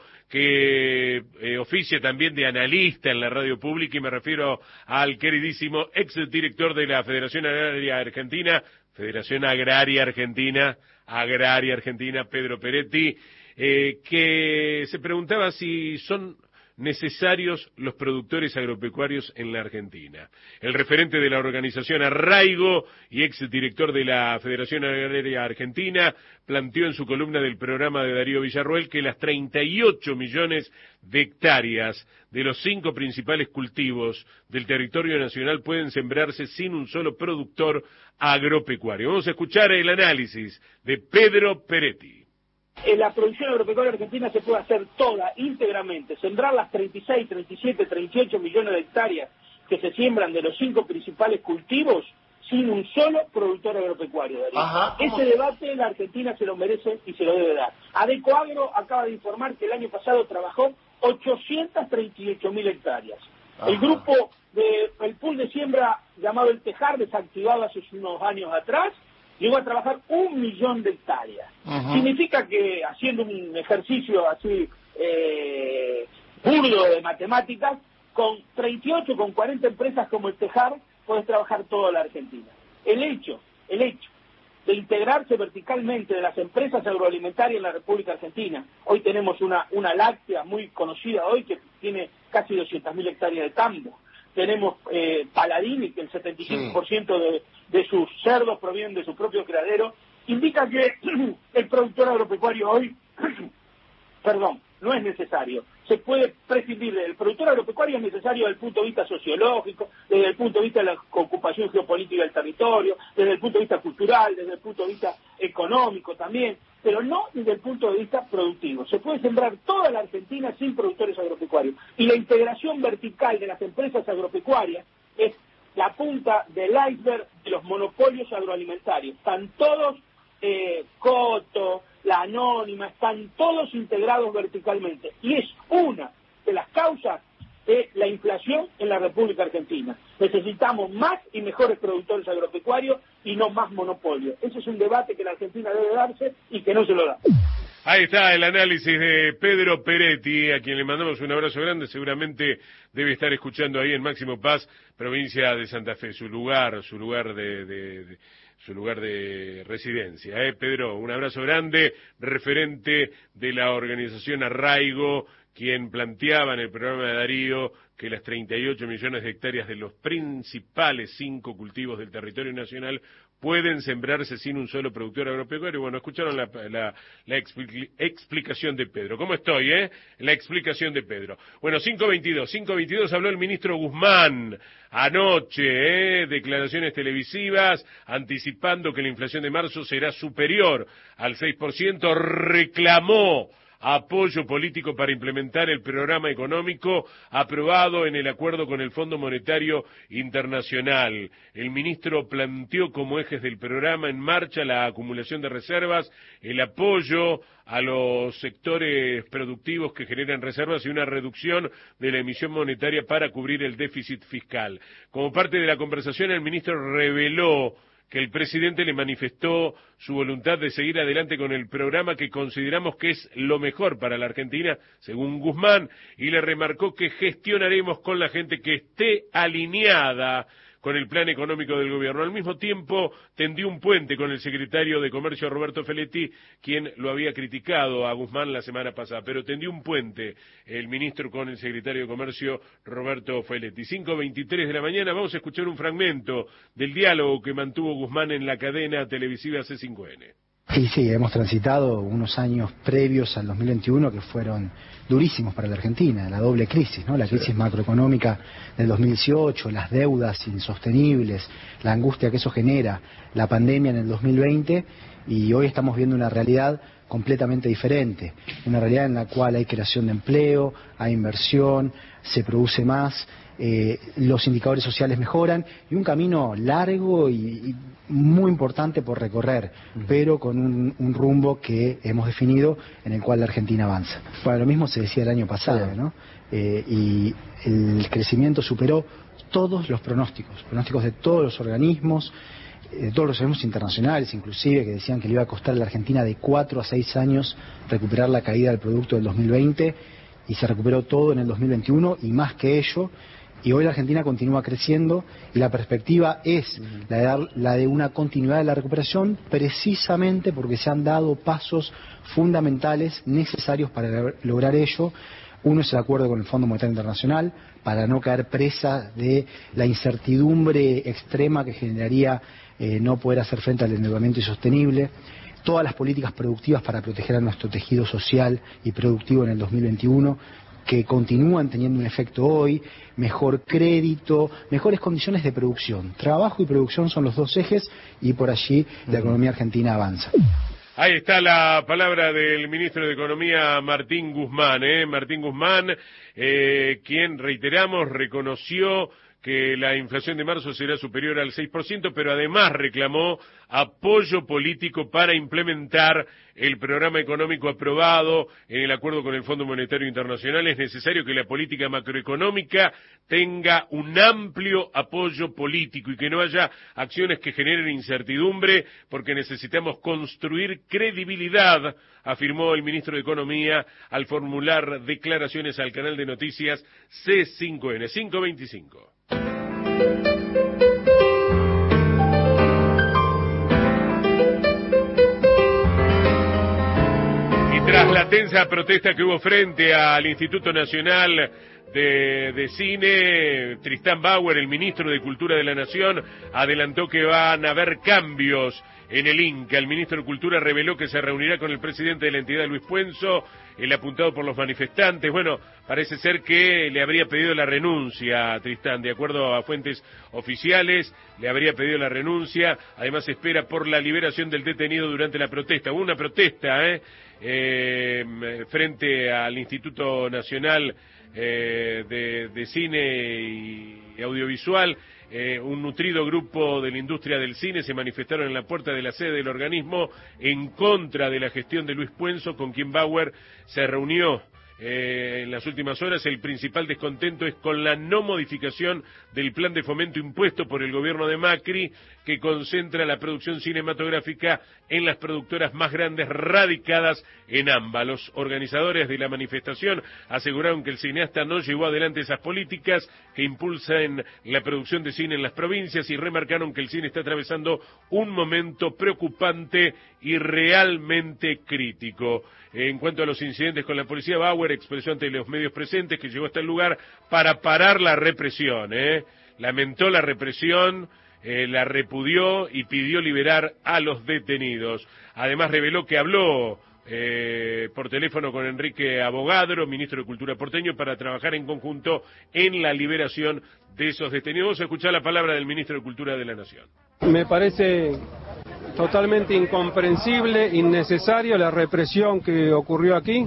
que eh, oficia también de analista en la radio pública, y me refiero al queridísimo ex director de la Federación Agraria Argentina, Federación Agraria Argentina, Agraria Argentina, Pedro Peretti, eh, que se preguntaba si son necesarios los productores agropecuarios en la Argentina. El referente de la organización Arraigo y ex director de la Federación Agraria Argentina planteó en su columna del programa de Darío Villarroel que las treinta y ocho millones de hectáreas de los cinco principales cultivos del territorio nacional pueden sembrarse sin un solo productor agropecuario. Vamos a escuchar el análisis de Pedro Peretti. En la producción agropecuaria argentina se puede hacer toda, íntegramente, sembrar las treinta y seis, treinta y siete, treinta y ocho millones de hectáreas que se siembran de los cinco principales cultivos sin un solo productor agropecuario, Darío. Ajá. Ese debate la Argentina se lo merece y se lo debe dar. Adecoagro acaba de informar que el año pasado trabajó ochocientas treinta y ocho mil hectáreas. Ajá. El grupo de, el pool de siembra llamado El Tejar, desactivado hace unos años atrás, llegó a trabajar un millón de hectáreas. Ajá. Significa que, haciendo un ejercicio así eh, burdo de matemáticas, con treinta y ocho, con cuarenta empresas como El Tejar, puedes trabajar toda la Argentina. El hecho, el hecho de integrarse verticalmente de las empresas agroalimentarias en la República Argentina. Hoy tenemos una, una láctea muy conocida hoy que tiene casi doscientas mil hectáreas de tambo. Tenemos eh, Paladini, que el setenta y cinco por ciento de, de sus cerdos provienen de su propio criadero. Indica que el productor agropecuario hoy, perdón, no es necesario. Se puede prescindir del productor agropecuario, es necesario desde el punto de vista sociológico, desde el punto de vista de la ocupación geopolítica del territorio, desde el punto de vista cultural, desde el punto de vista económico también, pero no desde el punto de vista productivo. Se puede sembrar toda la Argentina sin productores agropecuarios. Y la integración vertical de las empresas agropecuarias es la punta del iceberg de los monopolios agroalimentarios. Están todos, eh, Coto, La Anónima, están todos integrados verticalmente. Y es una de las causas de la inflación en la República Argentina. Necesitamos más y mejores productores agropecuarios y no más monopolios. Ese es un debate que la Argentina debe darse y que no se lo da. Ahí está el análisis de Pedro Peretti, a quien le mandamos un abrazo grande. Seguramente debe estar escuchando ahí en Máximo Paz, provincia de Santa Fe, su lugar, su lugar de, de, de su lugar de residencia. ¿eh? Pedro, un abrazo grande, referente de la organización Arraigo, quien planteaba en el programa de Darío que las treinta y ocho millones de hectáreas de los principales cinco cultivos del territorio nacional pueden sembrarse sin un solo productor agropecuario. Bueno, escucharon la, la, la expli- explicación de Pedro. ¿Cómo estoy, eh? La explicación de Pedro. Bueno, cinco veintidós. cinco veintidós habló el ministro Guzmán anoche, eh, declaraciones televisivas anticipando que la inflación de marzo será superior al seis por ciento. Reclamó apoyo político para implementar el programa económico aprobado en el acuerdo con el Fondo Monetario Internacional. El ministro planteó como ejes del programa en marcha la acumulación de reservas, el apoyo a los sectores productivos que generan reservas y una reducción de la emisión monetaria para cubrir el déficit fiscal. Como parte de la conversación, el ministro reveló que el presidente le manifestó su voluntad de seguir adelante con el programa que consideramos que es lo mejor para la Argentina, según Guzmán, y le remarcó que gestionaremos con la gente que esté alineada con el plan económico del gobierno. Al mismo tiempo, tendió un puente con el secretario de Comercio, Roberto Feletti, quien lo había criticado a Guzmán la semana pasada, pero tendió un puente el ministro con el secretario de Comercio, Roberto Feletti. cinco veintitrés de la mañana, vamos a escuchar un fragmento del diálogo que mantuvo Guzmán en la cadena televisiva C cinco N. Y sí, hemos transitado unos años previos al dos mil veintiuno que fueron durísimos para la Argentina, la doble crisis, ¿no? La crisis sí. macroeconómica del dos mil dieciocho, las deudas insostenibles, la angustia que eso genera, la pandemia en el dos mil veinte, y hoy estamos viendo una realidad completamente diferente, una realidad en la cual hay creación de empleo, hay inversión, se produce más, eh, los indicadores sociales mejoran y un camino largo y, y muy importante por recorrer, uh-huh. pero con un, un rumbo que hemos definido en el cual la Argentina avanza. Bueno, lo mismo se decía el año pasado, sí. ¿no? Eh, y el crecimiento superó todos los pronósticos, pronósticos de todos los organismos, de todos los organismos internacionales inclusive, que decían que le iba a costar a la Argentina de cuatro a seis años recuperar la caída del producto del dos mil veinte, y se recuperó todo en el dos mil veintiuno y más que ello, y hoy la Argentina continúa creciendo y la perspectiva es uh-huh. la, de dar, la de una continuidad de la recuperación, precisamente porque se han dado pasos fundamentales necesarios para lograr ello. Uno es el acuerdo con el Fondo Monetario Internacional para no caer presa de la incertidumbre extrema que generaría eh, no poder hacer frente al endeudamiento insostenible. Todas las políticas productivas para proteger a nuestro tejido social y productivo en el dos mil veintiuno, que continúan teniendo un efecto hoy, mejor crédito, mejores condiciones de producción. Trabajo y producción son los dos ejes y por allí la economía argentina avanza. Ahí está la palabra del ministro de Economía, Martín Guzmán, ¿eh? Martín Guzmán, eh, quien, reiteramos, reconoció que la inflación de marzo será superior al seis por ciento, pero además reclamó apoyo político para implementar el programa económico aprobado en el acuerdo con el Fondo Monetario Internacional. Es necesario que la política macroeconómica tenga un amplio apoyo político y que no haya acciones que generen incertidumbre, porque necesitamos construir credibilidad, afirmó el ministro de Economía al formular declaraciones al canal de noticias C cinco N. cinco veinticinco. Tras la tensa protesta que hubo frente al Instituto Nacional de, de Cine, Tristán Bauer, el ministro de Cultura de la Nación, adelantó que van a haber cambios en el Inca. El ministro de Cultura reveló que se reunirá con el presidente de la entidad, Luis Puenzo, el apuntado por los manifestantes. Bueno, parece ser que le habría pedido la renuncia a Tristán, de acuerdo a fuentes oficiales, le habría pedido la renuncia. Además, se espera por la liberación del detenido durante la protesta. Hubo una protesta, ¿eh? Eh, frente al Instituto Nacional eh, de, de Cine y Audiovisual. Eh, un nutrido grupo de la industria del cine se manifestaron en la puerta de la sede del organismo en contra de la gestión de Luis Puenzo, con quien Bauer se reunió eh, en las últimas horas. El principal descontento es con la no modificación del plan de fomento impuesto por el gobierno de Macri, que concentra la producción cinematográfica en las productoras más grandes radicadas en AMBA. Los organizadores de la manifestación aseguraron que el cineasta no llevó adelante esas políticas que impulsan la producción de cine en las provincias y remarcaron que el cine está atravesando un momento preocupante y realmente crítico. En cuanto a los incidentes con la policía, Bauer expresó ante los medios presentes que llegó hasta el lugar para parar la represión, ¿eh? Lamentó la represión, eh, la repudió y pidió liberar a los detenidos. Además reveló que habló eh, por teléfono con Enrique Abogadro, ministro de Cultura porteño, para trabajar en conjunto en la liberación de esos detenidos. Vamos a escuchar la palabra del ministro de Cultura de la Nación. Me parece totalmente incomprensible, innecesario la represión que ocurrió aquí.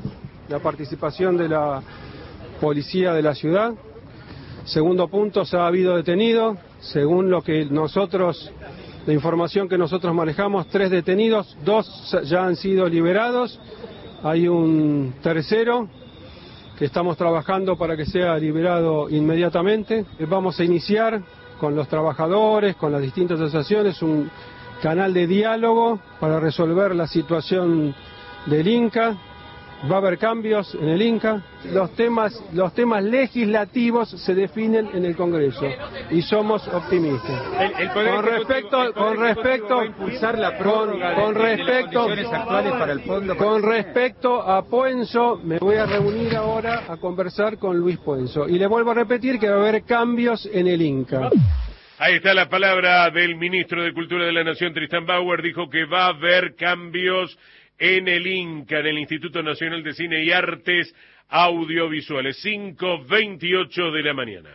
la participación de la policía de la ciudad. Segundo punto, se ha habido detenido, según lo que nosotros, la información que nosotros manejamos, tres detenidos, dos ya han sido liberados, hay un tercero que estamos trabajando para que sea liberado inmediatamente. Vamos a iniciar con los trabajadores, con las distintas asociaciones, un canal de diálogo para resolver la situación del Inca. Va a haber cambios en el Inca. Los temas, los temas legislativos se definen en el Congreso y somos optimistas. El, el poder con respecto, el poder con respecto, va a impulsar la prórroga con, con de, de respecto, las condiciones actuales para el fondo. Con respecto a Puenzo, me voy a reunir ahora a conversar con Luis Puenzo y le vuelvo a repetir que va a haber cambios en el Inca. Ahí está la palabra del ministro de Cultura de la Nación, Tristan Bauer, dijo que va a haber cambios en el Inca, en el Instituto Nacional de Cine y Artes Audiovisuales, cinco veintiocho de la mañana.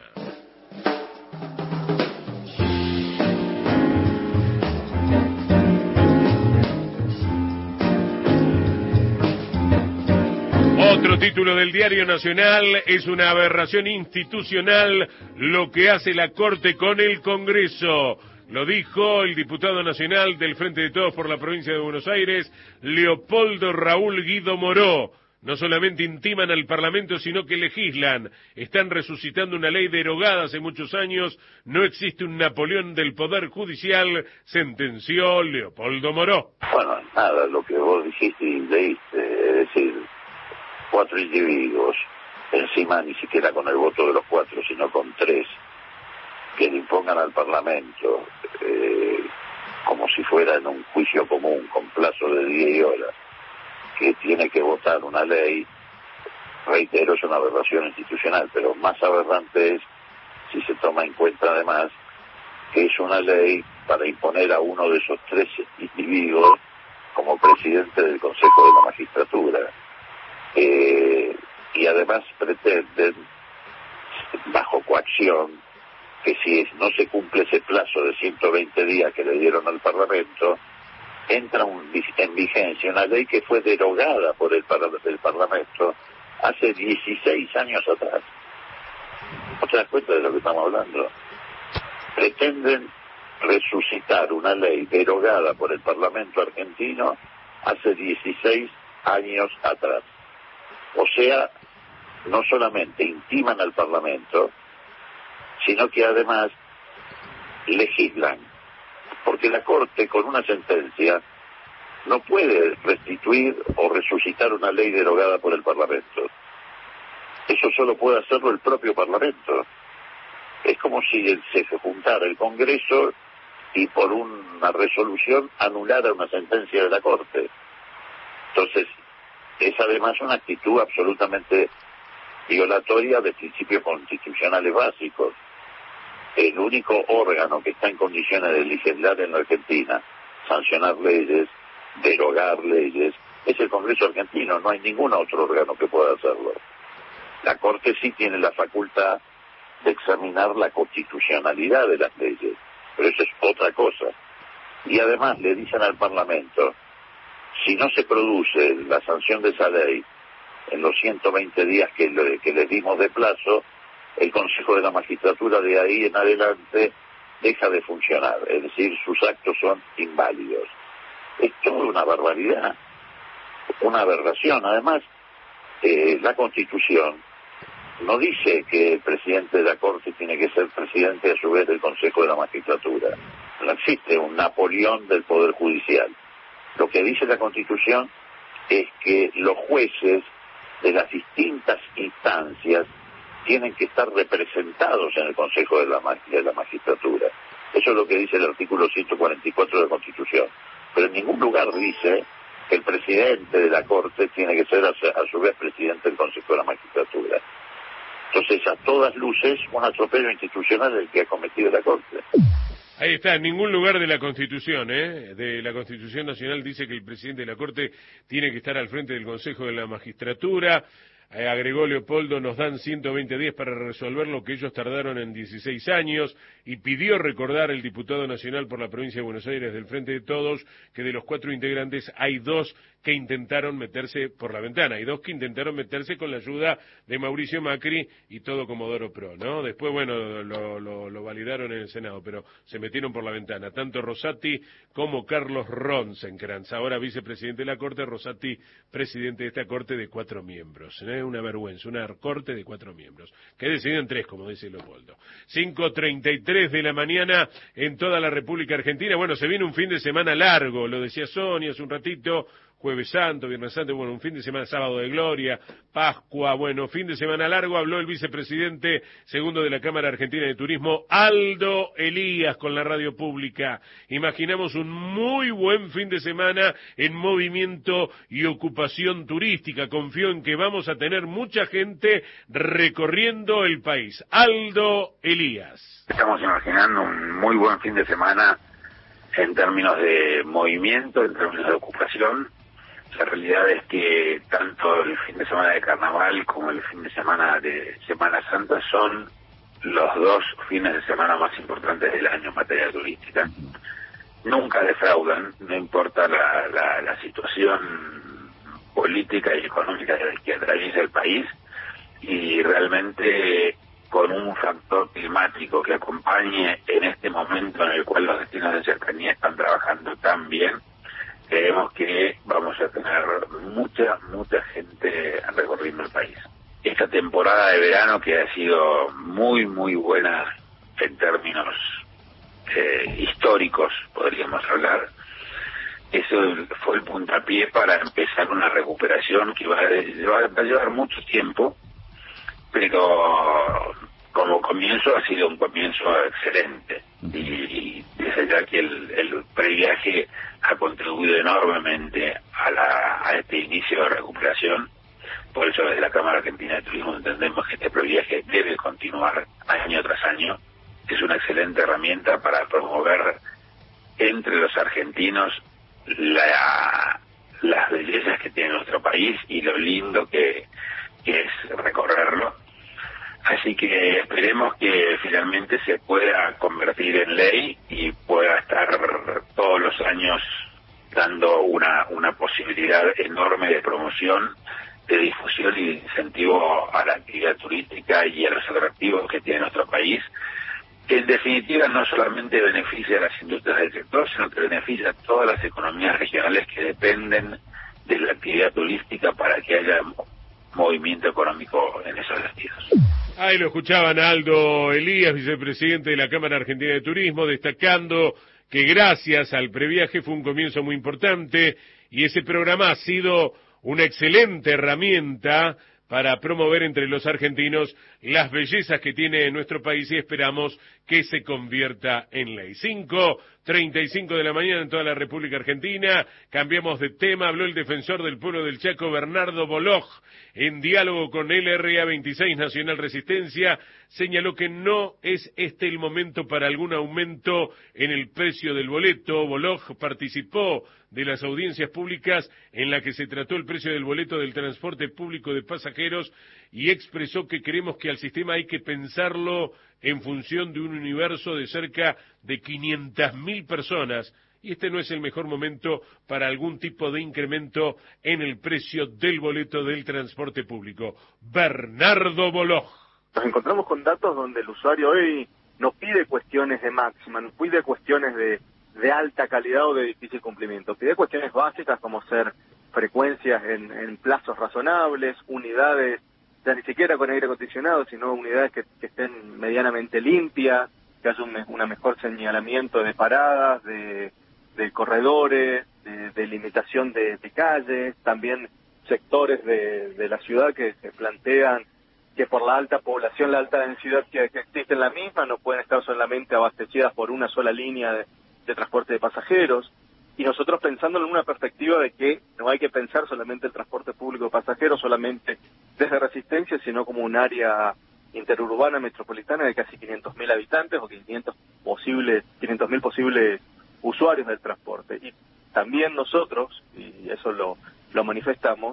Otro título del Diario Nacional: es una aberración institucional lo que hace la Corte con el Congreso. Lo dijo el diputado nacional del Frente de Todos por la provincia de Buenos Aires, Leopoldo Raúl Guido Moró. No solamente intiman al Parlamento, sino que legislan. Están resucitando una ley derogada hace muchos años. No existe un Napoleón del Poder Judicial, sentenció Leopoldo Moró. Bueno, nada, lo que vos dijiste y leíste, es decir, cuatro individuos, encima ni siquiera con el voto de los cuatro, sino con tres, que le impongan al Parlamento, eh, como si fuera en un juicio común, con plazo de diez horas, que tiene que votar una ley. Reitero, es una aberración institucional, pero más aberrante es si se toma en cuenta además que es una ley para imponer a uno de esos tres individuos como presidente del Consejo de la Magistratura. Eh, y además pretenden, bajo coacción, que si no se cumple ese plazo de ciento veinte días que le dieron al Parlamento, entra un, en vigencia una ley que fue derogada por el, el Parlamento hace dieciséis años atrás. ¿No te das cuenta de lo que estamos hablando? Pretenden resucitar una ley derogada por el Parlamento argentino hace dieciséis años atrás. O sea, no solamente intiman al Parlamento, sino que además legislan, porque la Corte con una sentencia no puede restituir o resucitar una ley derogada por el Parlamento. Eso solo puede hacerlo el propio Parlamento. Es como si se juntara el Congreso y por una resolución anulara una sentencia de la Corte. Entonces, es además una actitud absolutamente violatoria de principios constitucionales básicos. El único órgano que está en condiciones de legislar en la Argentina, sancionar leyes, derogar leyes, es el Congreso argentino. No hay ningún otro órgano que pueda hacerlo. La Corte sí tiene la facultad de examinar la constitucionalidad de las leyes, pero eso es otra cosa. Y además le dicen al Parlamento, si no se produce la sanción de esa ley en los ciento veinte días que, le, que les dimos de plazo, el Consejo de la Magistratura de ahí en adelante deja de funcionar, es decir, sus actos son inválidos. Es toda una barbaridad, una aberración. Además, eh, la Constitución no dice que el presidente de la Corte tiene que ser presidente a su vez del Consejo de la Magistratura. No existe un Napoleón del Poder Judicial. Lo que dice la Constitución es que los jueces de las distintas instancias tienen que estar representados en el Consejo de la, de la Magistratura. Eso es lo que dice el artículo ciento cuarenta y cuatro de la Constitución. Pero en ningún lugar dice que el presidente de la Corte tiene que ser a, a su vez presidente del Consejo de la Magistratura. Entonces, a todas luces, un atropello institucional el que ha cometido la Corte. Ahí está, en ningún lugar de la Constitución, ¿eh? de la Constitución Nacional dice que el presidente de la Corte tiene que estar al frente del Consejo de la Magistratura. Eh, agregó Leopoldo, nos dan ciento veinte días para resolver lo que ellos tardaron en dieciséis años, y pidió recordar el diputado nacional por la provincia de Buenos Aires del Frente de Todos que de los cuatro integrantes hay dos que intentaron meterse por la ventana, hay dos que intentaron meterse con la ayuda de Mauricio Macri y todo Comodoro Pro, ¿no? Después, bueno, lo, lo, lo validaron en el Senado, pero se metieron por la ventana, tanto Rosati como Carlos Rosenkrantz, ahora vicepresidente de la Corte, Rosati presidente de esta Corte de cuatro miembros, ¿eh? Una vergüenza, una Corte de cuatro miembros, que deciden tres, como dice Leopoldo. cinco treinta y tres de la mañana en toda la República Argentina. Bueno, se viene un fin de semana largo, lo decía Sonia hace un ratito, Jueves Santo, Viernes Santo, bueno, un fin de semana, sábado de gloria, Pascua, bueno, fin de semana largo. Habló el vicepresidente segundo de la Cámara Argentina de Turismo, Aldo Elías, con la radio pública. Imaginamos un muy buen fin de semana en movimiento y ocupación turística. Confío en que vamos a tener mucha gente recorriendo el país. Aldo Elías. Estamos imaginando un muy buen fin de semana en términos de movimiento, en términos de ocupación. La realidad es que tanto el fin de semana de Carnaval como el fin de semana de Semana Santa son los dos fines de semana más importantes del año en materia turística. Nunca defraudan, no importa la, la, la situación política y económica que atraviesa el país, y realmente con un factor climático que acompañe en este momento en el cual los destinos de cercanía están trabajando tan bien, creemos que vamos a tener mucha, mucha gente recorriendo el país. Esta temporada de verano, que ha sido muy, muy buena en términos eh, históricos, podríamos hablar, eso fue el puntapié para empezar una recuperación que va a, va a llevar mucho tiempo, pero como comienzo ha sido un comienzo excelente, y desde ya que el, el previaje ha contribuido enormemente a, la, a este inicio de recuperación. Por eso desde la Cámara Argentina de Turismo entendemos que este previaje debe continuar año tras año. Es una excelente herramienta para promover entre los argentinos la, las bellezas que tiene nuestro país y lo lindo que, que es recorrerlo. Así que esperemos que finalmente se pueda convertir en ley y pueda estar todos los años dando una, una posibilidad enorme de promoción, de difusión y de incentivo a la actividad turística y a los atractivos que tiene nuestro país, que en definitiva no solamente beneficia a las industrias del sector, sino que beneficia a todas las economías regionales que dependen de la actividad turística para que haya movimiento económico en esos destinos. Ahí lo escuchaban a Aldo Elías, vicepresidente de la Cámara Argentina de Turismo, destacando que gracias al previaje fue un comienzo muy importante, y ese programa ha sido una excelente herramienta para promover entre los argentinos las bellezas que tiene nuestro país, y esperamos que se convierta en ley. cinco treinta y cinco de la mañana en toda la República Argentina. Cambiamos de tema. Habló el defensor del pueblo del Chaco, Bernardo Boloj, en diálogo con L R A veintiséis Nacional Resistencia. Señaló que no es este el momento para algún aumento en el precio del boleto. Boloj participó de las audiencias públicas en la que se trató el precio del boleto del transporte público de pasajeros, y expresó que creemos que al sistema hay que pensarlo en función de un universo de cerca de quinientas mil personas, y este no es el mejor momento para algún tipo de incremento en el precio del boleto del transporte público. Bernardo Boloj. Nos encontramos con datos donde el usuario hoy no pide cuestiones de máxima, no pide cuestiones de, de alta calidad o de difícil cumplimiento, pide cuestiones básicas como ser frecuencias en, en plazos razonables, unidades ya ni siquiera con aire acondicionado, sino unidades que, que estén medianamente limpias, que haya un, un mejor señalamiento de paradas, de, de corredores, de, de limitación de, de calles, también sectores de, de la ciudad que se plantean que por la alta población, la alta densidad que, que existe en la misma, no pueden estar solamente abastecidas por una sola línea de, de transporte de pasajeros. Y nosotros pensando en una perspectiva de que no hay que pensar solamente el transporte público de pasajeros, solamente desde Resistencia, sino como un área interurbana metropolitana de casi quinientos mil habitantes o quinientos posibles, quinientos mil posibles usuarios del transporte. Y también nosotros, y eso lo, lo manifestamos,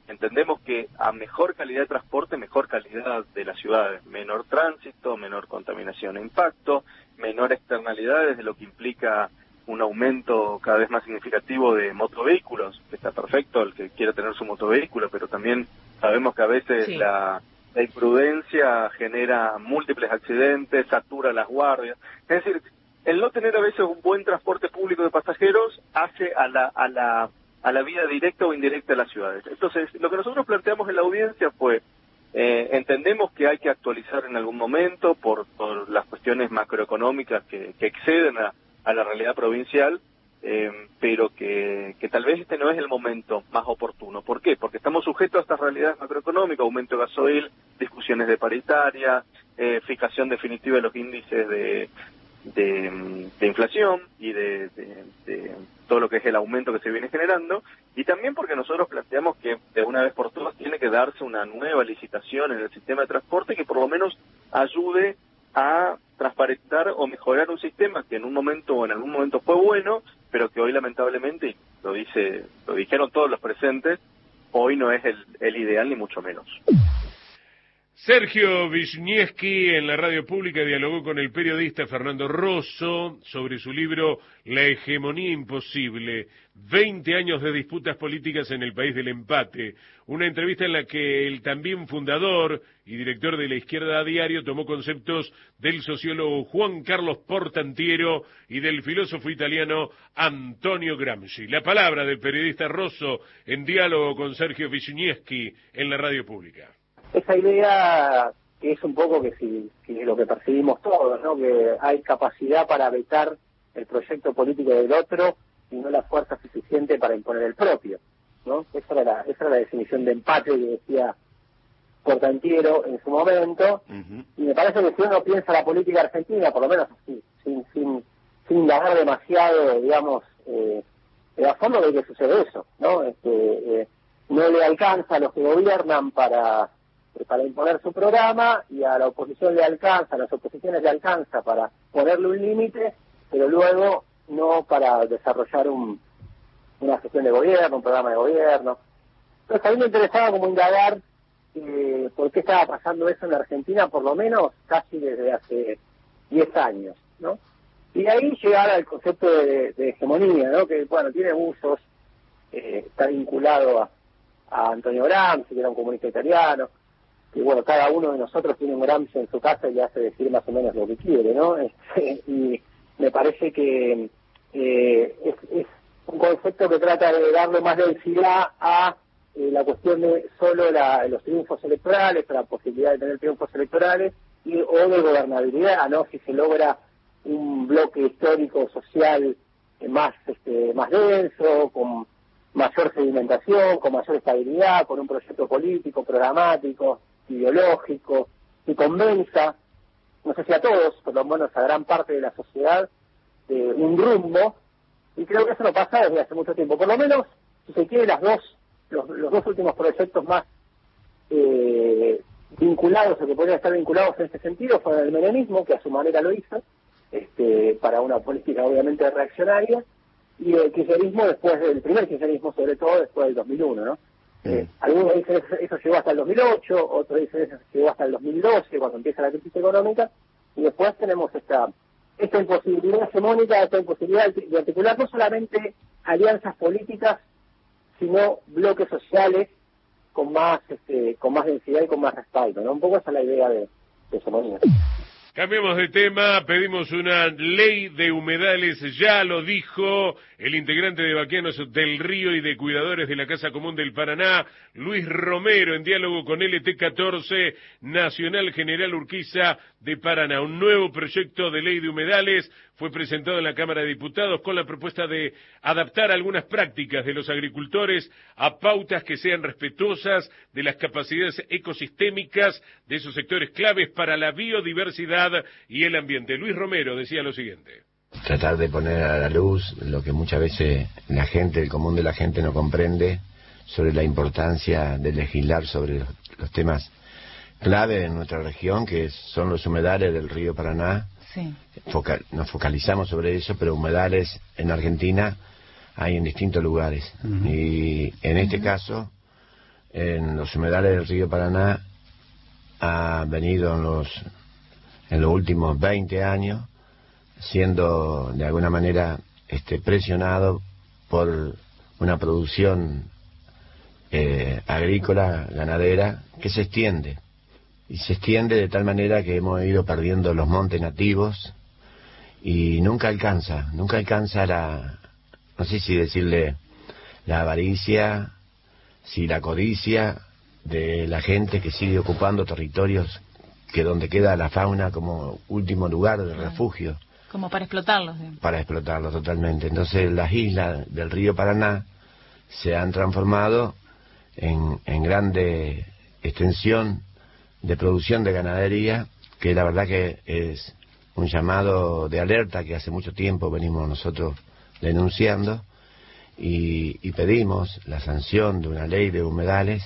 Entendemos que a mejor calidad de transporte, mejor calidad de las ciudades, menor tránsito, menor contaminación e impacto, menor externalidades de lo que implica un aumento cada vez más significativo de motovehículos, que está perfecto el que quiera tener su motovehículo, pero también sabemos que a veces sí. la, la imprudencia genera múltiples accidentes, satura las guardias. Es decir, el no tener a veces un buen transporte público de pasajeros hace a la, a la, a la vida directa o indirecta de las ciudades. Entonces, lo que nosotros planteamos en la audiencia fue, eh, entendemos que hay que actualizar en algún momento por, por las cuestiones macroeconómicas que, que exceden a a la realidad provincial, eh, pero que, que tal vez este no es el momento más oportuno. ¿Por qué? Porque estamos sujetos a estas realidades macroeconómicas, aumento de gasoil, discusiones de paritaria, eh, fijación definitiva de los índices de, de, de inflación y de, de, de todo lo que es el aumento que se viene generando, y también porque nosotros planteamos que de una vez por todas tiene que darse una nueva licitación en el sistema de transporte que por lo menos ayude a transparentar o mejorar un sistema que en un momento o en algún momento fue bueno, pero que hoy lamentablemente, lo dice, lo dijeron todos los presentes, hoy no es el, el ideal ni mucho menos. Sergio Wisniewski en la radio pública dialogó con el periodista Fernando Rosso sobre su libro La hegemonía imposible, veinte años de disputas políticas en el país del empate, una entrevista en la que el también fundador y director de La Izquierda a Diario tomó conceptos del sociólogo Juan Carlos Portantiero y del filósofo italiano Antonio Gramsci. La palabra del periodista Rosso en diálogo con Sergio Wisniewski en la radio pública. Esa idea que es un poco que si, si lo que percibimos todos, ¿no? Que hay capacidad para vetar el proyecto político del otro y no la fuerza suficiente para imponer el propio, ¿no? Esa era la, esa era la definición de empate que decía Portantiero en su momento, uh-huh. Y me parece que si uno piensa la política argentina, por lo menos así, sin sin sin indagar demasiado, digamos, eh, a fondo de que sucede eso, ¿no? Este, eh, no le alcanza a los que gobiernan para para imponer su programa, y a la oposición le alcanza, a las oposiciones le alcanza para ponerle un límite, pero luego no para desarrollar un, una gestión de gobierno, un programa de gobierno. Entonces a mí me interesaba como indagar eh, por qué estaba pasando eso en la Argentina, por lo menos casi desde hace diez años, ¿no? Y de ahí llegar al concepto de, de hegemonía, ¿no? Que, bueno, tiene usos, eh, está vinculado a, a Antonio Gramsci, que era un comunista italiano, que bueno, cada uno de nosotros tiene un Gramsci en su casa y le hace decir más o menos lo que quiere, ¿no? Este, y me parece que eh, es, es un concepto que trata de darle más densidad a eh, la cuestión de solo la, los triunfos electorales, la posibilidad de tener triunfos electorales, y o de gobernabilidad, ¿no? Si se logra un bloque histórico social eh, más este, más denso, con mayor sedimentación, con mayor estabilidad, con un proyecto político, programático, ideológico, que convenza, no sé si a todos, por lo menos a gran parte de la sociedad, de un rumbo, y creo que eso no pasa desde hace mucho tiempo. Por lo menos, si se quiere, las dos, los, los dos últimos proyectos más eh, vinculados, o que podrían estar vinculados en este sentido, fueron el menemismo, que a su manera lo hizo, este, para una política obviamente reaccionaria, y el kirchnerismo después del primer kirchnerismo, sobre todo después del dos mil uno, ¿no? Eh, algunos dicen eso, eso llegó hasta el dos mil ocho, otros dicen eso llegó hasta el dos mil doce, cuando empieza la crisis económica, y después tenemos esta esta imposibilidad hegemónica, esta imposibilidad de articular no solamente alianzas políticas, sino bloques sociales con más este, con más densidad y con más respaldo, ¿no? Un poco esa es la idea de, de hegemonía. Cambiemos de tema, pedimos una ley de humedales, ya lo dijo el integrante de Vaqueanos del Río y de Cuidadores de la Casa Común del Paraná, Luis Romero, en diálogo con L T catorce, Nacional General Urquiza de Paraná. Un nuevo proyecto de ley de humedales fue presentado en la Cámara de Diputados con la propuesta de adaptar algunas prácticas de los agricultores a pautas que sean respetuosas de las capacidades ecosistémicas de esos sectores claves para la biodiversidad y el ambiente. Luis Romero decía lo siguiente. Tratar de poner a la luz lo que muchas veces la gente, el común de la gente no comprende sobre la importancia de legislar sobre los, los temas clave en nuestra región, que son los humedales del río Paraná. Sí. Focal, nos focalizamos sobre eso, pero humedales en Argentina hay en distintos lugares. Uh-huh. Y en este uh-huh. caso, en los humedales del río Paraná ha venido en los, en los últimos veinte años siendo de alguna manera este, presionado por una producción eh, agrícola, ganadera, que se extiende. Y se extiende de tal manera que hemos ido perdiendo los montes nativos y nunca alcanza, nunca alcanza la, no sé si decirle la avaricia, si la codicia de la gente que sigue ocupando territorios que donde queda la fauna como último lugar de refugio. Como para explotarlos. ¿eh? Para explotarlos totalmente. Entonces las islas del río Paraná se han transformado en, en grande extensión de producción de ganadería, que la verdad que es un llamado de alerta que hace mucho tiempo venimos nosotros denunciando y, y pedimos la sanción de una ley de humedales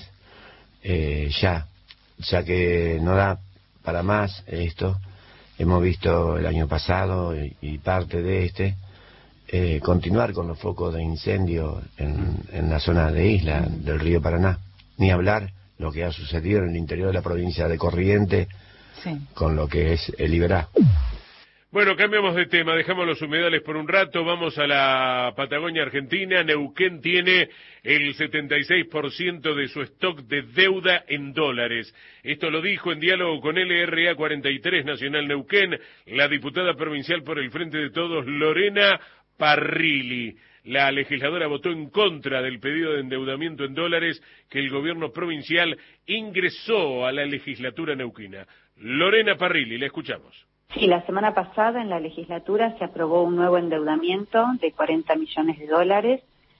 eh, ya, ya que no da para más esto. Hemos visto el año pasado y, y parte de este eh, continuar con los focos de incendio en, en la zona de isla del río Paraná, ni hablar lo que ha sucedido en el interior de la provincia de Corrientes sí. con lo que es el Iberá. Bueno, cambiamos de tema, dejamos los humedales por un rato, vamos a la Patagonia Argentina. Neuquén tiene el setenta y seis por ciento de su stock de deuda en dólares. Esto lo dijo en diálogo con L R A cuarenta y tres Nacional Neuquén la diputada provincial por el Frente de Todos, Lorena Parrilli. La legisladora votó en contra del pedido de endeudamiento en dólares que el gobierno provincial ingresó a la legislatura neuquina. Lorena Parrilli, la escuchamos. Sí, la semana pasada en la legislatura se aprobó un nuevo endeudamiento de cuarenta millones de dólares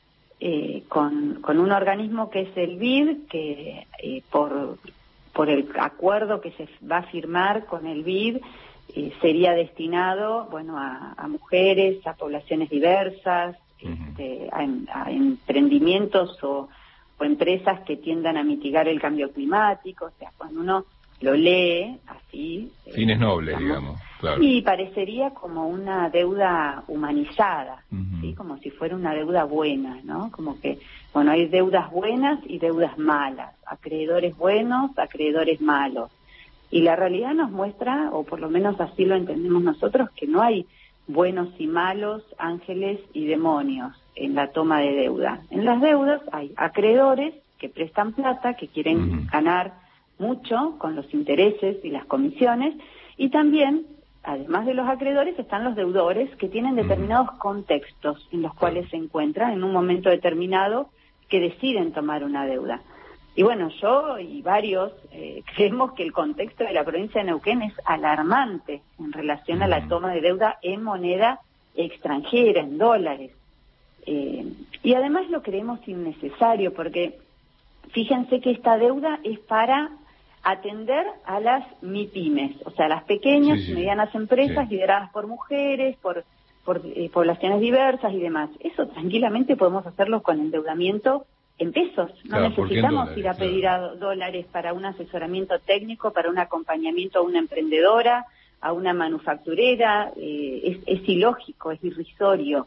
eh, con, con un organismo que es el B I D, que eh, por, por el acuerdo que se va a firmar con el B I D eh, sería destinado bueno, a, a mujeres, a poblaciones diversas, este, a, a emprendimientos o, o empresas que tiendan a mitigar el cambio climático. O sea, cuando uno lo lee así... Fines eh, nobles, digamos, digamos, claro. Y parecería como una deuda humanizada, uh-huh. ¿sí? Como si fuera una deuda buena, ¿no? Como que, bueno, hay deudas buenas y deudas malas, acreedores buenos, acreedores malos. Y la realidad nos muestra, o por lo menos así lo entendemos nosotros, que no hay buenos y malos, ángeles y demonios en la toma de deuda. En las deudas hay acreedores que prestan plata, que quieren uh-huh. ganar mucho con los intereses y las comisiones, y también, además de los acreedores, están los deudores que tienen determinados contextos en los cuales se encuentran en un momento determinado que deciden tomar una deuda. Y bueno, yo y varios eh, creemos que el contexto de la provincia de Neuquén es alarmante en relación a la toma de deuda en moneda extranjera, en dólares. Eh, y además lo creemos innecesario porque fíjense que esta deuda es para atender a las MIPYMES, o sea, las pequeñas y sí, sí, medianas empresas sí. lideradas por mujeres, por, por eh, poblaciones diversas y demás. Eso tranquilamente podemos hacerlo con endeudamiento en pesos. No claro, necesitamos dólares, ir a pedir claro. a dólares para un asesoramiento técnico, para un acompañamiento a una emprendedora, a una manufacturera. Eh, es, es ilógico, es irrisorio.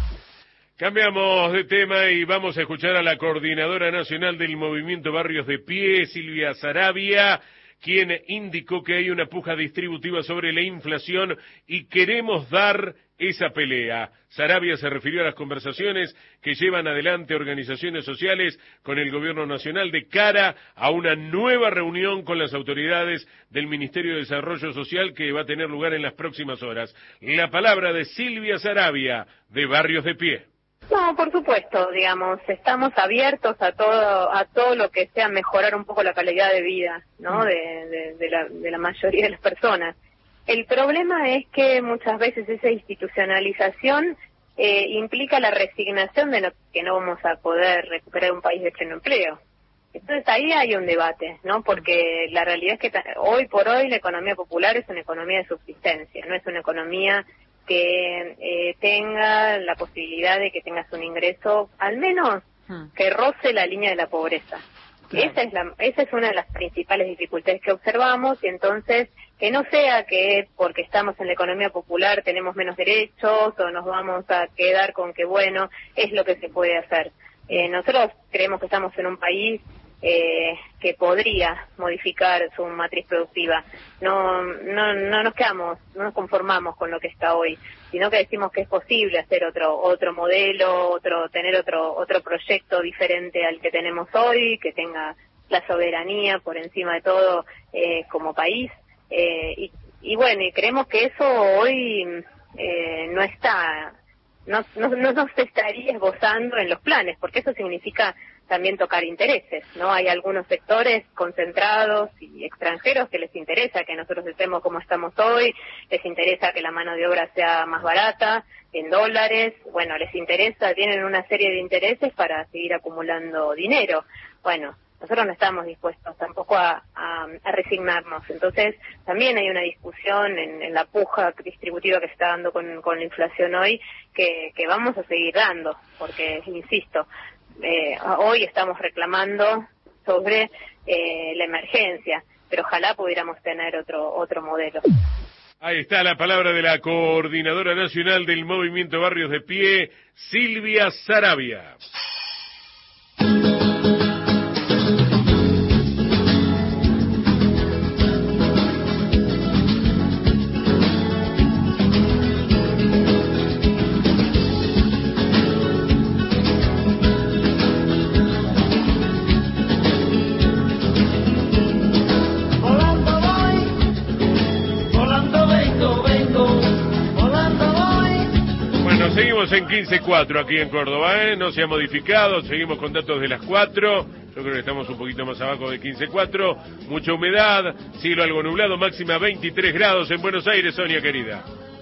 Cambiamos de tema y vamos a escuchar a la coordinadora nacional del Movimiento Barrios de Pie, Silvia Saravia, quien indicó que hay una puja distributiva sobre la inflación y queremos dar esa pelea. Saravia se refirió a las conversaciones que llevan adelante organizaciones sociales con el gobierno nacional de cara a una nueva reunión con las autoridades del Ministerio de Desarrollo Social que va a tener lugar en las próximas horas. La palabra de Silvia Saravia, de Barrios de Pie. No, por supuesto, digamos, estamos abiertos a todo a todo lo que sea mejorar un poco la calidad de vida, ¿no? De, de, de, la, de la mayoría de las personas. El problema es que muchas veces esa institucionalización eh, implica la resignación de no, que no vamos a poder recuperar un país de pleno empleo. Entonces ahí hay un debate, ¿no? Porque la realidad es que hoy por hoy la economía popular es una economía de subsistencia, no es una economía que eh, tenga la posibilidad de que tengas un ingreso al menos que roce la línea de la pobreza. Claro. Esa es la, esa es una de las principales dificultades que observamos, y entonces que no sea que porque estamos en la economía popular tenemos menos derechos o nos vamos a quedar con que bueno, es lo que se puede hacer. Eh, nosotros creemos que estamos en un país eh, que podría modificar su matriz productiva. No, no, no nos quedamos, no nos conformamos con lo que está hoy, sino que decimos que es posible hacer otro, otro modelo, otro, tener otro, otro proyecto diferente al que tenemos hoy, que tenga la soberanía por encima de todo eh, como país. Eh, y, y bueno, y creemos que eso hoy eh, no está, no, no, no nos estaría esbozando en los planes, porque eso significa también tocar intereses, ¿no? Hay algunos sectores concentrados y extranjeros que les interesa que nosotros estemos como estamos hoy, les interesa que la mano de obra sea más barata, en dólares, bueno, les interesa, tienen una serie de intereses para seguir acumulando dinero. Bueno, nosotros no estamos dispuestos tampoco a, a, a resignarnos. Entonces, también hay una discusión en, en la puja distributiva que se está dando con, con la inflación hoy, que, que vamos a seguir dando, porque, insisto, eh, hoy estamos reclamando sobre eh, la emergencia, pero ojalá pudiéramos tener otro, otro modelo. Ahí está la palabra de la Coordinadora Nacional del Movimiento Barrios de Pie, Silvia Saravia. En quince cuatro aquí en Córdoba, ¿eh? No se ha modificado, seguimos con datos de las cuatro, yo creo que estamos un poquito más abajo de quince cuatro, mucha humedad, cielo algo nublado, máxima veintitrés grados en Buenos Aires, Sonia querida.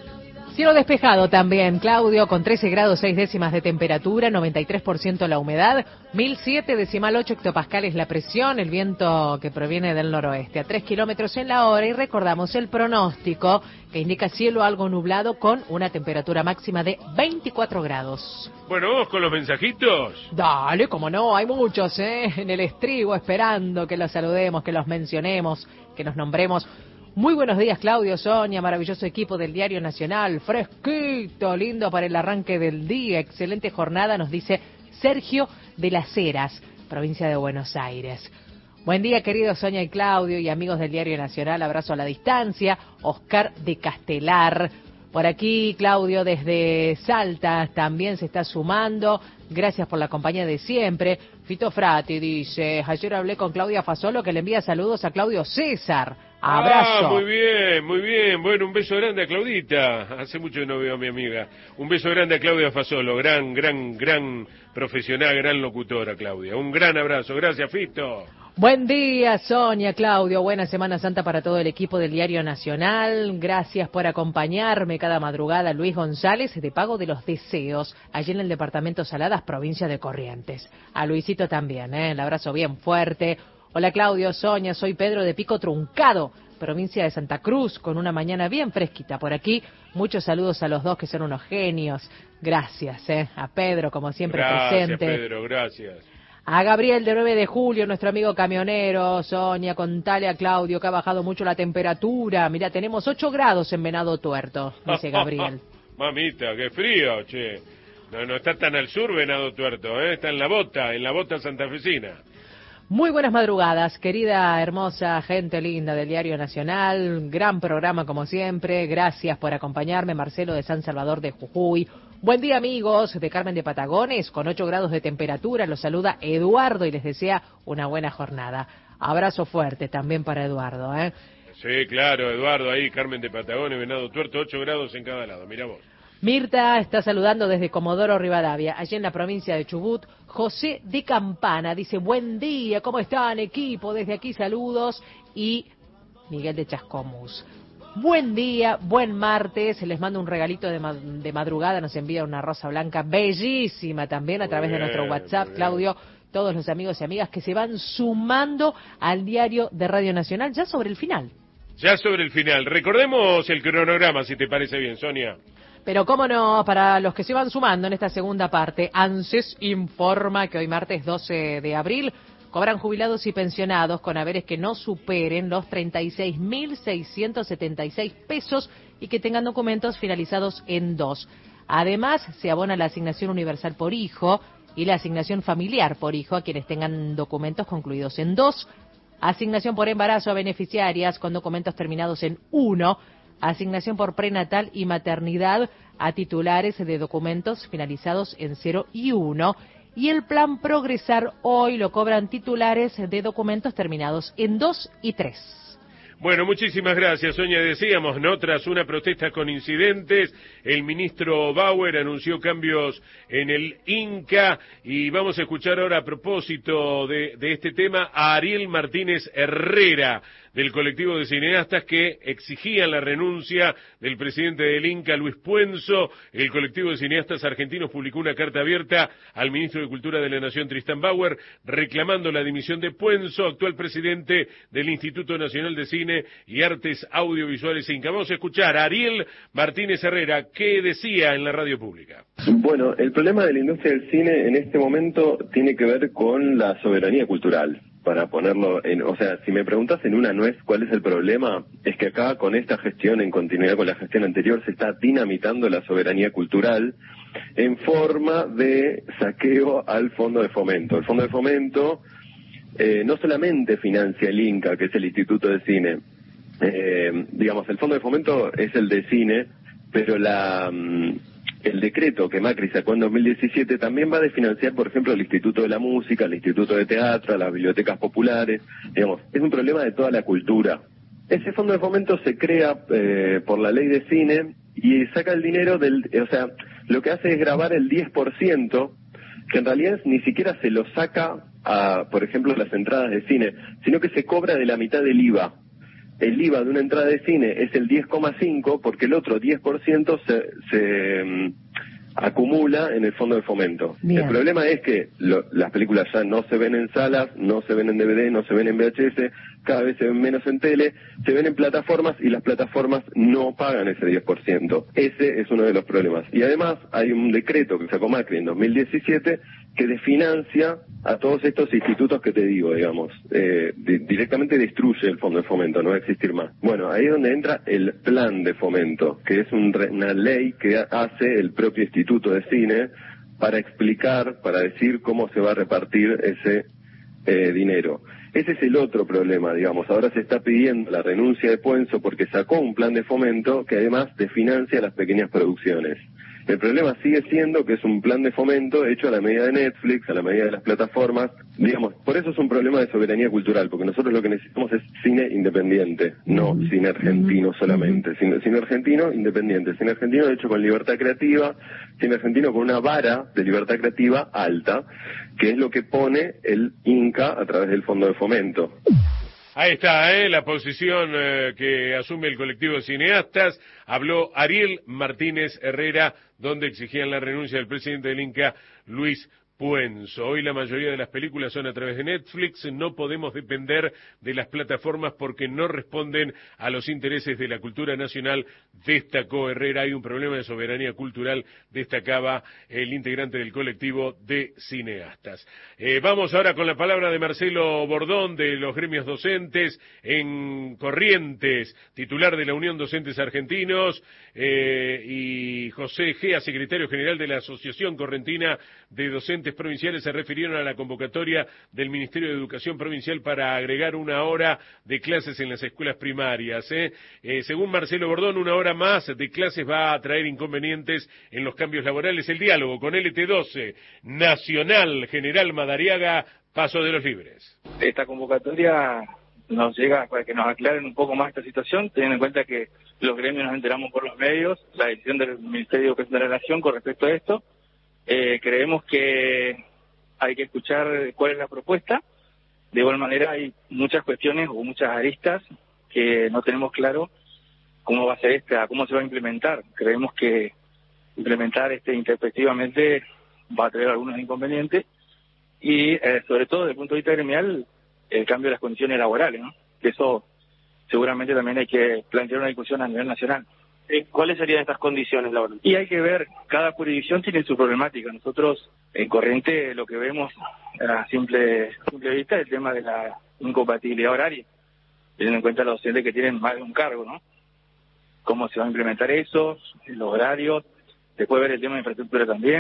Cielo despejado también, Claudio, con trece grados seis décimas de temperatura, noventa y tres por ciento la humedad, mil siete decimal ocho hectopascales la presión, el viento que proviene del noroeste a tres kilómetros en la hora, y recordamos el pronóstico que indica cielo algo nublado con una temperatura máxima de veinticuatro grados. Bueno, vamos con los mensajitos. Dale, como no, hay muchos, ¿eh? En el estribo esperando que los saludemos, que los mencionemos, que nos nombremos. Muy buenos días, Claudio, Sonia, maravilloso equipo del Diario Nacional, fresquito, lindo para el arranque del día, excelente jornada, nos dice Sergio de las Heras, provincia de Buenos Aires. Buen día, queridos Sonia y Claudio y amigos del Diario Nacional, abrazo a la distancia, Oscar de Castelar. Por aquí, Claudio, desde Salta, también se está sumando. Gracias por la compañía de siempre. Fito Frati dice, ayer hablé con Claudia Fasolo, que le envía saludos a Claudio César. Abrazo. Ah, muy bien, muy bien. Bueno, un beso grande a Claudita. Hace mucho que no veo a mi amiga. Un beso grande a Claudia Fasolo. Gran, gran, gran profesional, gran locutora, Claudia. Un gran abrazo. Gracias, Fito. Buen día, Sonia, Claudio. Buena Semana Santa para todo el equipo del Diario Nacional. Gracias por acompañarme cada madrugada. Luis González, de Pago de los Deseos, allí en el departamento Saladas, provincia de Corrientes. A Luisito también, ¿eh? El abrazo bien fuerte. Hola, Claudio, Sonia, soy Pedro de Pico Truncado, provincia de Santa Cruz, con una mañana bien fresquita por aquí. Muchos saludos a los dos que son unos genios. Gracias, ¿eh? A Pedro, como siempre, gracias, presente. Gracias, Pedro, gracias. A Gabriel de nueve de julio, nuestro amigo camionero. Sonia, contale a Claudio que ha bajado mucho la temperatura. Mira, tenemos ocho grados en Venado Tuerto, dice Gabriel. Mamita, qué frío, che. No, no está tan al sur Venado Tuerto, ¿eh? Está en la bota, en la bota santafesina. Muy buenas madrugadas, querida, hermosa gente linda del Diario Nacional. Gran programa como siempre. Gracias por acompañarme, Marcelo de San Salvador de Jujuy. Buen día, amigos de Carmen de Patagones, con ocho grados de temperatura. Los saluda Eduardo y les desea una buena jornada. Abrazo fuerte también para Eduardo, ¿eh? Sí, claro, Eduardo, ahí, Carmen de Patagones, Venado Tuerto, ocho grados en cada lado. Mira vos. Mirta está saludando desde Comodoro Rivadavia, allí en la provincia de Chubut. José de Campana dice, buen día, ¿cómo están, equipo? Desde aquí saludos. Y Miguel de Chascomús. Buen día, buen martes, les mando un regalito de, ma de madrugada, nos envía una rosa blanca bellísima también a través bien, de nuestro WhatsApp, Claudio, todos los amigos y amigas que se van sumando al Diario de Radio Nacional ya sobre el final. Ya sobre el final, recordemos el cronograma, si te parece bien, Sonia. Pero cómo no, para los que se van sumando en esta segunda parte, ANSES informa que hoy martes doce de abril cobran jubilados y pensionados con haberes que no superen los treinta y seis mil seiscientos setenta y seis pesos y que tengan documentos finalizados en dos. Además, se abona la asignación universal por hijo y la asignación familiar por hijo a quienes tengan documentos concluidos en dos, asignación por embarazo a beneficiarias con documentos terminados en uno, asignación por prenatal y maternidad a titulares de documentos finalizados en cero y uno, y el plan Progresar hoy lo cobran titulares de documentos terminados en dos y tres. Bueno, muchísimas gracias, Sonia. Decíamos, ¿no? Tras una protesta con incidentes, el ministro Bauer anunció cambios en el Inca y vamos a escuchar ahora a propósito de, de este tema a Ariel Martínez Herrera, del colectivo de cineastas que exigían la renuncia del presidente del Inca, Luis Puenzo. El colectivo de cineastas argentinos publicó una carta abierta al ministro de Cultura de la Nación, Tristan Bauer, reclamando la dimisión de Puenzo, actual presidente del Instituto Nacional de Cine y Artes Audiovisuales Inca. Vamos a escuchar a Ariel Martínez Herrera, ¿qué decía en la radio pública? Bueno, el problema de la industria del cine en este momento tiene que ver con la soberanía cultural. Para ponerlo en, o sea, si me preguntas en una nuez cuál es el problema, es que acá con esta gestión, en continuidad con la gestión anterior, se está dinamitando la soberanía cultural en forma de saqueo al Fondo de Fomento. El Fondo de Fomento eh, no solamente financia el Inca, que es el Instituto de Cine, eh, digamos, el Fondo de Fomento es el de cine, pero la... el decreto que Macri sacó en dos mil diecisiete también va a desfinanciar, por ejemplo, el Instituto de la Música, el Instituto de Teatro, las bibliotecas populares. Digamos, es un problema de toda la cultura. Ese fondo de fomento se crea eh, por la ley de cine y saca el dinero del... O sea, lo que hace es grabar el diez por ciento, que en realidad ni siquiera se lo saca a, por ejemplo, las entradas de cine, sino que se cobra de la mitad del I V A. El I V A de una entrada de cine es el diez coma cinco porque el otro diez por ciento se, se um, acumula en el fondo de fomento. Bien. El problema es que lo, las películas ya no se ven en salas, no se ven en D V D, no se ven en V H S, cada vez se ven menos en tele, se ven en plataformas y las plataformas no pagan ese diez por ciento. Ese es uno de los problemas. Y además hay un decreto que sacó Macri en dos mil diecisiete que desfinancia a todos estos institutos que te digo, digamos. Eh, di- directamente destruye el fondo de fomento, no va a existir más. Bueno, ahí es donde entra el plan de fomento, que es un re- una ley que hace el propio Instituto de Cine para explicar, para decir cómo se va a repartir ese eh, dinero. Ese es el otro problema, digamos. Ahora se está pidiendo la renuncia de Puenzo porque sacó un plan de fomento que además desfinancia las pequeñas producciones. El problema sigue siendo que es un plan de fomento hecho a la medida de Netflix, a la medida de las plataformas. Digamos, por eso es un problema de soberanía cultural, porque nosotros lo que necesitamos es cine independiente, no cine argentino solamente. Cine, cine argentino independiente, cine argentino hecho con libertad creativa, cine argentino con una vara de libertad creativa alta, que es lo que pone el Inca a través del Fondo de Fomento. Ahí está, ¿eh? La posición eh, que asume el colectivo de cineastas. Habló Ariel Martínez Herrera, donde exigían la renuncia del presidente del Inca, Luis Puenzo. Hoy la mayoría de las películas son a través de Netflix, no podemos depender de las plataformas porque no responden a los intereses de la cultura nacional, destacó Herrera. Hay un problema de soberanía cultural, destacaba el integrante del colectivo de cineastas. Eh, vamos ahora con la palabra de Marcelo Bordón, de los gremios docentes en Corrientes, titular de la Unión Docentes Argentinos, eh, y José Gea, secretario general de la Asociación Correntina de Docentes Provinciales, se refirieron a la convocatoria del Ministerio de Educación Provincial para agregar una hora de clases en las escuelas primarias. ¿eh? Eh, según Marcelo Bordón, una hora más de clases va a traer inconvenientes en los cambios laborales. El diálogo con L T doce, Nacional, General Madariaga, Paso de los Libres. Esta convocatoria nos llega para que nos aclaren un poco más esta situación, teniendo en cuenta que los gremios nos enteramos por los medios, la decisión del Ministerio de Educación de la Nación con respecto a esto. Eh, creemos que hay que escuchar cuál es la propuesta. De igual manera hay muchas cuestiones o muchas aristas que no tenemos claro cómo va a ser esta, cómo se va a implementar. Creemos que implementar este intempestivamente va a traer algunos inconvenientes y eh, sobre todo desde el punto de vista gremial el cambio de las condiciones laborales, ¿no? Que eso seguramente también hay que plantear una discusión a nivel nacional. ¿Cuáles serían estas condiciones laborales? Y hay que ver, cada jurisdicción tiene su problemática. Nosotros en Corrientes lo que vemos a simple, simple vista es el tema de la incompatibilidad horaria, teniendo en cuenta los docentes que tienen más de un cargo, ¿no? Cómo se va a implementar eso, los horarios, después ver el tema de infraestructura también,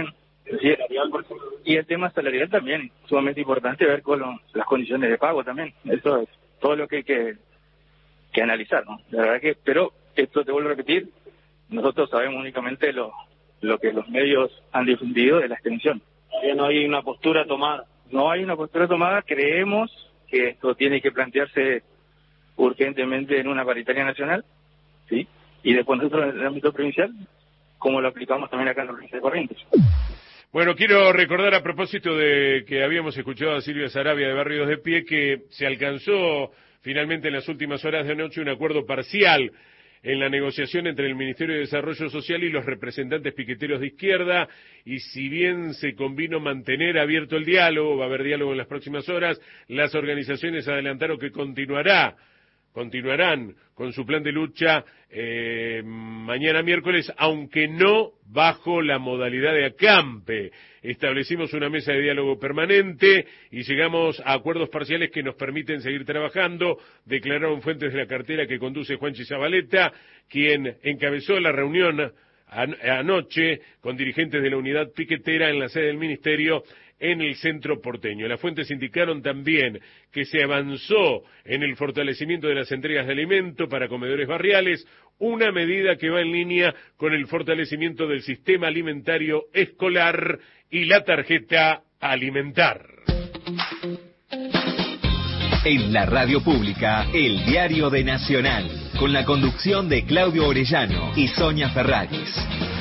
Sí, y el tema salarial también, sumamente importante ver con lo- las condiciones de pago también. Eso es todo lo que hay que, que analizar, ¿no? La verdad que, pero esto te vuelvo a repetir, nosotros sabemos únicamente lo, lo que los medios han difundido de la extensión. Todavía no hay una postura tomada. No hay una postura tomada, creemos que esto tiene que plantearse urgentemente en una paritaria nacional, ¿sí? Y después nosotros en el ámbito provincial, como lo aplicamos también acá en la provincia de Corrientes. Bueno, quiero recordar a propósito de que habíamos escuchado a Silvia Sarabia de Barrios de Pie que se alcanzó finalmente en las últimas horas de anoche un acuerdo parcial en la negociación entre el Ministerio de Desarrollo Social y los representantes piqueteros de izquierda, y si bien se convino mantener abierto el diálogo, va a haber diálogo en las próximas horas, las organizaciones adelantaron que continuará continuarán con su plan de lucha eh, mañana miércoles, aunque no bajo la modalidad de acampe. Establecimos una mesa de diálogo permanente y llegamos a acuerdos parciales que nos permiten seguir trabajando, declararon fuentes de la cartera que conduce Juanchi Zabaleta, quien encabezó la reunión an- anoche con dirigentes de la unidad piquetera en la sede del Ministerio en el centro porteño. Las fuentes indicaron también que se avanzó en el fortalecimiento de las entregas de alimento para comedores barriales, una medida que va en línea con el fortalecimiento del sistema alimentario escolar y la tarjeta alimentar. En la radio pública, el diario de Nacional, con la conducción de Claudio Orellano y Sonia Ferraris.